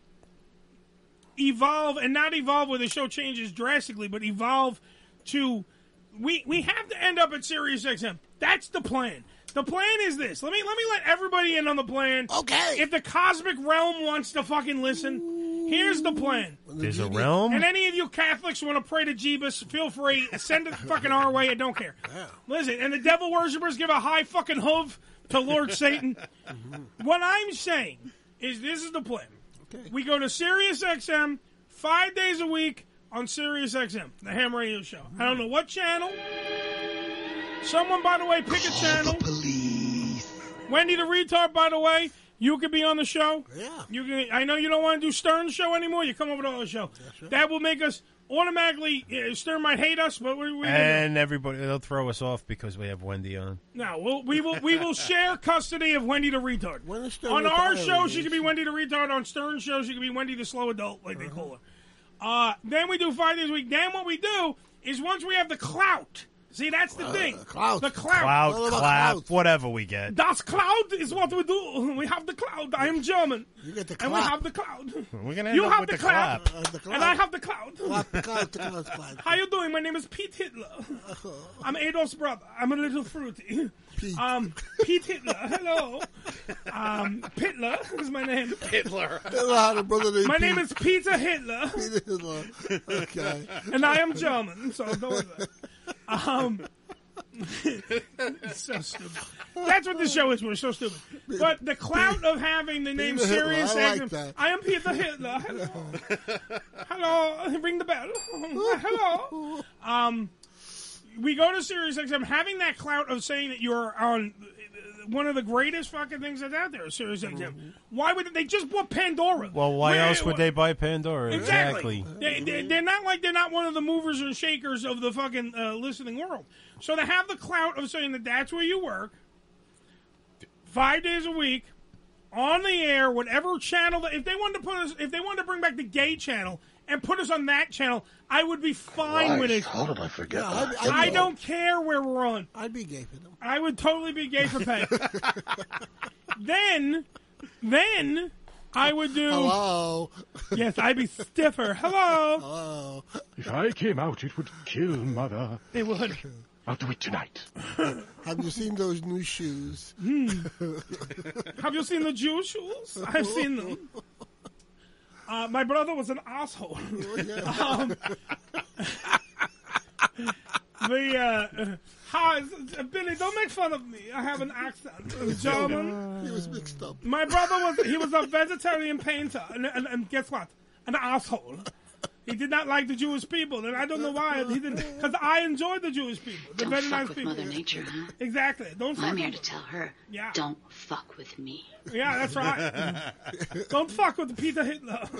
evolve, and not evolve where the show changes drastically, but evolve to we have to end up at Sirius XM. That's the plan. The plan is this. Let me let everybody in on the plan. Okay. If the cosmic realm wants to fucking listen, here's the plan. There's a realm? And any of you Catholics want to pray to Jeebus, feel free. Send it fucking our way. I don't care. Listen, and the devil worshippers give a high fucking hoof to Lord Satan. What I'm saying is this is the plan. Okay. We go to Sirius XM 5 days a week on Sirius XM, the ham radio show. I don't know what channel. Someone, by the way, pick a channel. Wendy the retard, by the way, you could be on the show. Yeah. You can. I know you don't want to do Stern's show anymore. You come over to our show. Right. That will make us automatically. Stern might hate us, but we and everybody they'll throw us off because we have Wendy on. No, we will share custody of Wendy the retard. On our show, she could be Wendy the retard. On Stern's show, she could be Wendy the slow adult, like they call her. Then we do 5 days a week. Then what we do is once we have the clout. See, that's the thing. The clout. Clout, whatever we get. Das Cloud is what we do. We have the cloud. I am German. You get the and we have the cloud. We're gonna end you up have with the the cloud. clap. And I have the cloud. Cloud. How you doing? My name is Pete Hitler. I'm Adolf's brother. I'm a little fruity. Pete Hitler. Hello. Hitler is my name. Hitler. My name is Peter Hitler. Peter Hitler. Okay. And I am German, so don't worry. So stupid. That's what this show is. We're so stupid. But the clout of having the name Sirius XM. I am Peter Hitler. Hello. Ring the bell. Hello. We go to Sirius XM having that clout of saying that you're on one of the greatest fucking things that's out there, Sirius XM. Why would they just bought Pandora? Well, why else would they buy Pandora? Exactly. They're not like they're not one of the movers and shakers of the fucking listening world. So to have the clout of saying that that's where you work, 5 days a week, on the air, whatever channel. If they wanted to bring back the gay channel and put us on that channel, I would be fine with it. How did I forget that? I don't care where we're on. I'd be gay for them. I would totally be gay for pay. Then I would do. Hello. Yes, I'd be stiffer. Hello. Hello. If I came out, it would kill Mother. It would. I'll do it tonight. Have you seen those new shoes? Have you seen the Jew shoes? I've seen them. My brother was an asshole. Billy, don't make fun of me. I have an accent. German. He was mixed up. My brother was a vegetarian painter, and guess what? An asshole. He did not like the Jewish people, and I don't know why. He didn't, because I enjoyed the Jewish people. They're very nice people. Mother Nature, huh? Exactly. I'm here to tell her. Yeah. Don't fuck with me. Yeah, that's right. Don't fuck with Peter Hitler.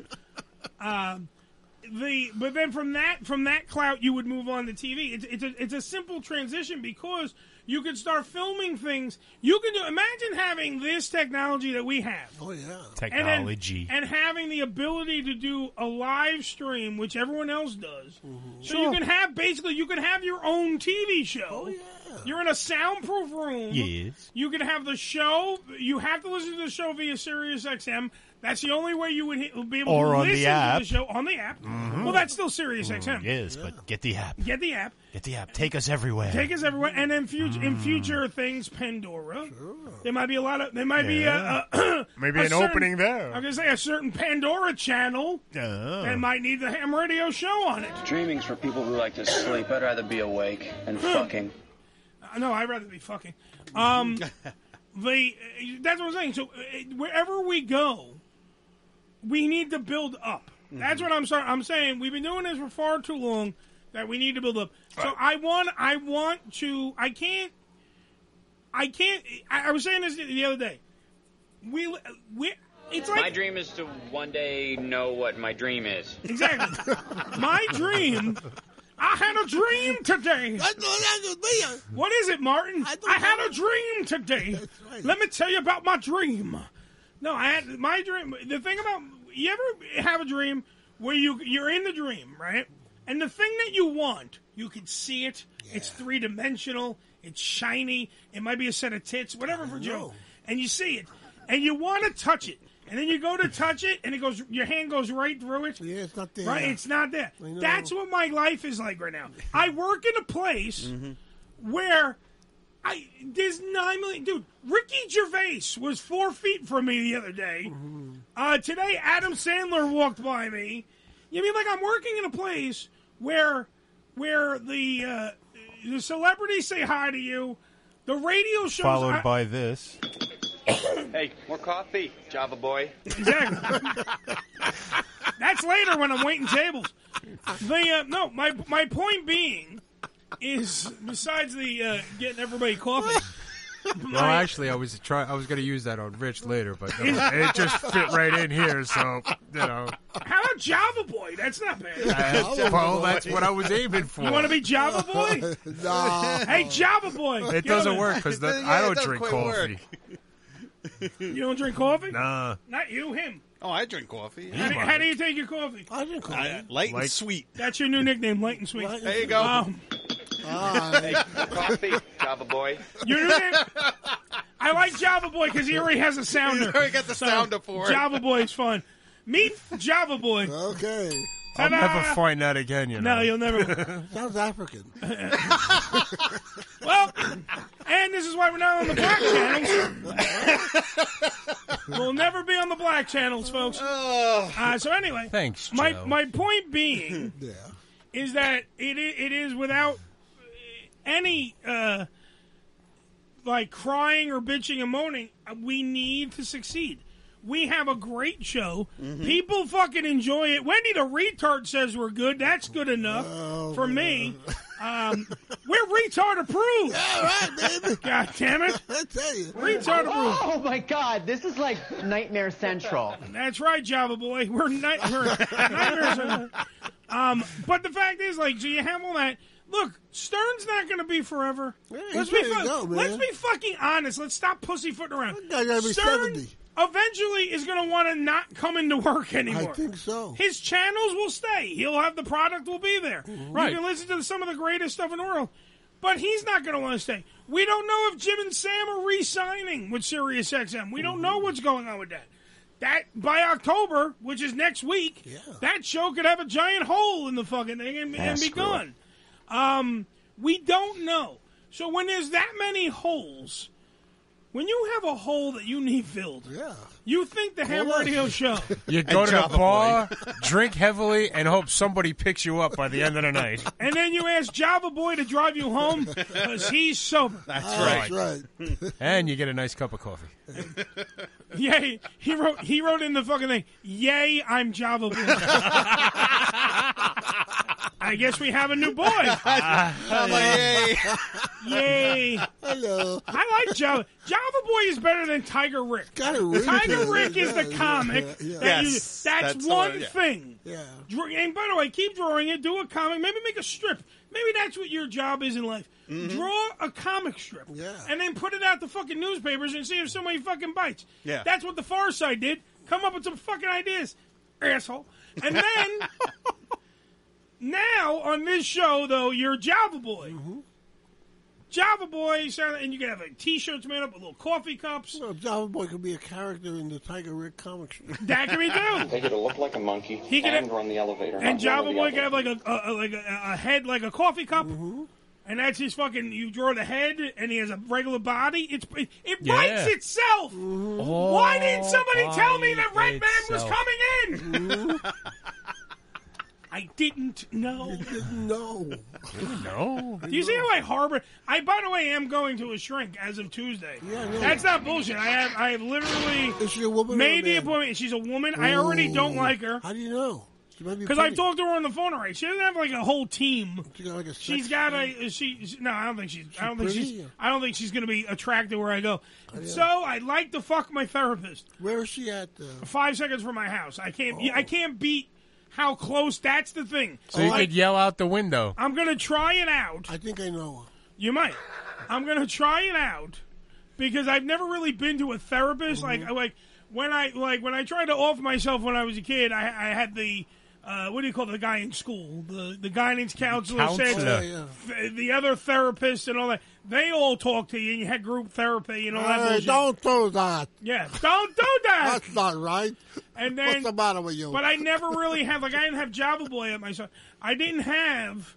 But then from that clout, you would move on to TV. It's a simple transition because you could start filming things. You can imagine having this technology that we have. Oh yeah, technology, and having the ability to do a live stream, which everyone else does. Mm-hmm. So you can have your own TV show. Oh yeah. You're in a soundproof room. Yes. You can have the show. You have to listen to the show via Sirius XM. That's the only way you would be able to listen to the show on the app. Mm-hmm. Well, that's still Sirius XM. Yes, but get the app. Get the app. Get the app. Take us everywhere. Take us everywhere. And then in future things, Pandora. Sure. There might be a lot of. There might be maybe an opening there. I'm gonna say a certain Pandora channel that might need the ham radio show on it. Dreaming's for people who like to sleep. I'd rather be awake and fucking. No, I'd rather be fucking. That's what I'm saying. So wherever we go, we need to build up. Mm-hmm. That's what I'm saying. We've been doing this for far too long that we need to build up. So I was saying this the other day. It's like my dream is to one day know what my dream is. Exactly. My dream. I had a dream today. What is it, Martin? I had a dream today. Right. Let me tell you about my dream. No, I had my dream. The thing about you ever have a dream where you're in the dream, right? And the thing that you want, you can see it. Yeah. It's 3-dimensional. It's shiny. It might be a set of tits, whatever for Joe. And you see it, and you want to touch it. And then you go to touch it, and your hand goes right through it. Yeah, it's not there. Right, it's not there. That's what my life is like right now. I work in a place where There's 9 million. Dude, Ricky Gervais was 4 feet from me the other day. Today, Adam Sandler walked by me. You mean like I'm working in a place where the celebrities say hi to you, the radio shows... Followed by this. Hey, more coffee, Java boy. Exactly. That's later when I'm waiting tables. No, my point being is, besides the getting everybody coffee... Well, actually, I was going to use that on Rich later, but it just fit right in here. So How about Java Boy? That's not bad. Well, that's what I was aiming for. You want to be Java Boy? No. Hey, Java Boy. It doesn't work because I don't drink coffee. You don't drink coffee? Nah. Not you, him. Oh, I drink coffee. How do you take your coffee? I drink coffee. Light and sweet. That's your new nickname, Light and Sweet. There you go. Hey, more coffee, Java boy. Your new name? I like Java Boy because he already has a sounder. You already got the sounder for it. Java Boy is fun. Meet Java Boy. Okay. I'll never find that again, you know. No, you'll never. Sounds African. Well, and this is why we're not on the black channels. We'll never be on the black channels, folks. So anyway, thanks, Joe. My point being is that it is without any like crying or bitching and moaning. We need to succeed. We have a great show. Mm-hmm. People fucking enjoy it. Wendy the retard says we're good. That's good enough for me. We're retard approved. Yeah, right, baby. God damn it. I tell you. Retard approved. Oh, my God. This is like Nightmare Central. That's right, Java Boy. We're Nightmare Central. But the fact is, like, so you have all that. Look, Stern's not going to be forever. Yeah, let's be fucking honest. Let's stop pussyfooting around. I gotta be Stern 70. Eventually is going to want to not come into work anymore. I think so. His channels will stay. He'll have the product will be there. Right. You can listen to some of the greatest stuff in the world. But he's not going to want to stay. We don't know if Jim and Sam are re-signing with SiriusXM. We don't know what's going on with that. That, by October, which is next week, that show could have a giant hole in the fucking thing and be gone. We don't know. So when there's that many holes, when you have a hole that you need filled, you think the Ham Radio Show. You go to the bar, drink heavily, and hope somebody picks you up by the end of the night. And then you ask Java Boy to drive you home because he's sober. That's right. And you get a nice cup of coffee. Yay! He wrote in the fucking thing. Yay! I'm Java Boy. I guess we have a new boy. Yay! Yay! Hello. I like Java. Java Boy is better than Tiger Rick. Tiger Rick is the comic. That's one thing. Yeah. And by the way, keep drawing it. Do a comic. Maybe make a strip. Maybe that's what your job is in life. Mm-hmm. Draw a comic strip. Yeah. And then put it out to fucking newspapers and see if somebody fucking bites. Yeah. That's what the Far Side did. Come up with some fucking ideas, asshole. And then, now on this show, though, you're Java Boy. Mm-hmm. Java Boy, and you can have T-shirts made up with little coffee cups. Well, Java Boy could be a character in the Tiger Rick comic strip. That can be too. They get to look like a monkey and run the elevator. And Java Boy can have like a head like a coffee cup. Mm-hmm. And that's his fucking. You draw the head, and he has a regular body. It writes itself. Mm-hmm. Why didn't somebody tell me that Red Man was coming in? Mm-hmm. I didn't know. You didn't know. No. Do you see how I harbor? I, by the way, am going to a shrink as of Tuesday. Yeah, no. That's not bullshit. I have literally. Is she a woman? Made the appointment. She's a woman. Ooh. I already don't like her. How do you know? Because I've talked to her on the phone already. She doesn't have like a whole team. She's got a No, I don't think she's. I don't think she's going to be attracted where I go. So I'd like to fuck my therapist. Where is she at? 5 seconds from my house. I can't. I can't beat how close. That's the thing. So you could yell out the window. I'm going to try it out. I think I know her. You might. I'm going to try it out because I've never really been to a therapist. Mm-hmm. Like when I tried to off myself when I was a kid, I had the. What do you call the guy in school? The guidance counselor said the other therapists and all that. They all talk to you, and you had group therapy and all that bullshit. Don't do that. Yeah, don't do that. That's not right. And then, what's the matter with you? But I never really have, I didn't have Java Boy at my side. I didn't have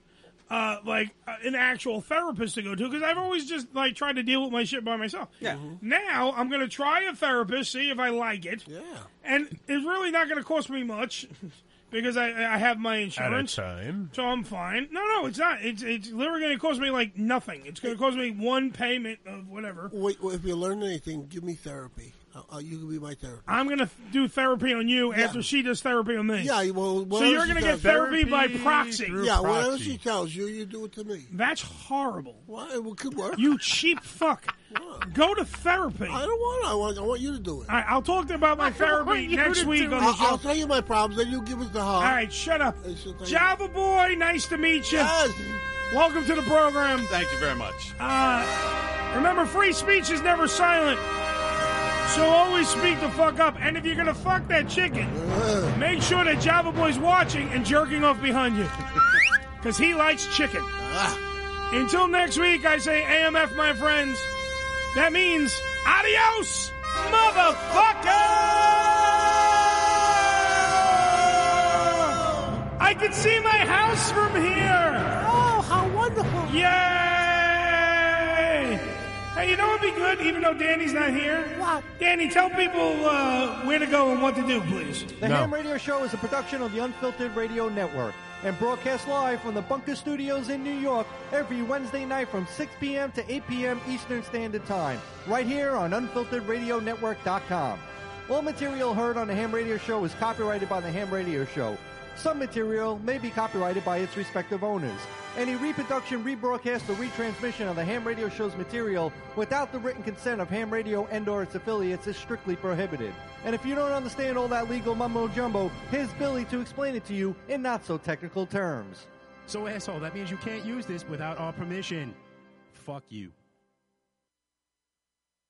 an actual therapist to go to, because I've always just tried to deal with my shit by myself. Yeah. Now I'm going to try a therapist, see if I like it. Yeah. And it's really not going to cost me much because I have my insurance. At a time. So I'm fine. No, it's not. It's literally going to cost me nothing. It's going to cost me one payment of whatever. Wait, if you learn anything, give me therapy. You can be my therapist. I'm going to do therapy on you after she does therapy on me. Yeah, well, so you're going to get therapy by proxy. Yeah, whatever she tells you, you do it to me. That's horrible. Well, it could work. You cheap fuck. Go to therapy. I don't want I want you to do it. All right, I'll talk about my therapy next week on the show. I'll tell you my problems, then you give us the hug. All right, shut up. Java Boy, nice to meet you. Yes. Welcome to the program. Thank you very much. Remember, free speech is never silent. So always speak the fuck up. And if you're going to fuck that chicken, make sure that Java Boy's watching and jerking off behind you. Because he likes chicken. Until next week, I say AMF, my friends. That means adios, motherfucker! I can see my house from here. Oh, how wonderful. Yay! Hey, you know what would be good, even though Danny's not here? What? Danny, tell people where to go and what to do, please. The Ham Radio Show is a production of the Unfiltered Radio Network and broadcast live from the Bunker Studios in New York every Wednesday night from 6 p.m. to 8 p.m. Eastern Standard Time, right here on UnfilteredRadioNetwork.com. All material heard on the Ham Radio Show is copyrighted by the Ham Radio Show. Some material may be copyrighted by its respective owners. Any reproduction, rebroadcast, or retransmission of the Ham Radio Show's material without the written consent of Ham Radio and/or its affiliates is strictly prohibited. And if you don't understand all that legal mumbo-jumbo, here's Billy to explain it to you in not-so-technical terms. So, asshole, that means you can't use this without our permission. Fuck you.